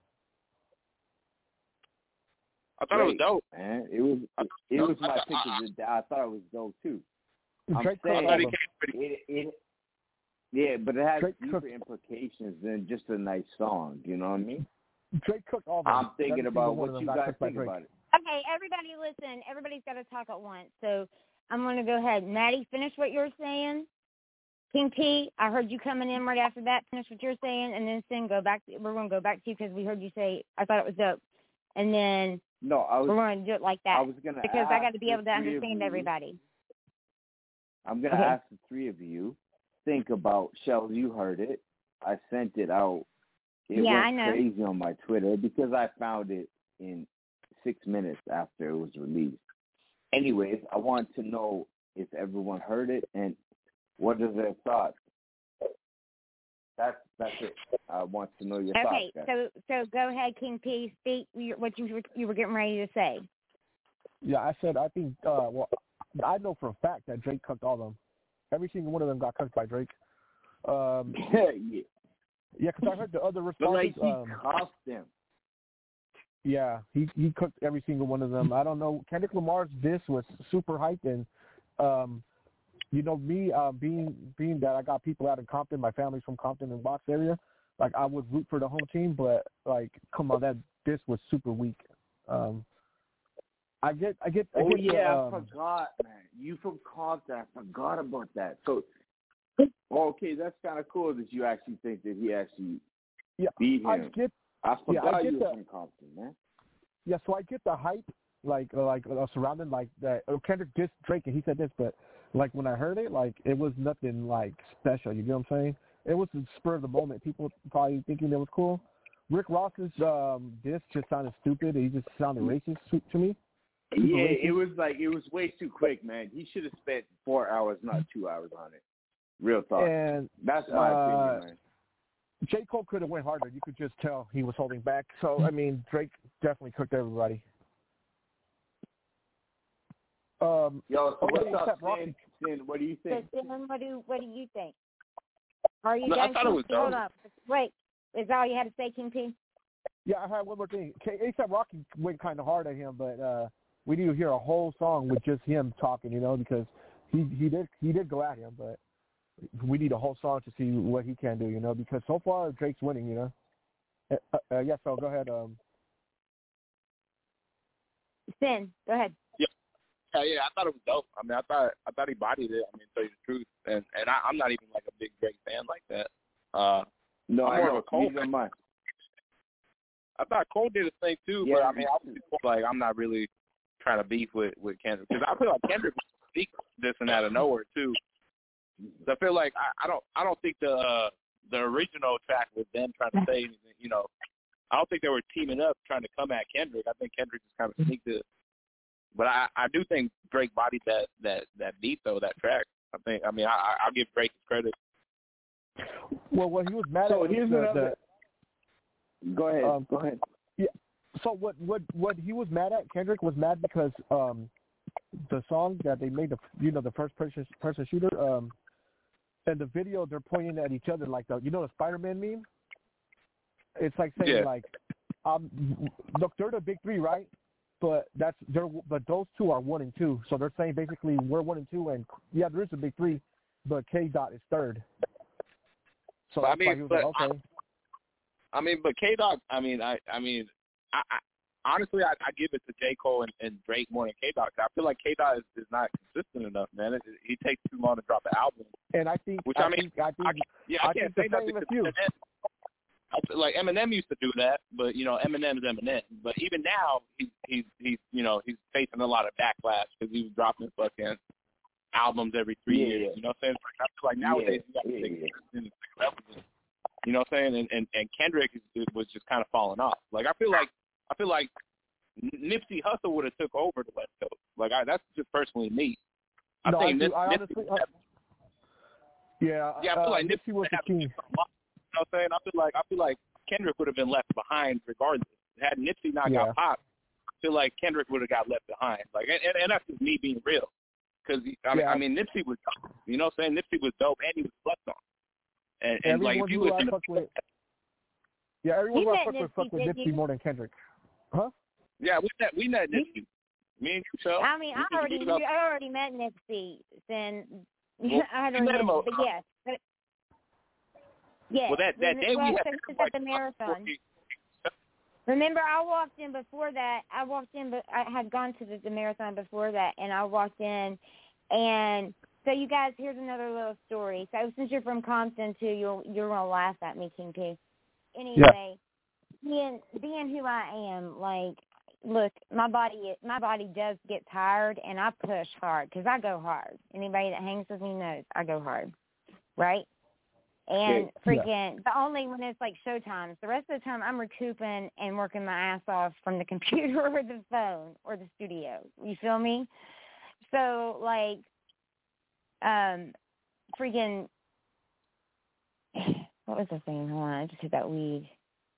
I thought it was Drake, dope. Man, it was it, it was my pick of the day. I thought it was dope too. I'm Drake saying album. it, it Yeah, but it has Drake deeper cooked- implications than just a nice song. You know what I mean? Drake cooked all of them. I'm thinking Every about single one what of you them got guys cooked by think Drake. about it. Okay, everybody listen. Everybody's got to talk at once. So I'm going to go ahead. Maddie, finish what you're saying. King P, I heard you coming in right after that. Finish what you're saying. And then Sin, go back. We're going to go back to you because we heard you say, I thought it was dope. And then No, I was. we're going to do it like that. I was gonna because I ask got to be the able to three of understand you- everybody. I'm gonna Okay. ask the three of you. Think about Shells. You heard it. I sent it out. It Yeah, went I know. crazy on my Twitter because I found it in six minutes after it was released. Anyways, I want to know if everyone heard it and what are their thoughts. That's that's it. I want to know your Okay, thoughts. guys. so so go ahead, King P. Speak your- what you were, you were getting ready to say. Yeah, I said I think. Uh, well, I know for a fact that Drake cooked all of them. Every single one of them got cooked by Drake. Um, yeah, yeah, because I heard the other but like responses. he um, cuffed them. Yeah, he he cooked every single one of them. I don't know. Kendrick Lamar's diss was super hyped, and um, you know me uh, being being that I got people out in Compton, my family's from Compton and Box area. Like I would root for the home team, but like come on, that diss was super weak. Um, I get, I get, I Oh get. yeah, the, I um, forgot, man. You from Compton? I forgot about that. So, okay, that's kind of cool that you actually think that he actually yeah, beat him. I get. I yeah, forgot I get you were the- from Compton, man. Yeah, so I get the hype, like uh, like uh, surrounding like that. Uh, Kendrick dissed Drake, and he said this, but like when I heard it, like it was nothing like special. You get what I'm saying? It was the spur of the moment. People probably thinking it was cool. Rick Ross's um, diss just sounded stupid. He just sounded racist to, to me. Super Yeah, racist. it was like it was way too quick, man. He should have spent four hours, not two hours, on it. Real talk. And That's my uh, opinion, man. J. Cole could have went harder. You could just tell he was holding back. So I mean, Drake definitely cooked everybody. Um, Yo, so okay, what's up, except Rocky. Sin? Sin, what do you So, think? Sin, what do what do you think? Are you No, I done? thought it was King P? Hold dope. up. Wait, is that all you had to say, King P? Yeah, I had one more thing. K- A$AP Rocky went kind of hard at him, but uh, we need to hear a whole song with just him talking, you know, because he he did he did go at him, but we need a whole song to see what he can do, you know, because so far Drake's winning, you know. Uh, uh, yeah, so go ahead. Um, Sin, go ahead. Yeah, yeah, I thought it was dope. I mean, I thought I thought he bodied it. I mean, to tell you the truth, and and I, I'm not even like a big Drake fan like that. Uh, No, I'm I more know. of a Cole Neither am I. I thought Cole did his thing too, Yeah, but I me mean, I was just like, I'm not really trying to beef with with Kendrick because I feel like Kendrick was speak this and out of nowhere too. So I feel like I, I don't I don't think the uh, the original track with them trying to say anything, you know, I don't think they were teaming up trying to come at Kendrick. I think Kendrick just kind of sneaked it. But I, I do think Drake bodied that, that, that beat though, that track. I think I mean I I'll give Drake his credit. well, what he was mad So at here's the, another. Go ahead. Um, Go ahead. Yeah. So what what what he was mad at? Kendrick was mad because um, the song that they made, the you know the first person person shooter, um, and the video they're pointing at each other like the you know the Spider-Man meme. It's like saying Yeah. like, um, look, they're the big three, right? But that's they're but those two are one and two. So they're saying basically we're one and two, and yeah, there is a big three, but K Dot is third. So But I that's why mean, he was but like, okay. I mean, but K Dog. I mean, I I mean, I, I honestly I, I give it to J Cole and, and Drake more than K Dog. I feel like K Dog is, is not consistent enough, man. It, it, he takes too long to drop an album. And I think Which I, I mean, think I think I, yeah, I, I can't think say the same nothing. with you. Eminem, I feel like Eminem used to do that, but you know, Eminem is Eminem. But even now, he's he's he's you know he's facing a lot of backlash because he was dropping fucking albums every three Yeah, years. yeah. You know what I'm saying? I feel like nowadays Yeah, you got to yeah, take yeah. consistent and relevant. You know what I'm saying? And and, and Kendrick is, was just kind of falling off. Like I feel like I feel like Nipsey Hussle would have took over the West Coast. Like I, that's just personally me. I No, think I, Nip, do, I Nipsey honestly, would have, yeah, yeah, I feel uh, like Nipsey Nipsey was would the have king. to do a lot. You know what I'm saying? I feel like I feel like Kendrick would have been left behind regardless. Had Nipsey not Yeah. got popped, I feel like Kendrick would have got left behind. Like, and, and that's just me being real. Because I mean, Yeah. I mean, Nipsey was, you know what I'm saying? Nipsey was dope, and he was slept on. And, and like, Everyone if you who I listen to, fuck with, yeah, everyone You who I met fuck with Nipsey, fuck with did Nipsey you? more than Kendrick. Huh? yeah, we met, we met Nipsey. Me and you, so. I mean, I we, already we, knew, I already met Nipsey. Then Well, I you already met met him him, a- but yes, but Yeah. Well, that that the, day well, we had so this is at the marathon. Remember, I walked in before that. I walked in, but I had gone to the, the marathon before that, and I walked in, and so you guys, here's another little story. So since you're from Compton too, you'll you're gonna laugh at me, King P. Anyway, yeah. being being who I am, like, look, my body my body does get tired, and I push hard because I go hard. Anybody that hangs with me knows I go hard, right? And freaking, yeah. the only when it's like show times, the rest of the time I'm recouping and working my ass off from the computer or the phone or the studio. You feel me? So, like, um, freaking, what was I saying? Hold on, I just hit that weed.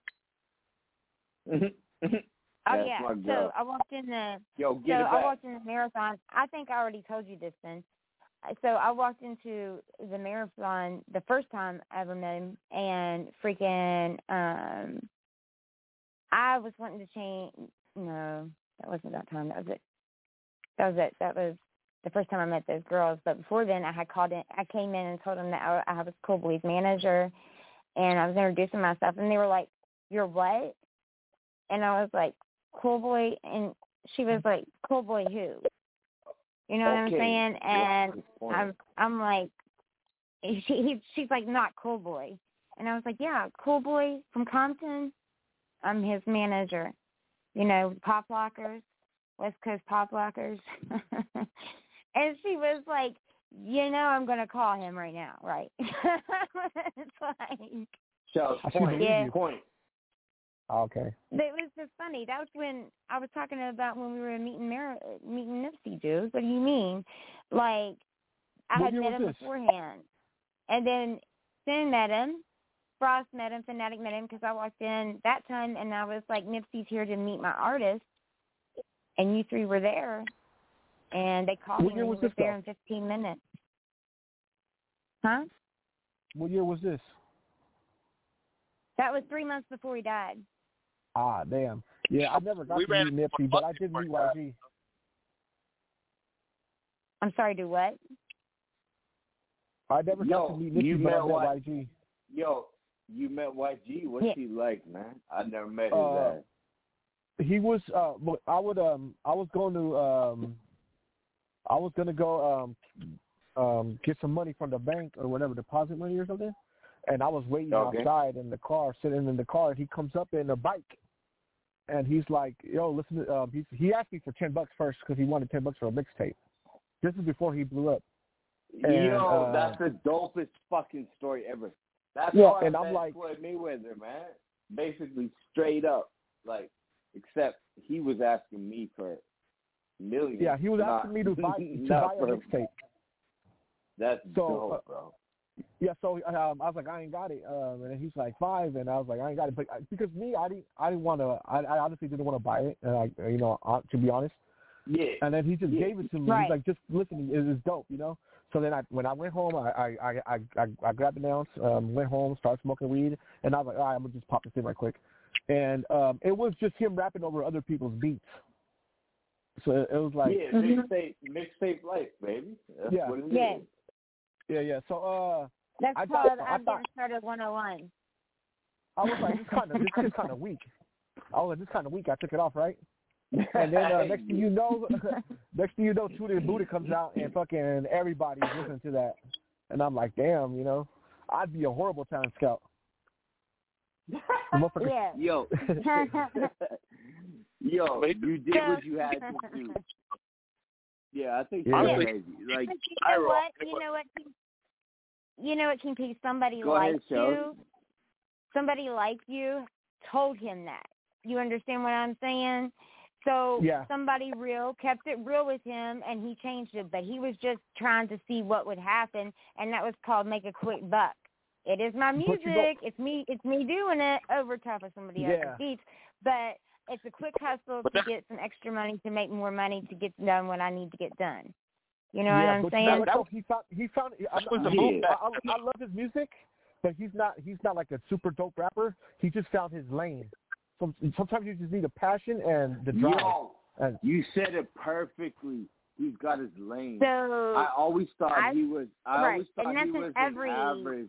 oh, yeah. So I walked in the, Yo, get so it back. I walked in the marathon. I think I already told you this then. So I walked into the marathon the first time I ever met him, and freaking, um, I was wanting to change. No, that wasn't that time. That was it. That was it. That was the first time I met those girls. But before then, I had called in. I came in and told them that I, I was Cool Boy's manager, and I was introducing myself, and they were like, "You're what?" And I was like, "Cool Boy," and she was like, "Cool Boy who?" You know okay. what I'm saying? And yeah, I'm, I'm like, she, he, she's like, not Cool Boy. And I was like, yeah, Cool Boy from Compton. I'm his manager. You know, Pop Lockers, West Coast Pop Lockers. And she was like, you know, I'm going to call him right now, right? It's like, so, point, yeah. point. Okay. It was just funny. That was when I was talking about when we were meeting Mar- meeting Nipsey Jews. What do you mean? Like, I what had met him this? beforehand. And then Sin met him. Frost met him. Fanatic met him because I walked in that time and I was like, Nipsey's here to meet my artist. And you three were there. And they called what me and was he was this, there though? in fifteen minutes. Huh? What year was this? That was three months before he died. Ah, damn. Yeah, I never got we to ran meet Nipsey, but I did meet Y G. I'm sorry, do what? I never Yo, got to meet Nipsey, you but I met met y- Y G. Yo, you met Y G. What's yeah. he like, man? I never met his Uh, ass. He was. Uh, I would. Um, I was going to. Um, I was gonna go. Um, um, get some money from the bank or whatever, deposit money or something. And I was waiting okay. outside in the car, sitting in the car, and he comes up in a bike. And he's like, yo, listen, to, um, he, he asked me for ten bucks first because he wanted ten bucks for a mixtape. This is before he blew up. And, Yo, uh, that's the dopest fucking story ever. That's yeah, how I and met I'm like, Floyd Mayweather, man. Basically, straight up, like, except he was asking me for millions. yeah, he was not, asking me to buy to not buy a for, mixtape. That's So, dope, uh, bro. Yeah, so um, I was like, I ain't got it, um, and he's like five, and I was like, I ain't got it, but because me, I didn't, I didn't want to, I, I honestly didn't want to buy it, and I, you know, uh, to be honest. Yeah. And then he just yeah. gave it to me. Right. He's like, just listen, it is dope, you know. So then I, when I went home, I, I, I, I, I, I grabbed an ounce, um, went home, started smoking weed, and I was like, all right, I'm gonna just pop this in right quick. And um, it was just him rapping over other people's beats. So it, it was like, yeah, mixtape, mixtape life, baby. That's yeah, what it yeah. is. Yeah, yeah. So uh, That's I called thought, I I've thought, been started one oh one. I was like, this kind of, this is kind of weak. I was like, this kind of weak. I took it off, right? And then uh, next thing you know, next thing you know, Tutti and Buddha comes out and fucking everybody's listening to that. And I'm like, damn, you know, I'd be a horrible talent scout. Yeah. Yo. Yo, you did what you had to do. Yeah, I think yeah. you're crazy. Like, but you know what? You know what? You know what, King P? Somebody Go like ahead, you, somebody like you told him that. You understand what I'm saying? So yeah. somebody real kept it real with him, and he changed it. But he was just trying to see what would happen, and that was called make a quick buck. It is my music. You know, it's me. It's me doing it over top of somebody else's yeah. beats. But it's a quick hustle to get some extra money to make more money to get done what I need to get done. You know yeah, what I'm but saying? You know, he found. He found. I, I, yeah. I, I, I love his music, but he's not. He's not like a super dope rapper. He just found his lane. Some, sometimes you just need a passion and the drive. Yo, and, you said it perfectly. He's got his lane. So I always thought I, he was. I right. always thought and that's he was in every, an average.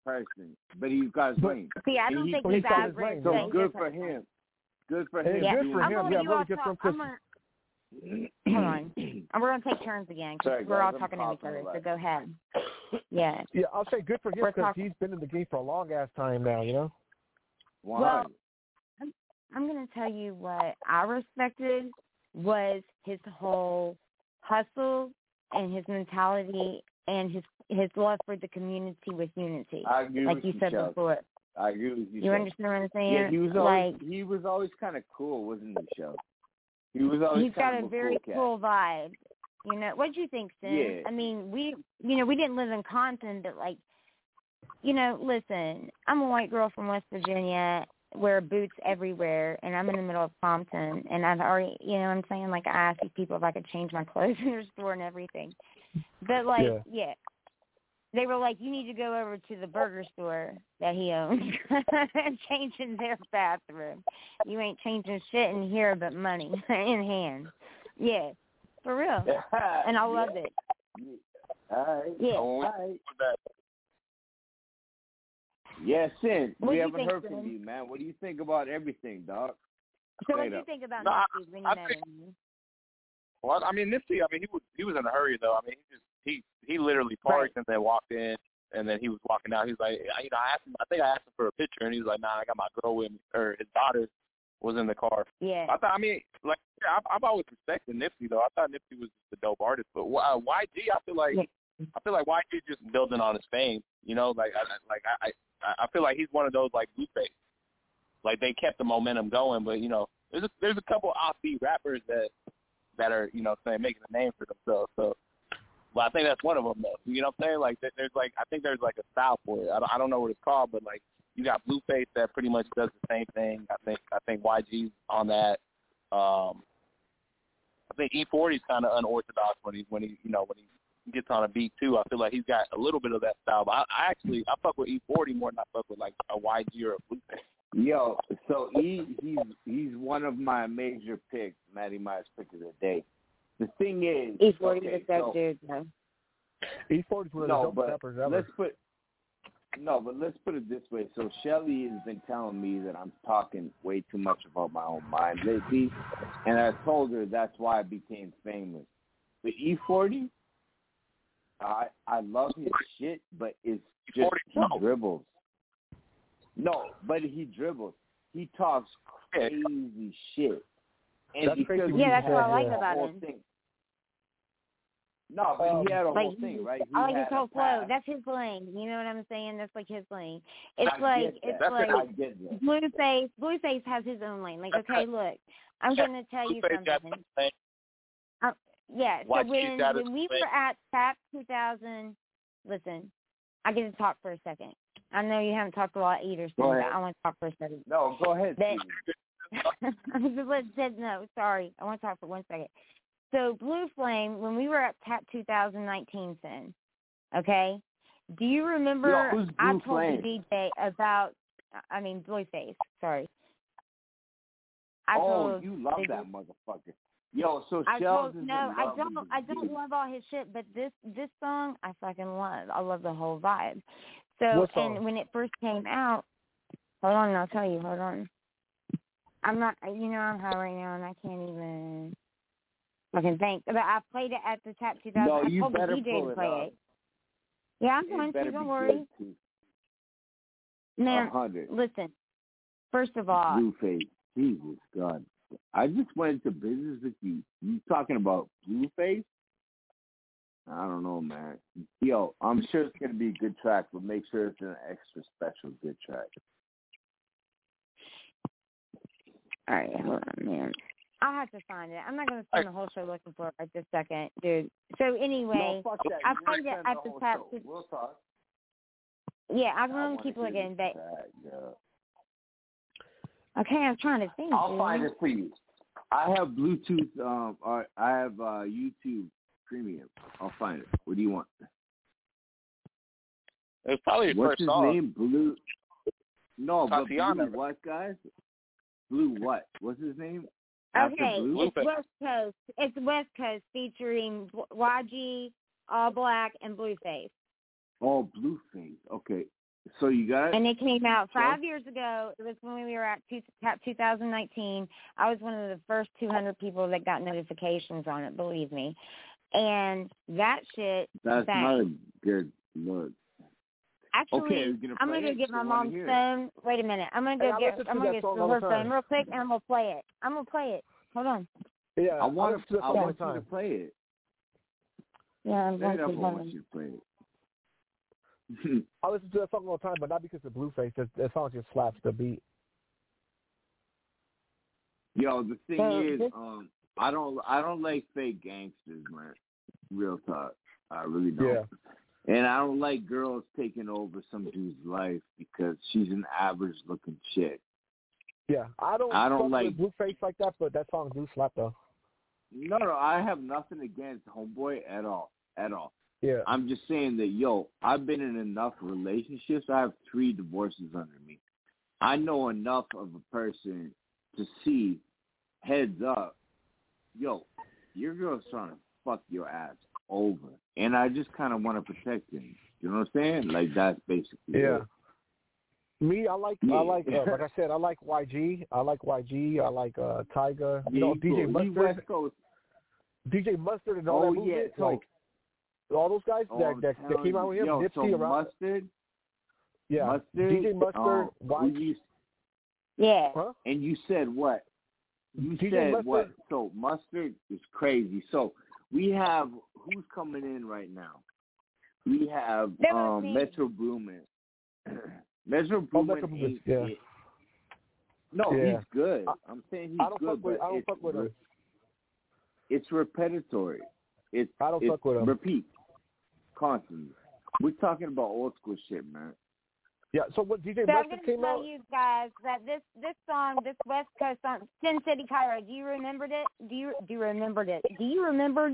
person, but he's got his lane. See, I And don't he- think he's he's got his average. lane, So yeah. good for him. Good for Hey, him. Yeah, good doing for I'm him. gonna Yeah, let you really all good for him. talk. I'm 'cause- gonna, hold on. And we're gonna take turns again because Sorry, we're guys, all I'm talking to each talking other. a lot. So go ahead. Yeah. Yeah, I'll say good for him We're because talking- he's been in the game for a long ass time now. You know. Why? Well, I'm, I'm going to tell you what I respected was his whole hustle and his mentality and his his love for the community with unity, I agree like with you said Chuck. before. I agree with you. You Chuck. understand what I'm saying? Yeah, he was always like he was always kind of cool, wasn't he, Chuck? He was always he's got kind a of very cool, cat. cool vibe. You know, what do you think, Sin? Yeah. I mean, we, you know, we didn't live in Compton, but like, you know, listen, I'm a white girl from West Virginia, wear boots everywhere, and I'm in the middle of Compton, and I've already, you know what I'm saying? Like, I asked these people if I could change my clothes in their store and everything. But, like, Yeah. yeah. They were like, you need to go over to the burger store that he owns and change in their bathroom. You ain't changing shit in here but money in hand. Yeah, for real. And I loved yeah. it. All right. Yeah. All right. Yeah, Sin, What do we you haven't think, heard from Sin? you, man. What do you think about everything, dog? So Straight what do you up. think about No, I- Nipsey when you I met think- him? Well, I mean, Nipsey. I mean, he was he was in a hurry though. I mean, he just he he literally parked Right. and then walked in, and then he was walking out. He was like, you know, I asked him. I think I asked him for a picture, and he was like, Nah, I got my girl with me, or his daughter was in the car. Yeah. I thought. I mean, like I've, I've always respected Nipsey though. I thought Nipsey was just a dope artist, but uh, Y G, I feel like Yeah. I feel like Y G just building on his fame. You know, like I like I I, I feel like he's one of those like Blueface. Like they kept the momentum going, but you know, there's a, there's a couple offbeat rappers that that are you know saying making a name for themselves. So, well, I think that's one of them though. You know what I'm saying? Like there- there's like I think there's like a style for it. I don't, I don't know what it's called, but like you got Blueface that pretty much does the same thing. I think I think Y G's on that. Um, I think E forty's kind of unorthodox when he when he you know when he gets on a beat too. I feel like he's got a little bit of that style. But I, I actually I fuck with E forty more than I fuck with like a Y G or a Blueface. Yo, so he he's he's one of my major picks, Matty Myers pick of the day. The thing is, E forty okay, was that so, dude, though. E forty is one of no, the dopest but rappers ever. let's put no, but let's put it this way. So Shelly has been telling me that I'm talking way too much about my own mind lately, and I told her that's why I became famous. But E forty, I I love his shit, but it's just he no. dribbles. No, but he dribbles. He talks crazy shit. And That's because crazy he Yeah, that's had what I like the about whole him. thing. No, but Um, he had a Like, whole thing, right? He I like his had a whole flow. path. That's his lane. You know what I'm saying? That's like his lane. It's I like get it's that. like I get that. Blueface. Blueface has his own lane. Like, okay, look, I'm Yeah, going to tell you Blueface got something. the same. Uh, yeah. So Y G's when got his when we lane. were at TAP two thousand, listen, I get to talk for a second. I know you haven't talked a lot either, Go so ahead. I want to talk for a second. No, go ahead, That, Steve. just let said no. Sorry, I want to talk for one second. So Blue Flame, when we were at TAP two thousand nineteen, Sin, okay? Do you remember? Yo, who's I Blue told Flame? the D J about. I mean, Blueface. Sorry. I Oh, told you love the- that motherfucker. Yo, so I Shells told is no, in I love don't. with I this don't dude. love all his shit, but this this song I fucking love. I love the whole vibe. So What song? and when it first came out, hold on, I'll tell you. Hold on. I'm not. You know, I'm high right now, and I can't even fucking think. But I played it at the TAP two thousand. No, I you told the better D J pull to it play up. it. Yeah, I'm It going to. better Don't be worry, good, too. man. A hundred. Listen. First of all, Blueface. Jesus God. I just went into business with you. You talking about Blueface? I don't know, man. Yo, I'm sure it's gonna be a good track, but make sure it's an extra special good track. all right, hold on, man. I'll have to find it. I'm not going to spend the whole show looking for it right this second, dude. So anyway, no, fuck that. I You played wanna it spend at the the whole TAP. show. We'll talk. Yeah, I'm I going wanna to keep hear looking. this But track, yeah. okay, I'm trying to think. I'll dude. find it for you. I have Bluetooth. Um, or I have uh, YouTube Premium. I'll find it. What do you want? It's probably your What's first his song. name? Blue. No, but Tatiana. Blue what, guys? Blue what? What's his name? After Okay, Blue? it's West Coast. It's West Coast featuring Y G, All Black, and Blueface. Oh, Blueface. Okay. So you got it? And it came out five So? years ago. It was when we were at two, two thousand nineteen. I was one of the first two hundred people that got notifications on it, believe me. And that shit That's bang. not a good look. Actually, okay, gonna I'm going to it? get my so mom's phone. Wait a minute. I'm going to Hey, go I get listen to I'm going that to get song all her the phone time. real quick, and I'm going to play it. I'm going to play it. Hold on. Yeah, I want, listen to that I song all want the you time. to play it. Yeah, I'm going Straight up, to. I Hold want on. you to play it. I listen to that song all the time, but not because of Blueface. That, that song just slaps the beat. Yo, the thing So is, this- um, I don't, I don't like fake gangsters, man. Real talk, I really don't. Yeah. And I don't like girls taking over some dude's life because she's an average-looking chick. Yeah, I don't. I don't fuck like- with Blueface like that, but that song do slap though. No, no, I have nothing against Homeboy at all, at all. Yeah. I'm just saying that, yo, I've been in enough relationships. I have three divorces under me. I know enough of a person to see, heads up, yo, your girl's trying to fuck your ass over. And I just kind of want to protect him. You know what I'm saying? Like, that's basically Yeah. it. Me, I like, Yeah. I like, uh, like I said, I like Y G. I like Y G. I like uh, Tyga. You Yeah, know, you D J cool. You Mustard. West Coast. D J Mustard and all Oh, that yeah. movement. So, Like all those guys oh, that, I'm that that telling came out with him. you, yo, Nipsey so around. Mustard, Yeah. Mustard, D J Mustard. um, Y who G. you, Yeah. Huh? and you said what? You D J said Mustard. what? So Mustard is crazy. So we have who's coming in right now? We have That was um, me. Metro Boomin. Metro Oh, Boomin Metro Boomin, ain't yeah. it. No, Yeah. he's good. I- I'm saying he's I don't good, fuck with. but I don't it's, fuck with re- him. it's repetitory. It's I don't it's fuck with him. repeat constantly. We're talking about old school shit, man. Yeah. So what D J So I'm Mustard going to came tell out? you guys that this this song, this West Coast song, Sin City Cairo. Do you remember it? Do you do you remember it? Do you remember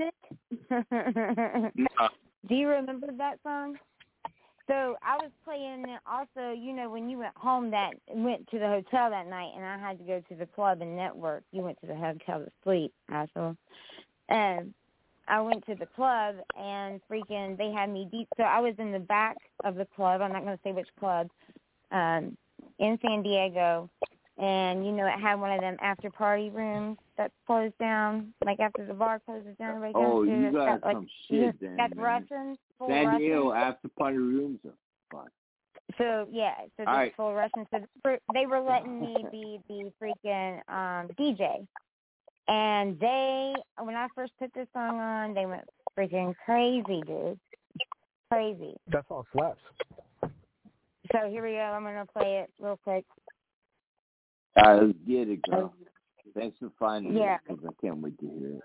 it? Do you remember that song? So I was playing it also, you know, when you went home that went to the hotel that night, and I had to go to the club and network. You went to the hotel to sleep, asshole. And I went to the club, and freaking they had me deep. So I was in the back of the club. I'm not going to say which club, um, in San Diego. And, you know, it had one of them after-party rooms that closed down, like after the bar closes down. Right Oh, down you to, got like, some shit then, That's man. Russian. Full San Russian. Diego after party rooms are fun. So yeah, so All this right. full Russian. So they were, they were letting me be the freaking um, D J, and they when I first put this song on, they went freaking crazy, dude, crazy. That song slaps. So here we go. I'm gonna play it real quick. All right, let's get it, girl. Thanks for finding Yeah. it, because I can't wait to hear it.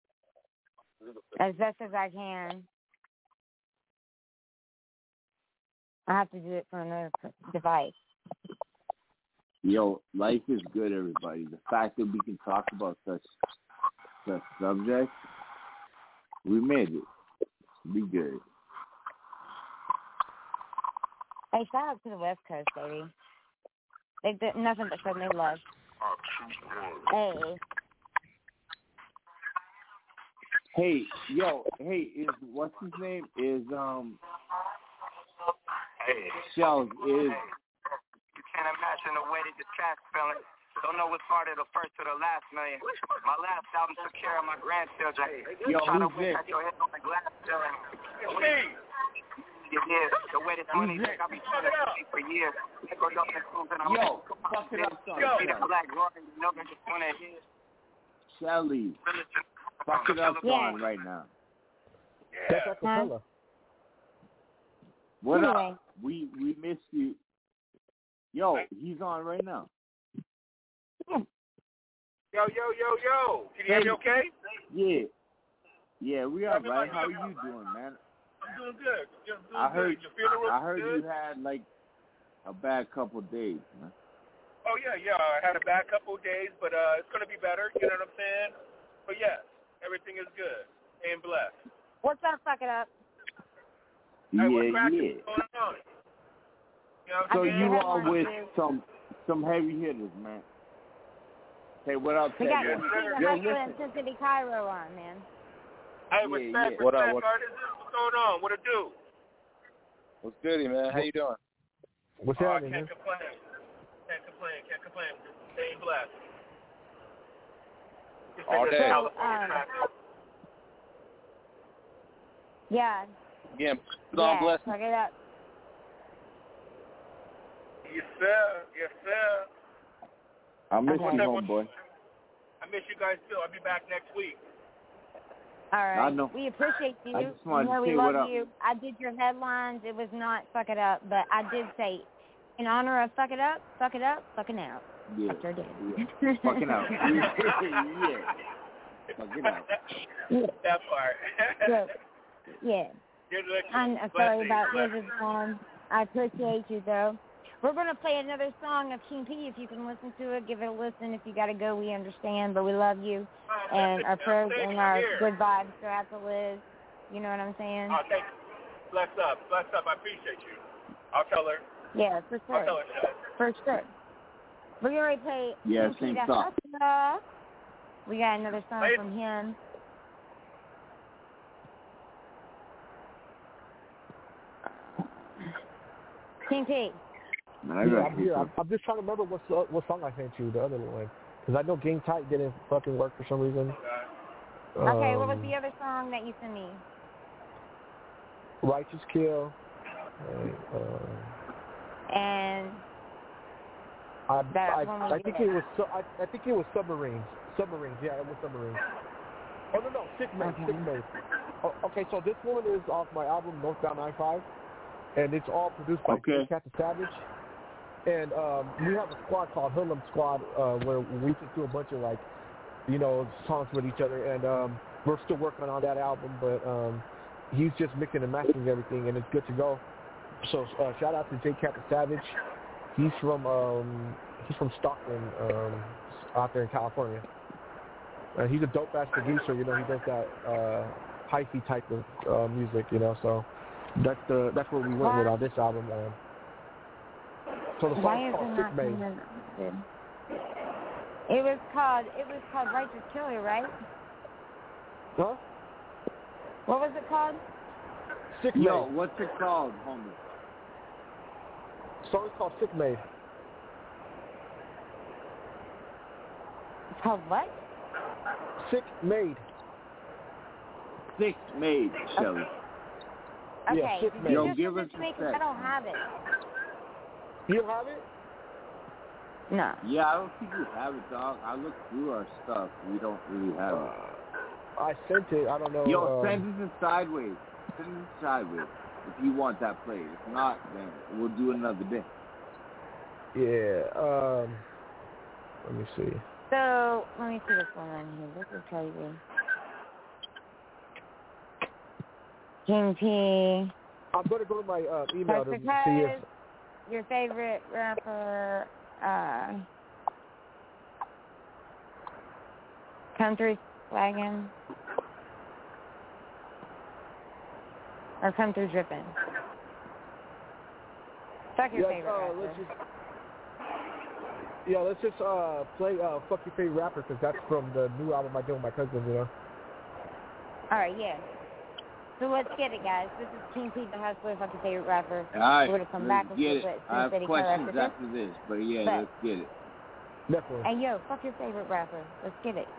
As best as I can. I have to do it from another device. Yo, life is good, everybody. The fact that we can talk about such such subjects, we made it. We good. Hey, shout out to the West Coast, baby. They did nothing but show me love. Hey. Hey, yo, hey, is what's his name? Is um Hey. Shells is You can't imagine the way that the track's feeling. Don't know what started the first or the last million. My last album took care of my grandchildren. Yo, Trying to who's win this? at your head on the glass ceiling. It is. The way this money Who's take, I'll be trying to see for years. Go up and cruise and I'm Yo, fuck it up, son. Yo, see the black roaring, you know they just wanna hear. Shelly. Fuck it up, Yeah. son, right now. That's acapella. What Anyway. up? We we missed you. Yo, he's on right now. Yo, yo, yo, yo. Can you hear me okay? Yeah. Yeah, we are Tell me right. about How are you. you doing, man? I'm doing good. I'm doing I heard good. You feeling real I heard good? you had like a bad couple days, man. Oh, yeah, yeah. I had a bad couple of days, but uh, it's going to be better. You know what I'm saying? But, yes, everything is good and blessed. What's up, fuck it up? Hey, Yeah, what's cracking? yeah. What's going on? You know what So I'm you saying? are with some some heavy hitters, man. Hey, what up, We got Ted? Christina Yo, Hustler and listen. Sin City Cairo on, man. Hey, Yeah, respect, yeah. What up, respect, what- artists. What's going on? What it do? What's goody, man? How you doing? What's Oh, I happening, can't man? complain. Can't complain. Can't complain. Staying blessed. Just All in this day. California Um, traffic. Yeah. Again, put on Yeah. blessing. Plug it up. Yes, sir. Yes, sir. I miss Okay. you, homeboy. I miss you guys too. I'll be back next week. All right. I know. We appreciate you. I just wanted you know to we say love what up. you. I did your headlines. It was not fuck it up, but I did say, in honor of fuck it up, fuck it up, fucking out. Yeah. Fuck your dad. yeah. Fucking out. yeah. Fucking out. Yeah. That part. So, yeah. You're listening. I'm sorry Blessings, about blessings. yours, Vaughn. I appreciate you, though. We're going to play another song of King P. If you can listen to it, give it a listen. If you got to go, we understand, but we love you. Oh, And our prayers thank and you. our Here. good vibes go out to Liz. You know what I'm saying? Oh, thank you. Bless up. Bless up. I appreciate you. I'll tell her. Yeah, for I'll tell sure. her that. For sure. We're going to play Yeah, King P. same the song. Hustler. We got another song Play- from him. King P. Man, I Yeah, got I'm here. I'm, I'm just trying to remember what so- what song I sent you, the other one, because I know Game Tight didn't fucking work for some reason. Okay, um, what was the other song that you sent me? Righteous Kill. And, uh, And I That I, one we I think did. it was su- I, I think it was Submarines. Submarines, yeah, it was Submarines. Oh no no, Sick Made, Okay. Sick Made. Oh, okay, so this one is off my album Northbound nine five, and it's all produced by Okay. Cat the Savage. And um, we have a squad called Hoodlum Squad, uh, where we just do a bunch of like, you know, songs with each other, and um, we're still working on that album, but um, he's just mixing and mastering everything, and it's good to go. So uh, shout out to J Cat the Savage. He's from um, he's from Stockton, um, out there in California. Uh, he's a dope ass producer, you know. He does that uh, hyphy type of uh, music, you know. So that's the that's where we went with on this album. Um, so the Why song's is called it Sick not Made. coming good? It was called it was called Righteous Killer, right? Huh? What was it called? Sick Yo, Made. what's it called, homie? The song's called Sick Made. It's called what? Sick Made. Six made, Shelly. Okay, Yeah, Sick did Made. you Yo, just give send us it to me? a 'Cause sec. I don't have it. You don't have it? No. Yeah, I don't think we have it, dog. I looked through our stuff. We don't really have it. I sent it. I don't know. Yo, um, send it sideways. Send it sideways if you want that played. If not, then we'll do it another day. Yeah. Um. Let me see. So let me see this one on here. This is crazy. King P. I'm gonna go to my uh, email to Because see if. your favorite rapper, uh, Country Wagon, or Country Drippin'. Fuck your Yeah, favorite uh, rapper. let's just. Yeah, let's just uh, play uh, "Fuck Your Favorite Rapper" because that's from the new album I did with my cousin. You know. All right, yeah. So let's get it, guys. This is King P, the Hustler, Fuck Your Favorite Rapper. All right, We're gonna come let's back and get see it. what I have City questions Color after this, but yeah, But- let's get it. Definitely. Hey, yo, fuck your favorite rapper. Let's get it.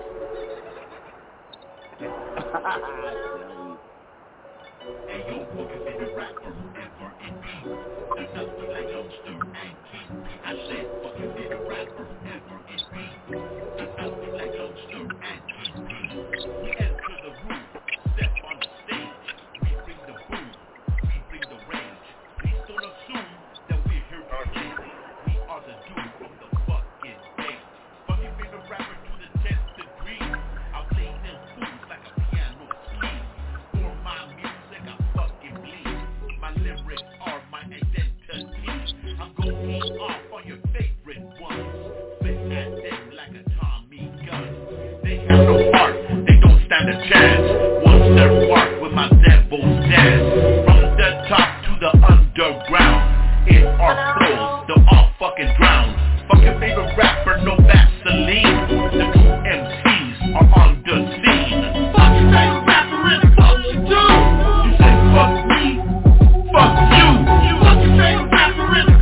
No heart, they don't stand a chance. Once they're marked with my devil's dance. From the top to the underground, in our flows, they'll all fucking drown. Fuck your favorite rapper, no Vaseline. The two M Cs are on the scene. Fuck your favorite rapper and fuck you do. You say fuck me, fuck you. Fuck your favorite rapper and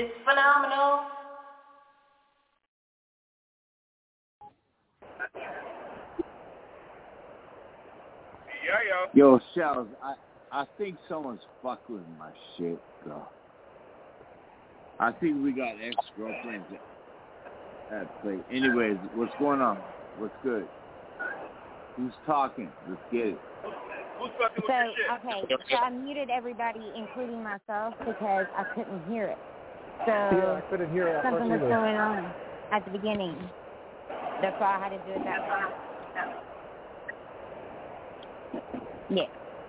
It's phenomenal. Yeah, yo. Yo, Shells, I I think someone's fucking with my shit, bro. I think we got ex-girlfriends at, at play. Anyways, what's going on? What's good? Who's talking? Let's get it. Who's fucking with So, your shit? okay, so I muted everybody, including myself, because I couldn't hear it. So Yeah, I couldn't hear it at something first was either. going on at the beginning. That's why I had to do it that way. Yeah.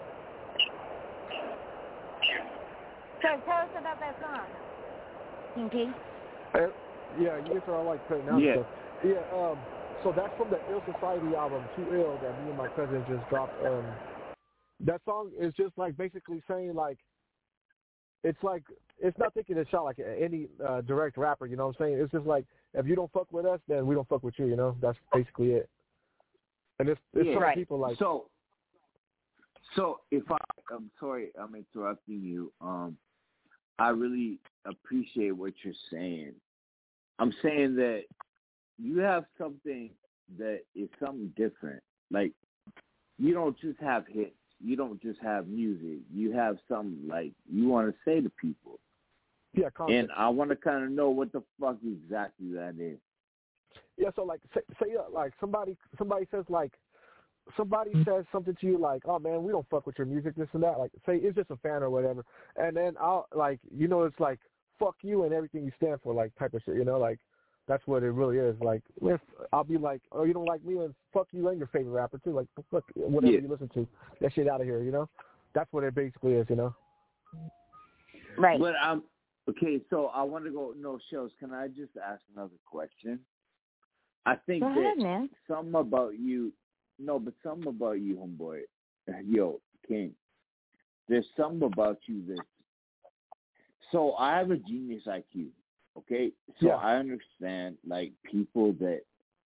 So tell us about that song, Kinky. Uh, yeah, you guys are all like putting out Yeah. stuff. Yeah, um, so that's from the Ill Society album, Too Ill, that me and my cousin just dropped. Um, that song is just like basically saying like, it's like, it's not taking a shot like any uh, direct rapper, you know what I'm saying? It's just like, if you don't fuck with us, then we don't fuck with you, you know? That's basically it. And it's, it's Yeah. some Right. people like... So, so if I, I'm sorry, I'm interrupting you. Um, I really appreciate what you're saying. I'm saying that you have something that is something different. Like, you don't just have hits. You don't just have music. You have something like you want to say to people. Yeah, content. And I want to kind of know what the fuck exactly that is. Yeah, so like, say, say uh, like somebody somebody says like, somebody says something to you like, oh man, we don't fuck with your music, this and that. Like, say it's just a fan or whatever, and then I'll like, you know, it's like fuck you and everything you stand for, like type of shit. You know, like that's what it really is. Like, if I'll be like, oh, you don't like me, and fuck you and your favorite rapper too. Like, fuck whatever Yeah. you listen to, that shit out of here. You know, that's what it basically is. You know. Right. But I'm okay. So I want to go. No, Shells. Can I just ask another question? I think Go ahead, that man. something about you. No, but something about you, homeboy. Yo, King. There's something about you that. So I have a genius I Q. Okay, so Yeah. I understand like people that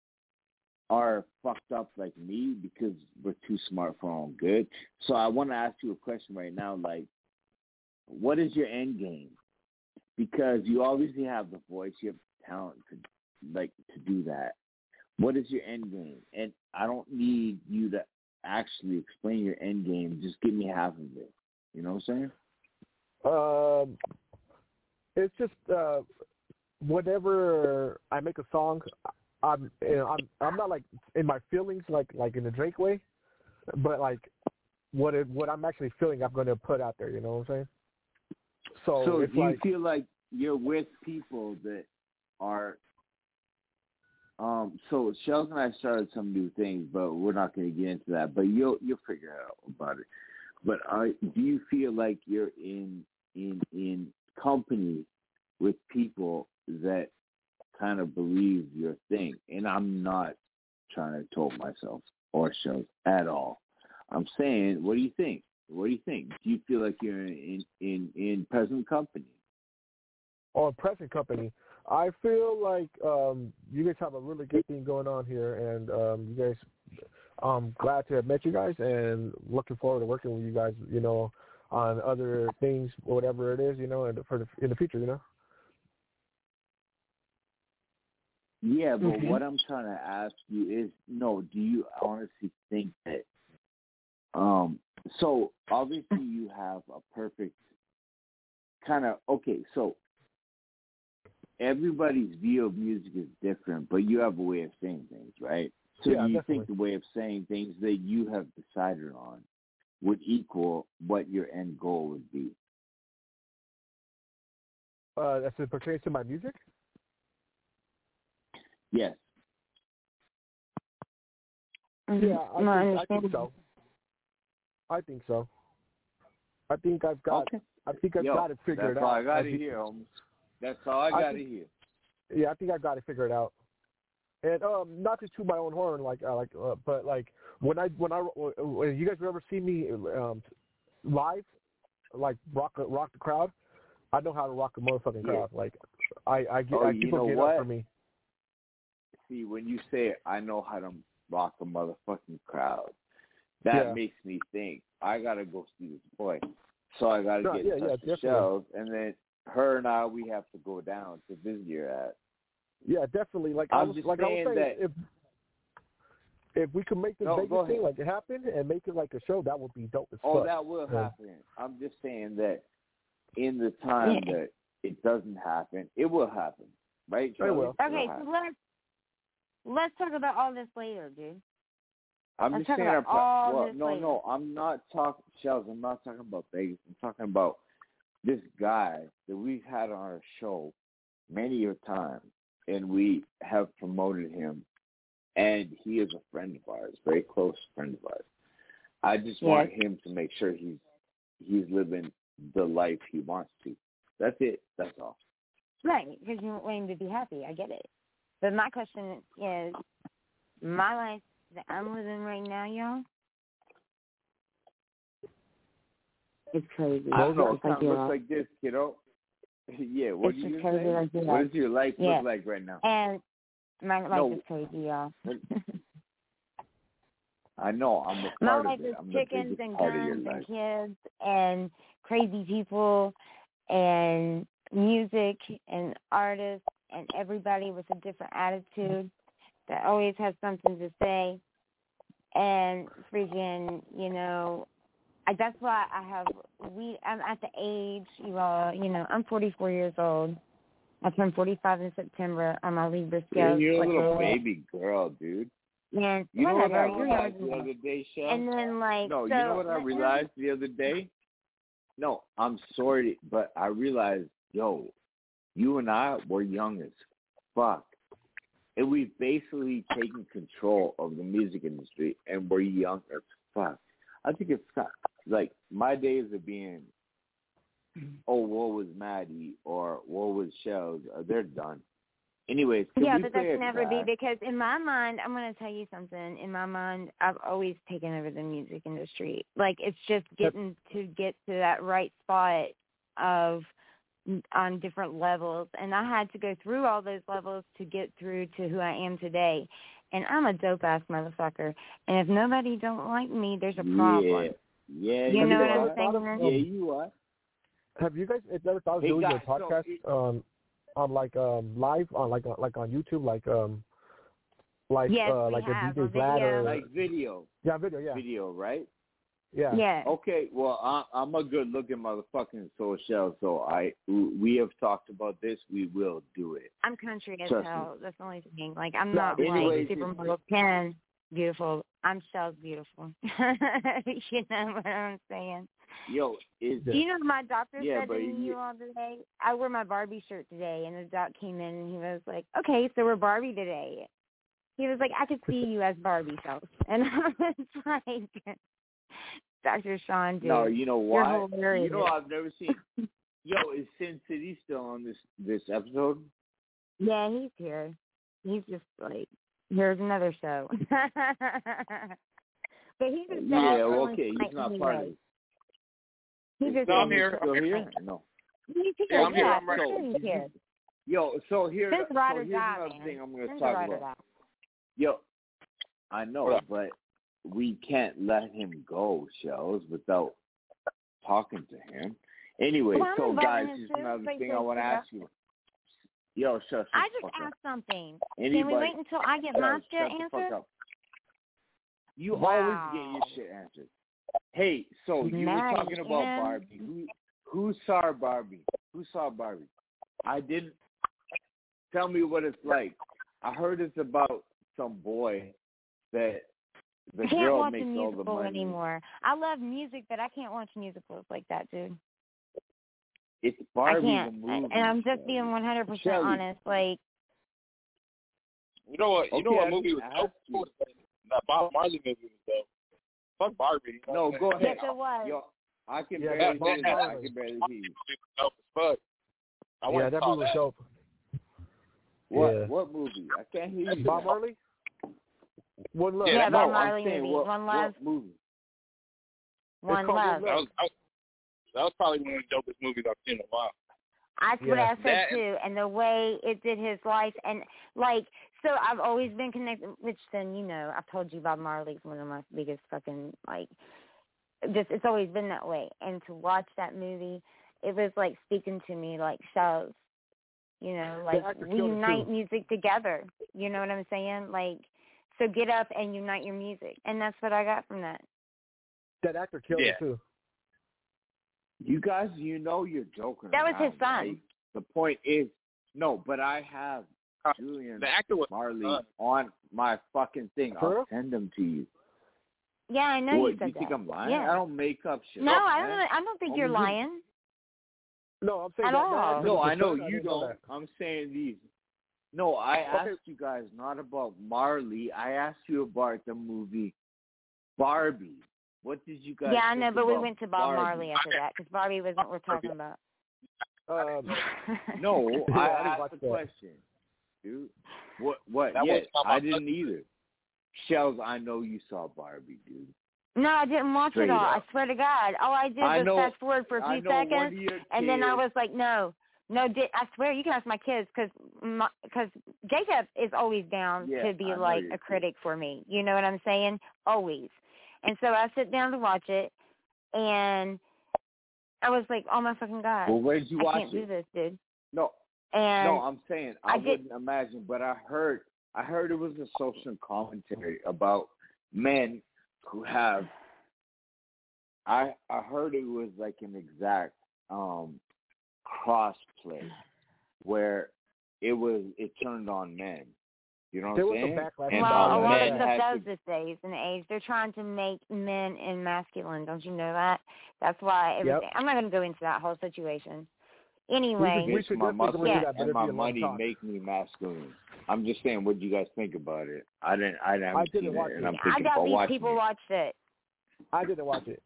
are fucked up like me because we're too smart for our own good. So I want to ask you a question right now. Like, what is your end game? Because you obviously have the voice, you have talent to like to do that. What is your end game? And I don't need you to actually explain your end game. Just give me half of it. You know what I'm saying? Um, it's just uh, whenever I make a song, I'm you know, I'm I'm not like in my feelings like like in the Drake way, but like what it, what I'm actually feeling, I'm going to put out there. You know what I'm saying? So, So it's do you like, feel like you're with people that are um so Shells and I started some new things, but we're not going to get into that, but you'll you'll figure out about it. But are, do you feel like you're in in in company with people that kind of believe your thing? And I'm not trying to told myself or Shells at all. I'm saying, what do you think? What do you think? Do you feel like you're in in, in present company? on present company, I feel like um, you guys have a really good thing going on here, and um, you guys, I'm glad to have met you guys, and looking forward to working with you guys, you know, on other things, whatever it is, you know, and for the, in the future, you know. Yeah, but Mhm. what I'm trying to ask you is, no, do you honestly think that, um, so obviously you have a perfect kind of, okay, so everybody's view of music is different, but you have a way of saying things, right? So Yeah, do you definitely. think the way of saying things that you have decided on would equal what your end goal would be? Uh, as it pertains to my music? Yes. Yeah, I, No, I think, I think understand. so. I think so. I think I've got. Okay. I think I've Yo, got it figured that's out. all I got As to you- hear, homie. That's all I I got to think- hear. Yeah, I think I got it figured out. And um, not to toot my own horn, like, uh, like, uh, but like when I when I when you guys ever see me um, live, like rock rock the crowd, I know how to rock a motherfucking Yeah. crowd. Like, I I get Oh, I, you people know get what? up for me. See, when you say it, I know how to rock a motherfucking crowd. That Yeah. makes me think I gotta go see this boy. So I gotta No, get yeah, in yeah, touch with definitely. Shells, and then her and I, we have to go down to visit your ass. Yeah, definitely. Like I'm I was, just like I was saying saying, that- if if we could make this No, go Vegas thing ahead. like it happen and make it like a show, that would be dope as Oh, fuck. that will Yeah. happen. I'm just saying that in the time Yeah. that it doesn't happen, it will happen, right? It Charlie? will. It Okay, so happen. let's let's talk about all this later, dude. I'm let's just talk saying. about Our, pro- all well, this no, later. no, I'm not talking, Shells. I'm not talking about Vegas. I'm talking about this guy that we've had on our show many a time, and we have promoted him, and he is a friend of ours, very close friend of ours. I just want Yes. him to make sure he's he's living the life he wants to. That's it. That's all. Right, because you want him to be happy. I get it. But my question is, my life that I'm living right now, y'all, it's crazy. I don't know. It It's like kind of you're looks all- like this, kiddo. Yeah. What It's do just you crazy say? like you're What all- does your life Yeah. look like right now? And my life No. is crazy, y'all. I know. I'm a My part life of it. is I'm the chickens biggest and part of your guns and life. kids and crazy people and music and artists and everybody with a different attitude that always has something to say. And freaking, you know, I, that's why I have, we, I'm at the age, you all, you know, I'm forty-four years old. I turned forty-five in September on my Libra scale. Dude, you're a like, little uh, baby girl, dude. And You know what whatever, I you're realized younger the than other me. day, Shell? And then, like, No, so, you know what I let- realized the other day? No, I'm sorry, but I realized, yo, you and I were young as fuck. And we've basically taken control of the music industry, and we're young as fuck. I think it's not, like, my days of being, oh, woe was Maddie, or woe was Shells, uh, they're done. Anyways, can yeah, we but play that's a never be track? because in my mind, I'm going to tell you something. In my mind, I've always taken over the music industry. Like, it's just getting to get to that right spot of on different levels, and I had to go through all those levels to get through to who I am today. And I'm a dope ass motherfucker. And if nobody don't like me, there's a problem. Yeah, yeah, you you know are. what I'm saying? Yeah, you are. Have you guys ever thought of Hey, doing guys, your so podcast it- um, on like um live on like on, like on YouTube, like um like Yes, uh we like have, a D on J Vlad video. or Like video. yeah video yeah Video, right? yeah Yeah. Okay, well, I, I'm a good-looking motherfucking soul shell, so I we have talked about this. We will do it. I'm country as Trust hell. That's the only thing. Like, I'm No, not anyways, like Supermodel ten beautiful. I'm Shell's beautiful. You know what I'm saying? Yo, is Do you know what my doctor Yeah, said but to me you- you all today? I wear my Barbie shirt today, and the doc came in, and he was like, okay, so we're Barbie today. He was like, I could see you as Barbie, Shells. And I was like, Doctor Sean, dude, no, you know you're why? hilarious. You know I've never seen. Yo, is Sin City still on this this episode? Yeah, he's here. He's just like, here's another show. But he's just Yeah, been well, on okay, tonight he's not anyway. part of it. He Is just No, I'm Sin here. Still here? No. He's here. Yeah, I'm here. Yeah, I'm right. for sure he's here. Yo, so here, Since so ride or here's die, another man. thing I'm going to Since talk ride or about. die. Yo, I know, but we can't let him go, Shells, without talking to him. Anyway, Well, I'm so inviting guys, him here's too, another but thing he I want to said, ask you. Yo, shut, shut I the just fuck up. asked something. Anybody, Can we wait until I get my Shut- shit shut the fuck answered? up. You Wow. always get your shit answered. Hey, so you Nice, were talking about man. Barbie. Who who saw Barbie? Who saw Barbie? I didn't. Tell me what it's like. I heard it's about some boy that the I can't girl watch makes a all the musical money. anymore. I love music, but I can't watch musicals like that, dude. It's Barbie I can't. the movie. And I'm just Shelly. being one hundred percent Shelly. honest. Like, You know what? You Okay, know what I movie was asked dope? you. That Bob Marley movie was dope. Fuck Barbie. You know No, what I'm go saying? ahead. yes, it was. Yo, I can Yeah, barely Bob hear you. I Marley. can barely hear you. Movie was dope as fuck. I yeah wanted to that saw movie was that. dope. What Yeah. what movie? I can't hear you. Bob Marley. One love. Yeah, Yeah, that Bob no, Marley I'm saying movie. what, One Love. what movie? One called Love. One That was, that was that was probably one of the dopest movies I've seen in a while. That's what Yeah. I said That- too, and the way it did his life, and like, so I've always been connected. Which then, you know, I've told you Bob Marley's one of my biggest fucking like. Just it's always been that way, and to watch that movie, it was like speaking to me, like shows. You know, like actor we killed it, unite too. music together. You know what I'm saying? Like, so get up and unite your music, and that's what I got from that. That actor killed Yeah. it too. You guys, you know you're joking. That was his around, son. right? The point is, no, but I have Julian The actor was Marley son. on my fucking thing. For I'll real? send them to you. Yeah, I know What, you said you think that. I'm lying? Yeah. I don't make up shit. No, up, I man. don't. I don't think Oh, you're you- lying. No, I'm saying At that, all. that actor No, was I his know son. you didn't know don't. that. I'm saying these. No, I asked Okay. you guys not about Marley. I asked you about the movie Barbie. What did you guys Yeah, I think know, but we about went to Bob Barbie? Marley after that because Barbie wasn't what we're talking about. Um, No, Yeah, I I didn't asked watch the that. question, dude. What? What? That Yeah, was not my I didn't either. Shells, I know you saw Barbie, dude. No, I didn't watch Straight it all. up. I swear to God. All I did I was know- fast forward for a I few know one seconds, of your and then I kids- was like, no, no. Di- I swear, you can ask my kids because because Jacob is always down Yeah, to be I know like your a critic for me. You know what I'm saying? Always. And so I sit down to watch it, and I was like, oh my fucking God. Well, where did you I watch can't it? do this, dude. No, And no, I'm saying I, I did- wouldn't imagine, but I heard, I heard it was a social commentary about men who have. I I heard it was like an exact um crossplay where it was it turned on men. You know what There I'm was some saying? backlash. And well, how a lot men of stuff had does to- this days and age. They're trying to make men masculine. Don't you know that? That's why everything. Yep. I'm not going to go into that whole situation. We Anyway, could- we Makes my definitely muscles do that, but and it'd my be a long money talk. make me masculine. I'm just saying, what do you guys think about it? I didn't. I didn't. I didn't seen watch it, and it. I'm I thinking got about these watching people it. watched it. I didn't watch it.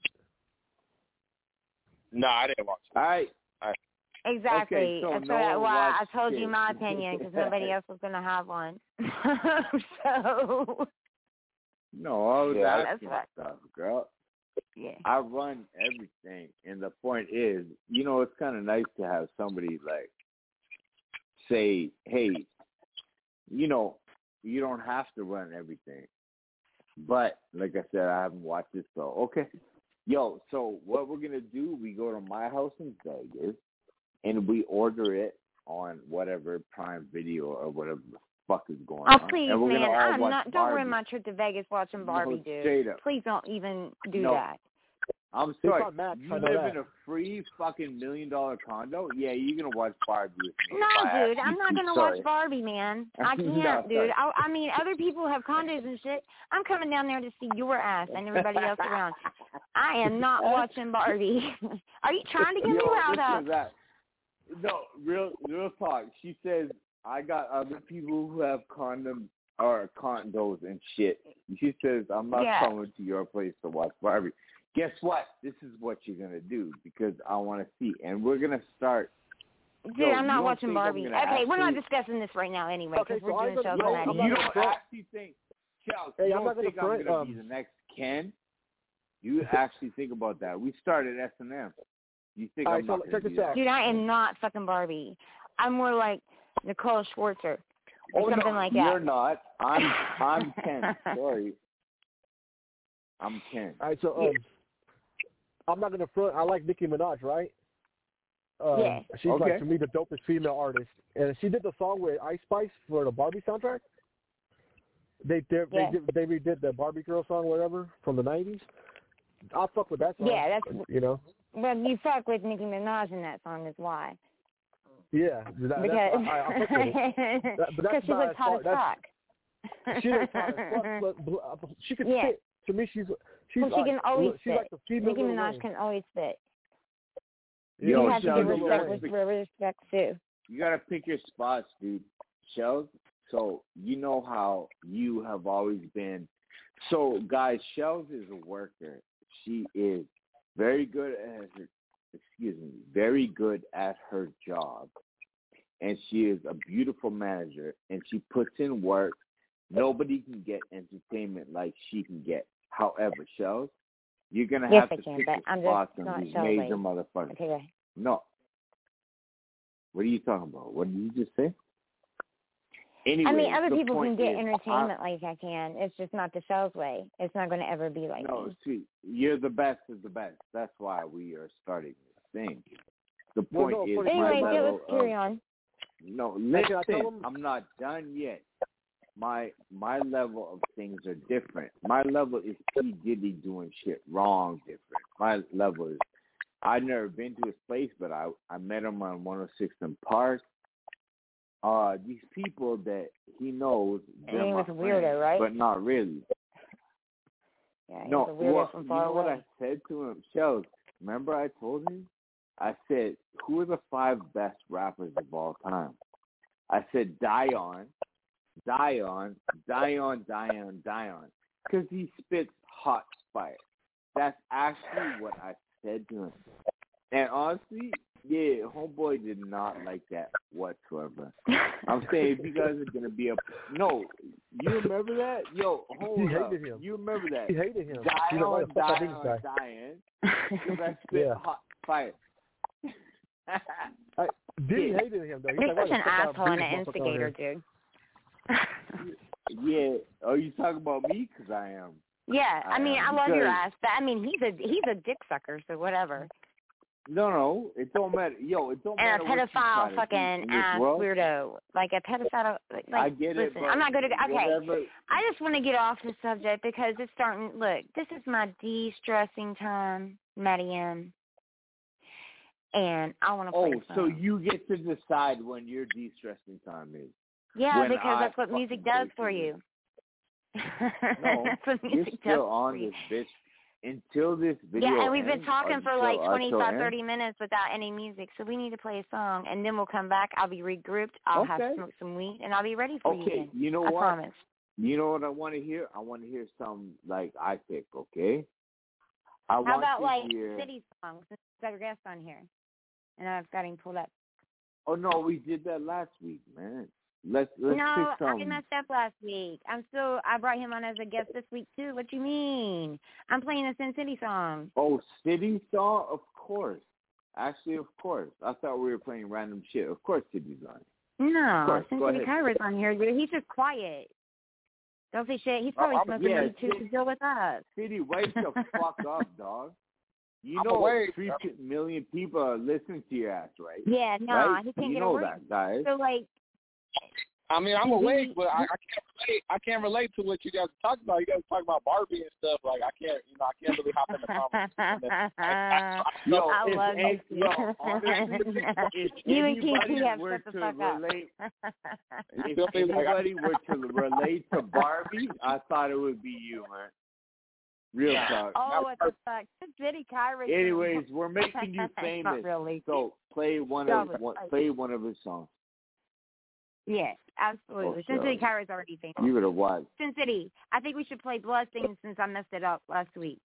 No, I didn't watch it. All right. Exactly. Okay, so That's no why, one why I watched told you it. my opinion because nobody else was going to have one. so, No, I was Yeah, asking that's stuff, girl. yeah. I run everything, and the point is, you know, it's kind of nice to have somebody like say, "Hey, you know, you don't have to run everything." But like I said, I haven't watched it, so okay. Yo, so what we're gonna do? We go to my house in Vegas, and we order it on whatever Prime Video or whatever the fuck is going Oh, on. please, and we're man. gonna all I'm watch not. Don't ruin Barbie. my trip to Vegas watching Barbie, No, dude. straight up. Please don't even do No. that. I'm It's sorry. on Max, You I know live that. in a free fucking million dollar condo? Yeah, you're gonna watch Barbie with me. No, if I dude, ask I'm you not to. gonna Sorry. watch Barbie, man. I can't, No, dude. sorry. I, I mean, other people have condos and shit. I'm coming down there to see your ass and everybody else around. I am not watching Barbie. Are you trying to get Yo, me riled listen up? to that. No, real real talk. She says I got other people who have condoms or condos and shit. She says I'm not Yeah. coming to your place to watch Barbie. Guess what? This is what you're gonna do because I want to see, and we're gonna start. Dude, Yo, I'm you not don't watching think I'm Barbie. gonna Okay, we're not actually- discussing this right now anyway because Okay, so we're I'm doing gonna- shows no, on I'm that. not You gonna don't front. actually think, Charles, Hey, you I'm don't not gonna think I'm front, gonna um, be the next Ken? You actually think about that. We started S and M. You think All I'm right, not so gonna check be this that? out. Dude, I am not fucking Barbie. I'm more like Nicole Schwarzer or Oh, something no, like you're that. not. I'm I'm Ken. Sorry. I'm Ken. All right, so um, I'm not gonna front. I like Nicki Minaj, right? Um, Yeah. She's Okay. like to me the dopest female artist, and she did the song with Ice Spice for the Barbie soundtrack. They did, Yeah. they did, they redid the Barbie girl song, whatever, from the nineties. I'll fuck with that song. Yeah, that's- you know. Well, you fuck with Nicki Minaj in that song is why. Yeah, that, Because that's, I, I fuck with it. That- but that's she about looks as hot far- as that's- fuck. She looks hot as fuck, but, but she can Yeah. spit. To me, she's she's Well, she like, can always she's spit. like the female Nicki Lil Minaj Wayne. can always spit. Yeah, Yo, you have to Shells, give you respect gotta pick- where respect's due. You gotta pick your spots, dude. Shells. So you know how you have always been. So guys, Shells is a worker. She is very good at her. Excuse me, very good at her job, and she is a beautiful manager. And she puts in work. Nobody can get entertainment like she can get. However, Shells, you're gonna Yes, have I to can, pick but your I'm spots just on not these Shell major lady. motherfuckers. Okay, go ahead. No. What are you talking about? What did you just say? Anyway, I mean, other the people can point get is, entertainment like I can. It's just not the Shell's way. It's not going to ever be like I, no, me. see, you're the best of the best. That's why we are starting this thing. The Well, point no, is for- my Anyway, yeah, level let's carry of, on. no, Hey, can I tell listen, him? I'm not done yet. My my level of things are different. My level is P. Diddy doing shit wrong different. My level is, I've never been to his place, but I, I met him on one oh six and Park. Uh, these people that he knows, And they're he my was a weirdo, friends, right? but not really. Yeah, he No, was a weirdo well, from you far know what away. I said to him? Shells, remember I told him? I said, who are the five best rappers of all time? I said, Dion, Dion, Dion, Dion, Dion, because he spits hot fire. That's actually what I said to him. And honestly, yeah, homeboy did not like that whatsoever. I'm saying if you guys are gonna be a no, you remember that? Yo, hold He up. hated him. You remember that? He hated him. Dion, You know what? Fuck that Dion, Diggs guy. Dion, because I spit Yeah. hot fire. I, Diddy Yeah. hated him though. He's He's like, why such the an fuck I asshole bring and an this motherfucker on instigator, here? dude. Yeah. Are you talking about me? Because I am. Yeah, I mean, I am. love your Because- ass, but I mean, he's a he's a dick sucker, so whatever. No, no, it don't matter. Yo, it don't matter And a what you try pedophile to fucking do in this ass world. weirdo, like a pedophile. Like, I get it, listen, but I'm not going to. Okay, whatever. I just want to get off the subject because it's starting. Look, this is my de-stressing time, Maddie M. And I want to play Oh, a so song. you get to decide when your de-stressing time is. Yeah, when because I that's what music fucking does go for to you. No, That's what you're music does still for on you. this bitch until this video Yeah, and we've been ends, talking or for like until- twenty-five, until thirty ends. minutes without any music, so we need to play a song, and then we'll come back. I'll be regrouped. I'll have Okay. smoked some weed, and I'll be ready for you Okay, again. you know I what? promise. You know what I want to hear? I want to hear some like I pick. Okay. I How want about to like hear. city songs? Since we've got a guest on here, and I've got him pulled up. Oh no, we did that last week, man. Let's let's no, pick some. I messed up last week. I'm still. I brought him on as a guest this week too. What you mean? I'm playing a Sin City song. Oh, City song? Of course. Actually, of course. I thought we were playing random shit. Of course, City's on. No, Of course. Sin Go City ahead. Kyra's on here, dude. He's just quiet. Don't say shit. He's probably I'm- smoking yeah, weed too City- to deal with us. City, wake the fuck up, dog. You I'm know, awake. three million people are listening to your ass, right? Yeah, no, right? he can't you get know a word. that, guys. So like, I mean, I'm He- awake, but I, I can't relate. I can't relate to what you guys are talking about. You guys are talking about Barbie and stuff. Like, I can't, you know, I can't really hop in the conversation. Yo, I if, love if, you. yo, honestly, if You and anybody Kiki have were shut the to fuck up. relate, if feel me? Like, I- anybody were to relate to Barbie, I thought it would be you, man. Real talk. Oh, what the fuck? City Kyra. Anyways, we're making you Not famous. really. So play one That of was one, like- play one of his songs. Yes, absolutely. Oh, Sin City sure. Kyra's already famous. Give it a watch. Sin City. I think we should play Blessing since I messed it up last week.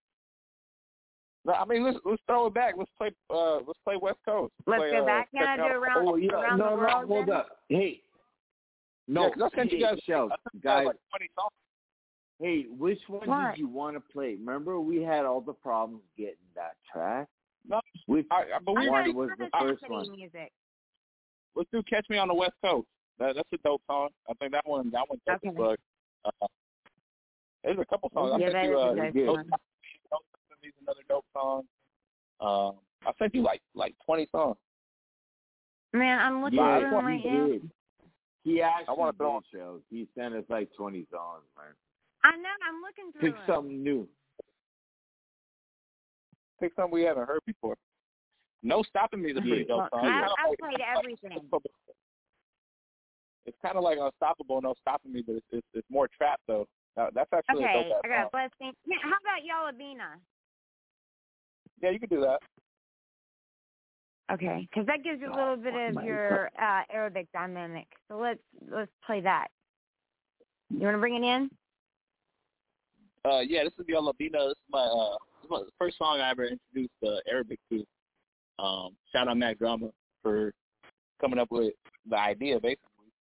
No, I mean, let's let's throw it back. Let's play. Uh, let's play West Coast. Let's play, go uh, back. Can I check do out- around, Oh yeah, around no, the no, world? hold then? up. Hey, no, Yeah, 'cause I sent hey, you guys- Shells, I sent you guys guys. like twenty songs. Hey, which one What? did you want to play? Remember, we had all the problems getting that track. No, Which I, I, but we I'm one not was sure the if that's first city one? music. let's do "Catch Me on the West Coast." That, that's a dope song. I think that one. That one's dope Okay. as fuck. Uh, there's a couple songs. Yeah, I that sent is you. a Uh, dope Don't song. Stop Me, Don't Stop Me is another dope song. Um, I sent you like like twenty songs. Man, I'm looking Yeah, through them he right now. did. He actually I wanna throw did, Shells. He sent us like twenty songs, man. I know. I'm looking through Pick them. something new. Pick something we haven't heard before. No Stopping Me is a pretty Yeah. dope song. I, It's I've kinda played everything. like- It's kind of like Unstoppable, No Stopping Me, but it's it's, it's more trap though. That, that's actually a Okay, dope I ass got a song. blessing. Yeah, how about Yalabina? Yeah, you can do that. Okay, because that gives you a little bit of your uh, Arabic dynamic. So let's let's play that. You want to bring it in? Uh, yeah, this is the Labina. This is my uh, this is my the first song I ever introduced uh, Arabic to. Um, shout out Mac Drama for coming up with the idea, basically.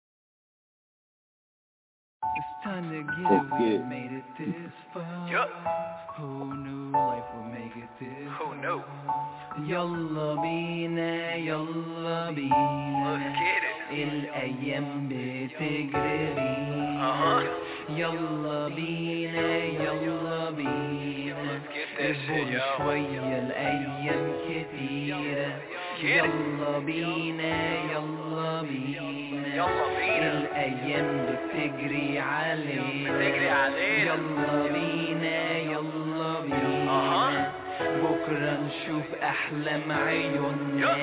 It's time to get Let's it, get we it. made it this far. Yup. Who knew life would make it this Who knew? يلا بينا يلا بينا Let's get it. الأيام بتجري Uh-huh. يلا بينا يلا بينا Let's get that shit, اصبر y'all. شوية الأيام كتيرة يلا بينا يلا بينا الأيام بتجري علينا يلا بينا يلا بينا بكرة نشوف أحلام عيوننا.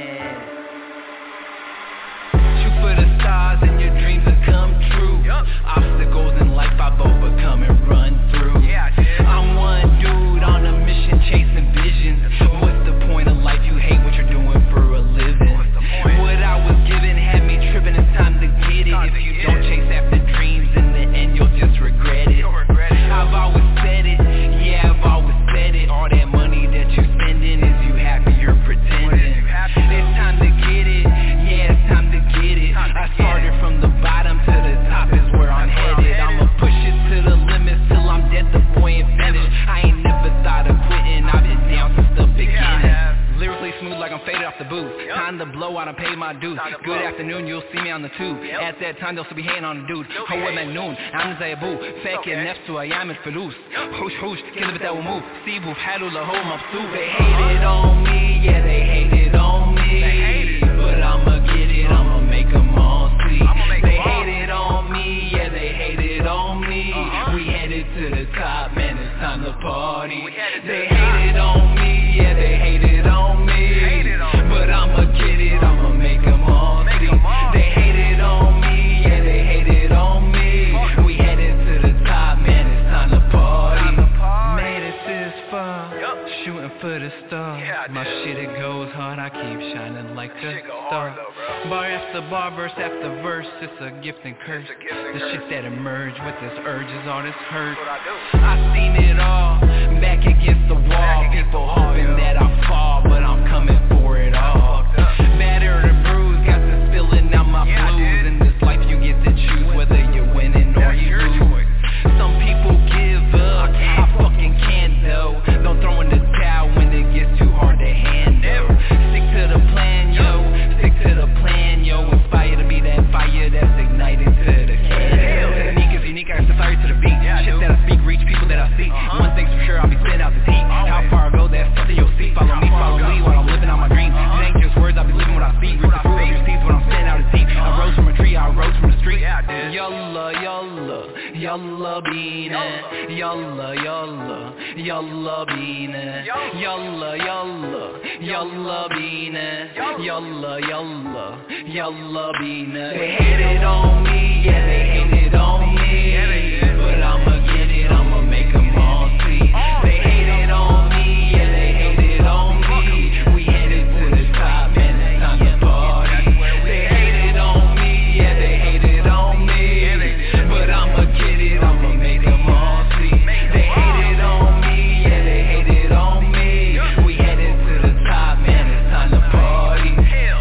Shoot for the stars and your dreams will come true. Obstacles in life I've overcome and run through. I'm one dude on a mission chasing visions. What's the point of life? You hate what you're doing for a living. What I was given had me tripping. It's time to get it. If you don't chase after dreams, in the end you'll just regret it. I've always said it, yeah I've always said it. All that money that you're spending, is you happy? You're pretending. It's time to get it, yeah it's time to get it. I started from the bottom to the top is where I'm headed. I'ma push it to the limits till I'm dead, the boy ain't finished. I ain't never thought of quitting, I've been down since the beginning. Lyrically smooth like I'm faded off the booth. Time to blow, I done paid my dues. Good afternoon, you'll see me on the tube. At that time they'll still be hating on the dude. هو مجنون عامل زي ابوه فاكر نفسه هيعمل فلوس. حوش حوش كده بتاعه موف سيبه في حاله لو هو مبسوط. They hated on me, yeah they hated on me, but I'ma get it, I'ma make them all see. They hated on me, yeah they hated on me. We headed to the top, man it's time to party. They hated on me, yeah they hated on me, but I'ma get it, I'ma make them all see. They hated on me, yeah they hated on me. We headed to the top, man it's time to party. Made it this far, shooting for the stars. My shit it goes hard, I keep shining like a star. Bar after bar, verse after verse, it's a gift and curse. The shit that emerged with this urge is all this hurt. I seen it all, back against the wall. People hoping that I fall, but I'm coming for it all. Battered and bruised, got this feeling out my blues. In this life you get to choose whether you're winning or you lose. Some people give up, I fucking can't though. Don't throw in the towel when it gets too hard to handle. Stick to the plan, yo, stick to the plan, yo. Inspire to be that fire that's ignited to the candle. Technique is unique, I desire to the beat. Shit that I speak, reach people that I see. One thing's for sure, I'll be sending out the heat. How far I go, that's something you'll see. Follow me, follow me while I'm living out my dreams. These ain't just words, I'll be living what I see. Reap the fruit of your seeds when I'm standing out of deep. I rose from a tree, I rose from the street. Yalla, yalla, yalla bina. Yalla, yalla, yalla bina. Yalla, yalla, yalla bina. Yalla, yalla, yalla bina. They hated on me, yeah they hated on me, but I'ma get it, I'ma make them all see. They hated on me, yeah they hated on me. We headed to the top, man it's time to party. They hated on me, yeah they hated on me, but I'ma get it, I'ma make them all see. They hated on me, yeah they hated on me. We headed to the top, man it's time to party.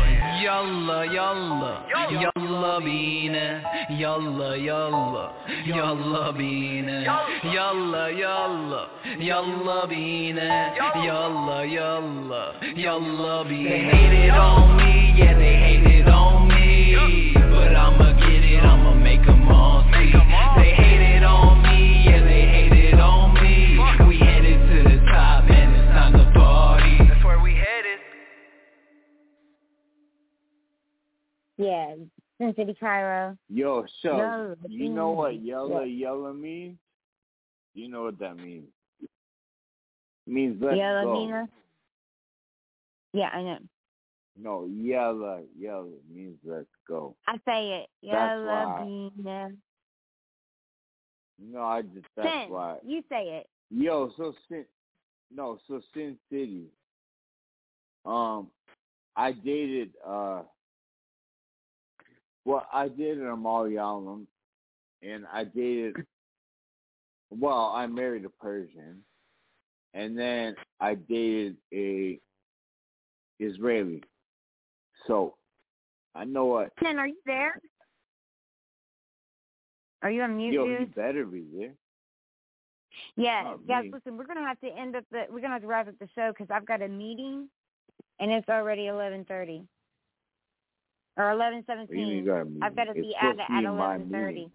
Yalla, yalla, yalla bina. Yalla, yalla, yalla bina. Yalla, yalla, yalla bina. Yalla, yalla, yalla bina. They hated on me, yeah they hated on me, but I'ma get it, I'ma make them all see. They hated on me, yeah they hated on me. We headed to the top, man it's time to party. That's where we headed. Yeah, Sin City, Cairo. Yo, so Yalla, you know what bina. yalla Yeah. yalla means? You know what that means? It means let's Yalla go. bina? Yeah, I know. No, yalla yalla means let's go. I say it. That's Yalla why. bina. No, I just that's Sin, why. you say it. Yo, so Sin, no, so Sin City. Um, I dated uh. Well, I dated a Malayalam, and I dated. Well, I married a Persian, and then I dated a Israeli. So, I know what. Sin, are you there? Are you on mute, Yo, dude? he better be there. Yeah, Not guys, me. listen, we're gonna have to end up the. We're gonna have to wrap up the show because I've got a meeting, and it's already eleven thirty. Or eleven What do you mean seventeen. you got a meeting? I've got to It's be at supposed it to be at in my eleven thirty. meeting.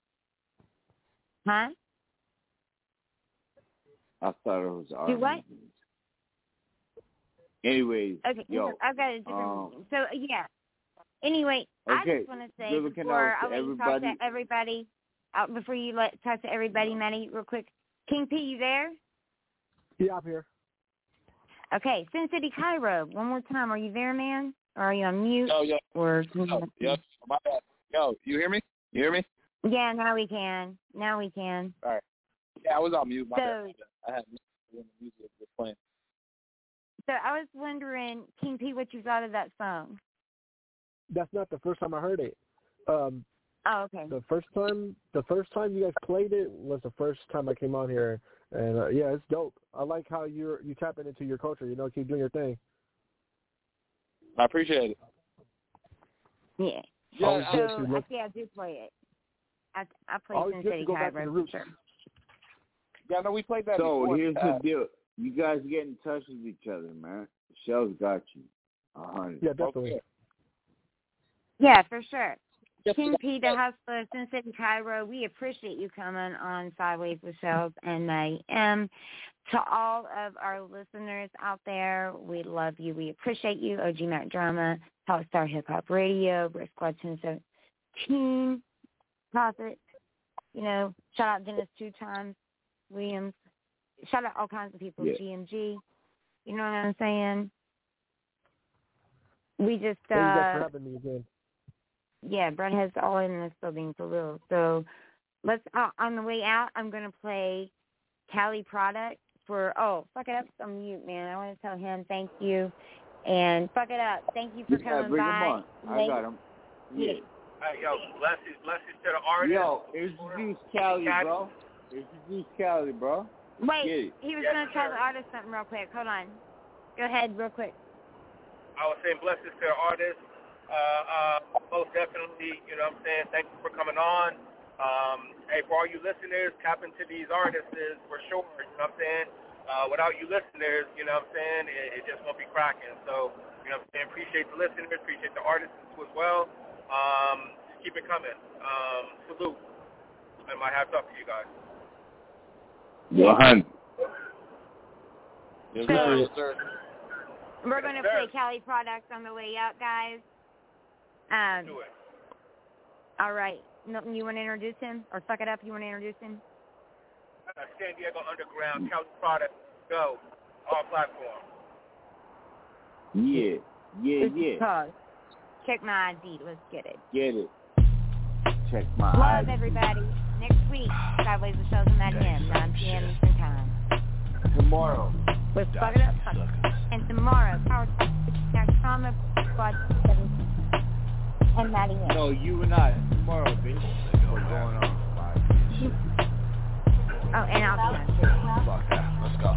Huh? I thought it was our Do what? meeting. Anyways, Okay, yo, I've got a different. um, so yeah. Anyway, I okay, just want to say good looking before out I to let you talk everybody. to everybody, uh, before you let talk to everybody, Maddie, real quick. King P, you there? Yeah, I'm here. Okay, Sin City Cairo. One more time. Are you there, man? Or are you on mute? Yo, yo, or yo, yo, my bad. Yo, you hear me? You hear me? Yeah, now we can. Now we can. All right. Yeah, I was on mute. My So, bad. I had music was playing. So I was wondering, King P, what you thought of that song? That's not the first time I heard it. Um, oh, okay. The first time, the first time you guys played it was the first time I came on here, and uh, yeah, it's dope. I like how you're you tapping into your culture. You know, keep doing your thing. I appreciate it. Yeah. Yeah, so I, actually I, yeah, I do play it. I I play always Sin good to City go back to Cairo the for roots. sure. Yeah, no, we played that So before. here's uh, the deal. You guys get in touch with each other, man. Shell's got you. A hundred. Yeah, definitely. Yeah, for sure. Yes, King yes, P, the yes. Hustler, Sin City Cairo, we appreciate you coming on Sideways with Shells and May. Um, to all of our listeners out there, we love you. We appreciate you. O G Mac Drama, Talk Star Hip Hop Radio, Brick Squad ten seventeen, Prophet. You know, shout out Dennis two times, Williams. Shout out all kinds of people, Yeah. G M G. You know what I'm saying? We just, uh, Thank you guys for having me again. yeah, Brett has all in this building for real. So let's, uh, on the way out, I'm going to play Cali Product for, oh, fuck it up, it's on mute, man. I want to tell him thank you. And fuck it up, thank you for Yeah, coming bring by. him on. I Late- got him. Yeah. Hey, yo, blessings, blessings to the artist. Yo, introduce Cali, bro. Introduce Cali, bro. Wait, Get it. he was Yes, going to tell sir. the artist something real quick. Hold on. Go ahead, real quick. I was saying blessings to the artist. Uh, uh, most definitely, you know what I'm saying? Thank you for coming on. Um, hey, for all you listeners, tap into these artists for sure, you know what I'm saying? Uh, without you listeners, you know what I'm saying, it, it just won't be cracking. So, you know what I'm saying, appreciate the listeners, appreciate the artists as well. Um, keep it coming. Um, salute. And my hats up to you guys. one hundred. Yes, So- sir. Yes, sir. We're going to Yes, play sir. Cali Products on the way out, guys. Um, Do it. all right. Milton, you want to introduce him? Or fuck it up, you want to introduce him? Uh, San Diego Underground, Cali Product, go. All platforms. Yeah. Yeah, This is yeah. called Check My I D. Let's get it. Get it. Check my Love eyes. everybody. Next week, Sideways with Shells and Matt M, nine p.m. Eastern Time. Tomorrow. With Fuck It Up, Fuck It Up. And tomorrow, Power Trauma Squad seventeen. And Maddie M. No, you and I. Tomorrow, bitch. What's going on? Oh, and I'll be on too. Fuck that. Let's go.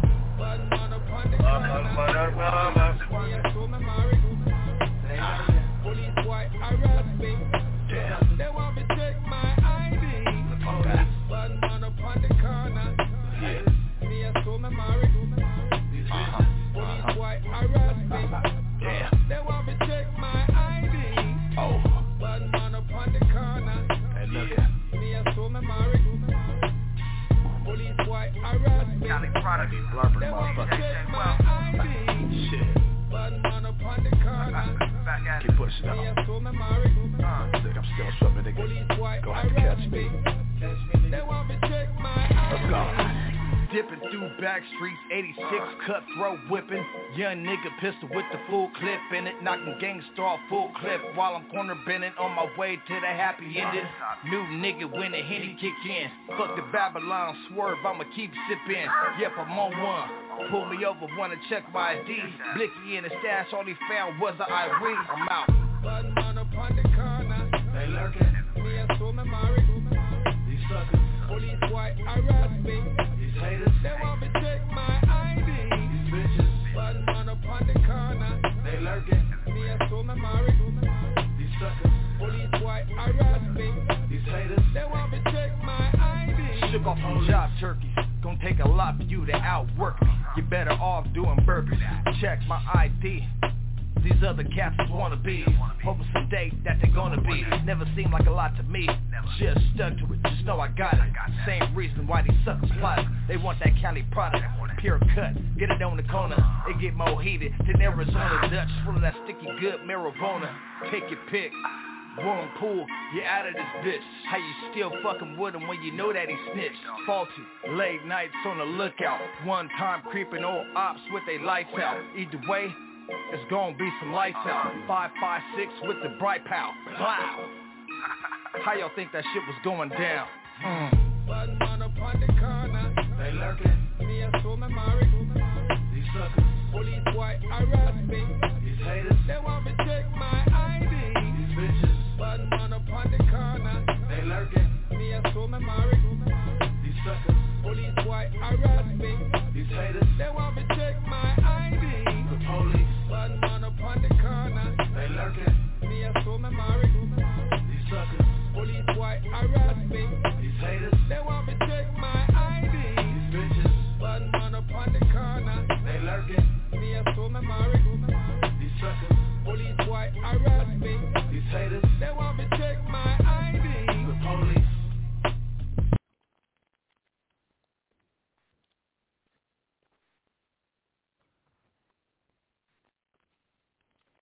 Damn. They want me to check my I D. Fuck that. Bad man up on the corner. Yeah. Me a so me married. Uh-huh. Police Uh-huh. boy harass me. Damn. They want me to check my I D. Oh. Bad man up on the corner. Hey, look at Me a so me married. Police boy harass me. Cali Product. These blurping They want me to motherfuckers. check my I D. Shit. Bad man up on the corner. Keep pushing Me up. a so me married. Think I'm still swimming, nigga. Police boy Go ahead, catch harass me. me. They want me to check my I D. Let's go. Dipping through back streets, eighty-six cutthroat whipping. Young nigga pistol with the full clip in it. Knocking gangsta off full clip while I'm corner bending on my way to the happy ending. New nigga when the Henny kick in. Fuck the Babylon swerve, I'ma keep sipping. Yep, I'm on one. Pull me over, wanna check my I D. Blicky in the stash, all he found was an Irene. I'm out. Bad man up on the corner. They lurking. Me a so me married. These suckers. Police boy harass me. These haters. They want me to check my I D. These bitches. Bad man up on the corner. They lurking. Me a so me married. These suckers. Police boy harass me. These haters. They want me to check my I D. Shook off some job turkeys. Gonna take a lot for you to outwork me. You better off doing burpees. Check my I D. these other cats is wannabes. Hoping someday that they're gonna be. Never seemed like a lot to me. Just stuck to it, just know I got it. Same reason why these suckers plot. They want that Cali product, pure cut. Get it on the corner, it get more heated than Arizona Dutch, full of that sticky good marijuana. Take your pick. Warren Pool, you out of this bitch. How you still fucking with him when you know that he snitched? Faulty, late nights on the lookout. One time creeping old ops with they lights out. Either way, it's gonna be some lights out. Five five six with the bright pow. Wow. How y'all think that shit was going down? Mm. Bad man up on the corner. They lurking. Me and so my married. These suckers. Police boy arrest me. These haters. They want me to take my I D. These bitches. Bad man up on the corner. They lurking. Me and so my married. These suckers. Police boy arrest me. These haters. They want me to take my I D. The police. Bad man up on the corner. They lurking. Me and so my married. These suckers. Police boy arrest me. These haters. They want me to take my I D. These bitches. Bad man up on the corner. They lurking. Me and so my married. These suckers. Police boy arrest me. These haters. They want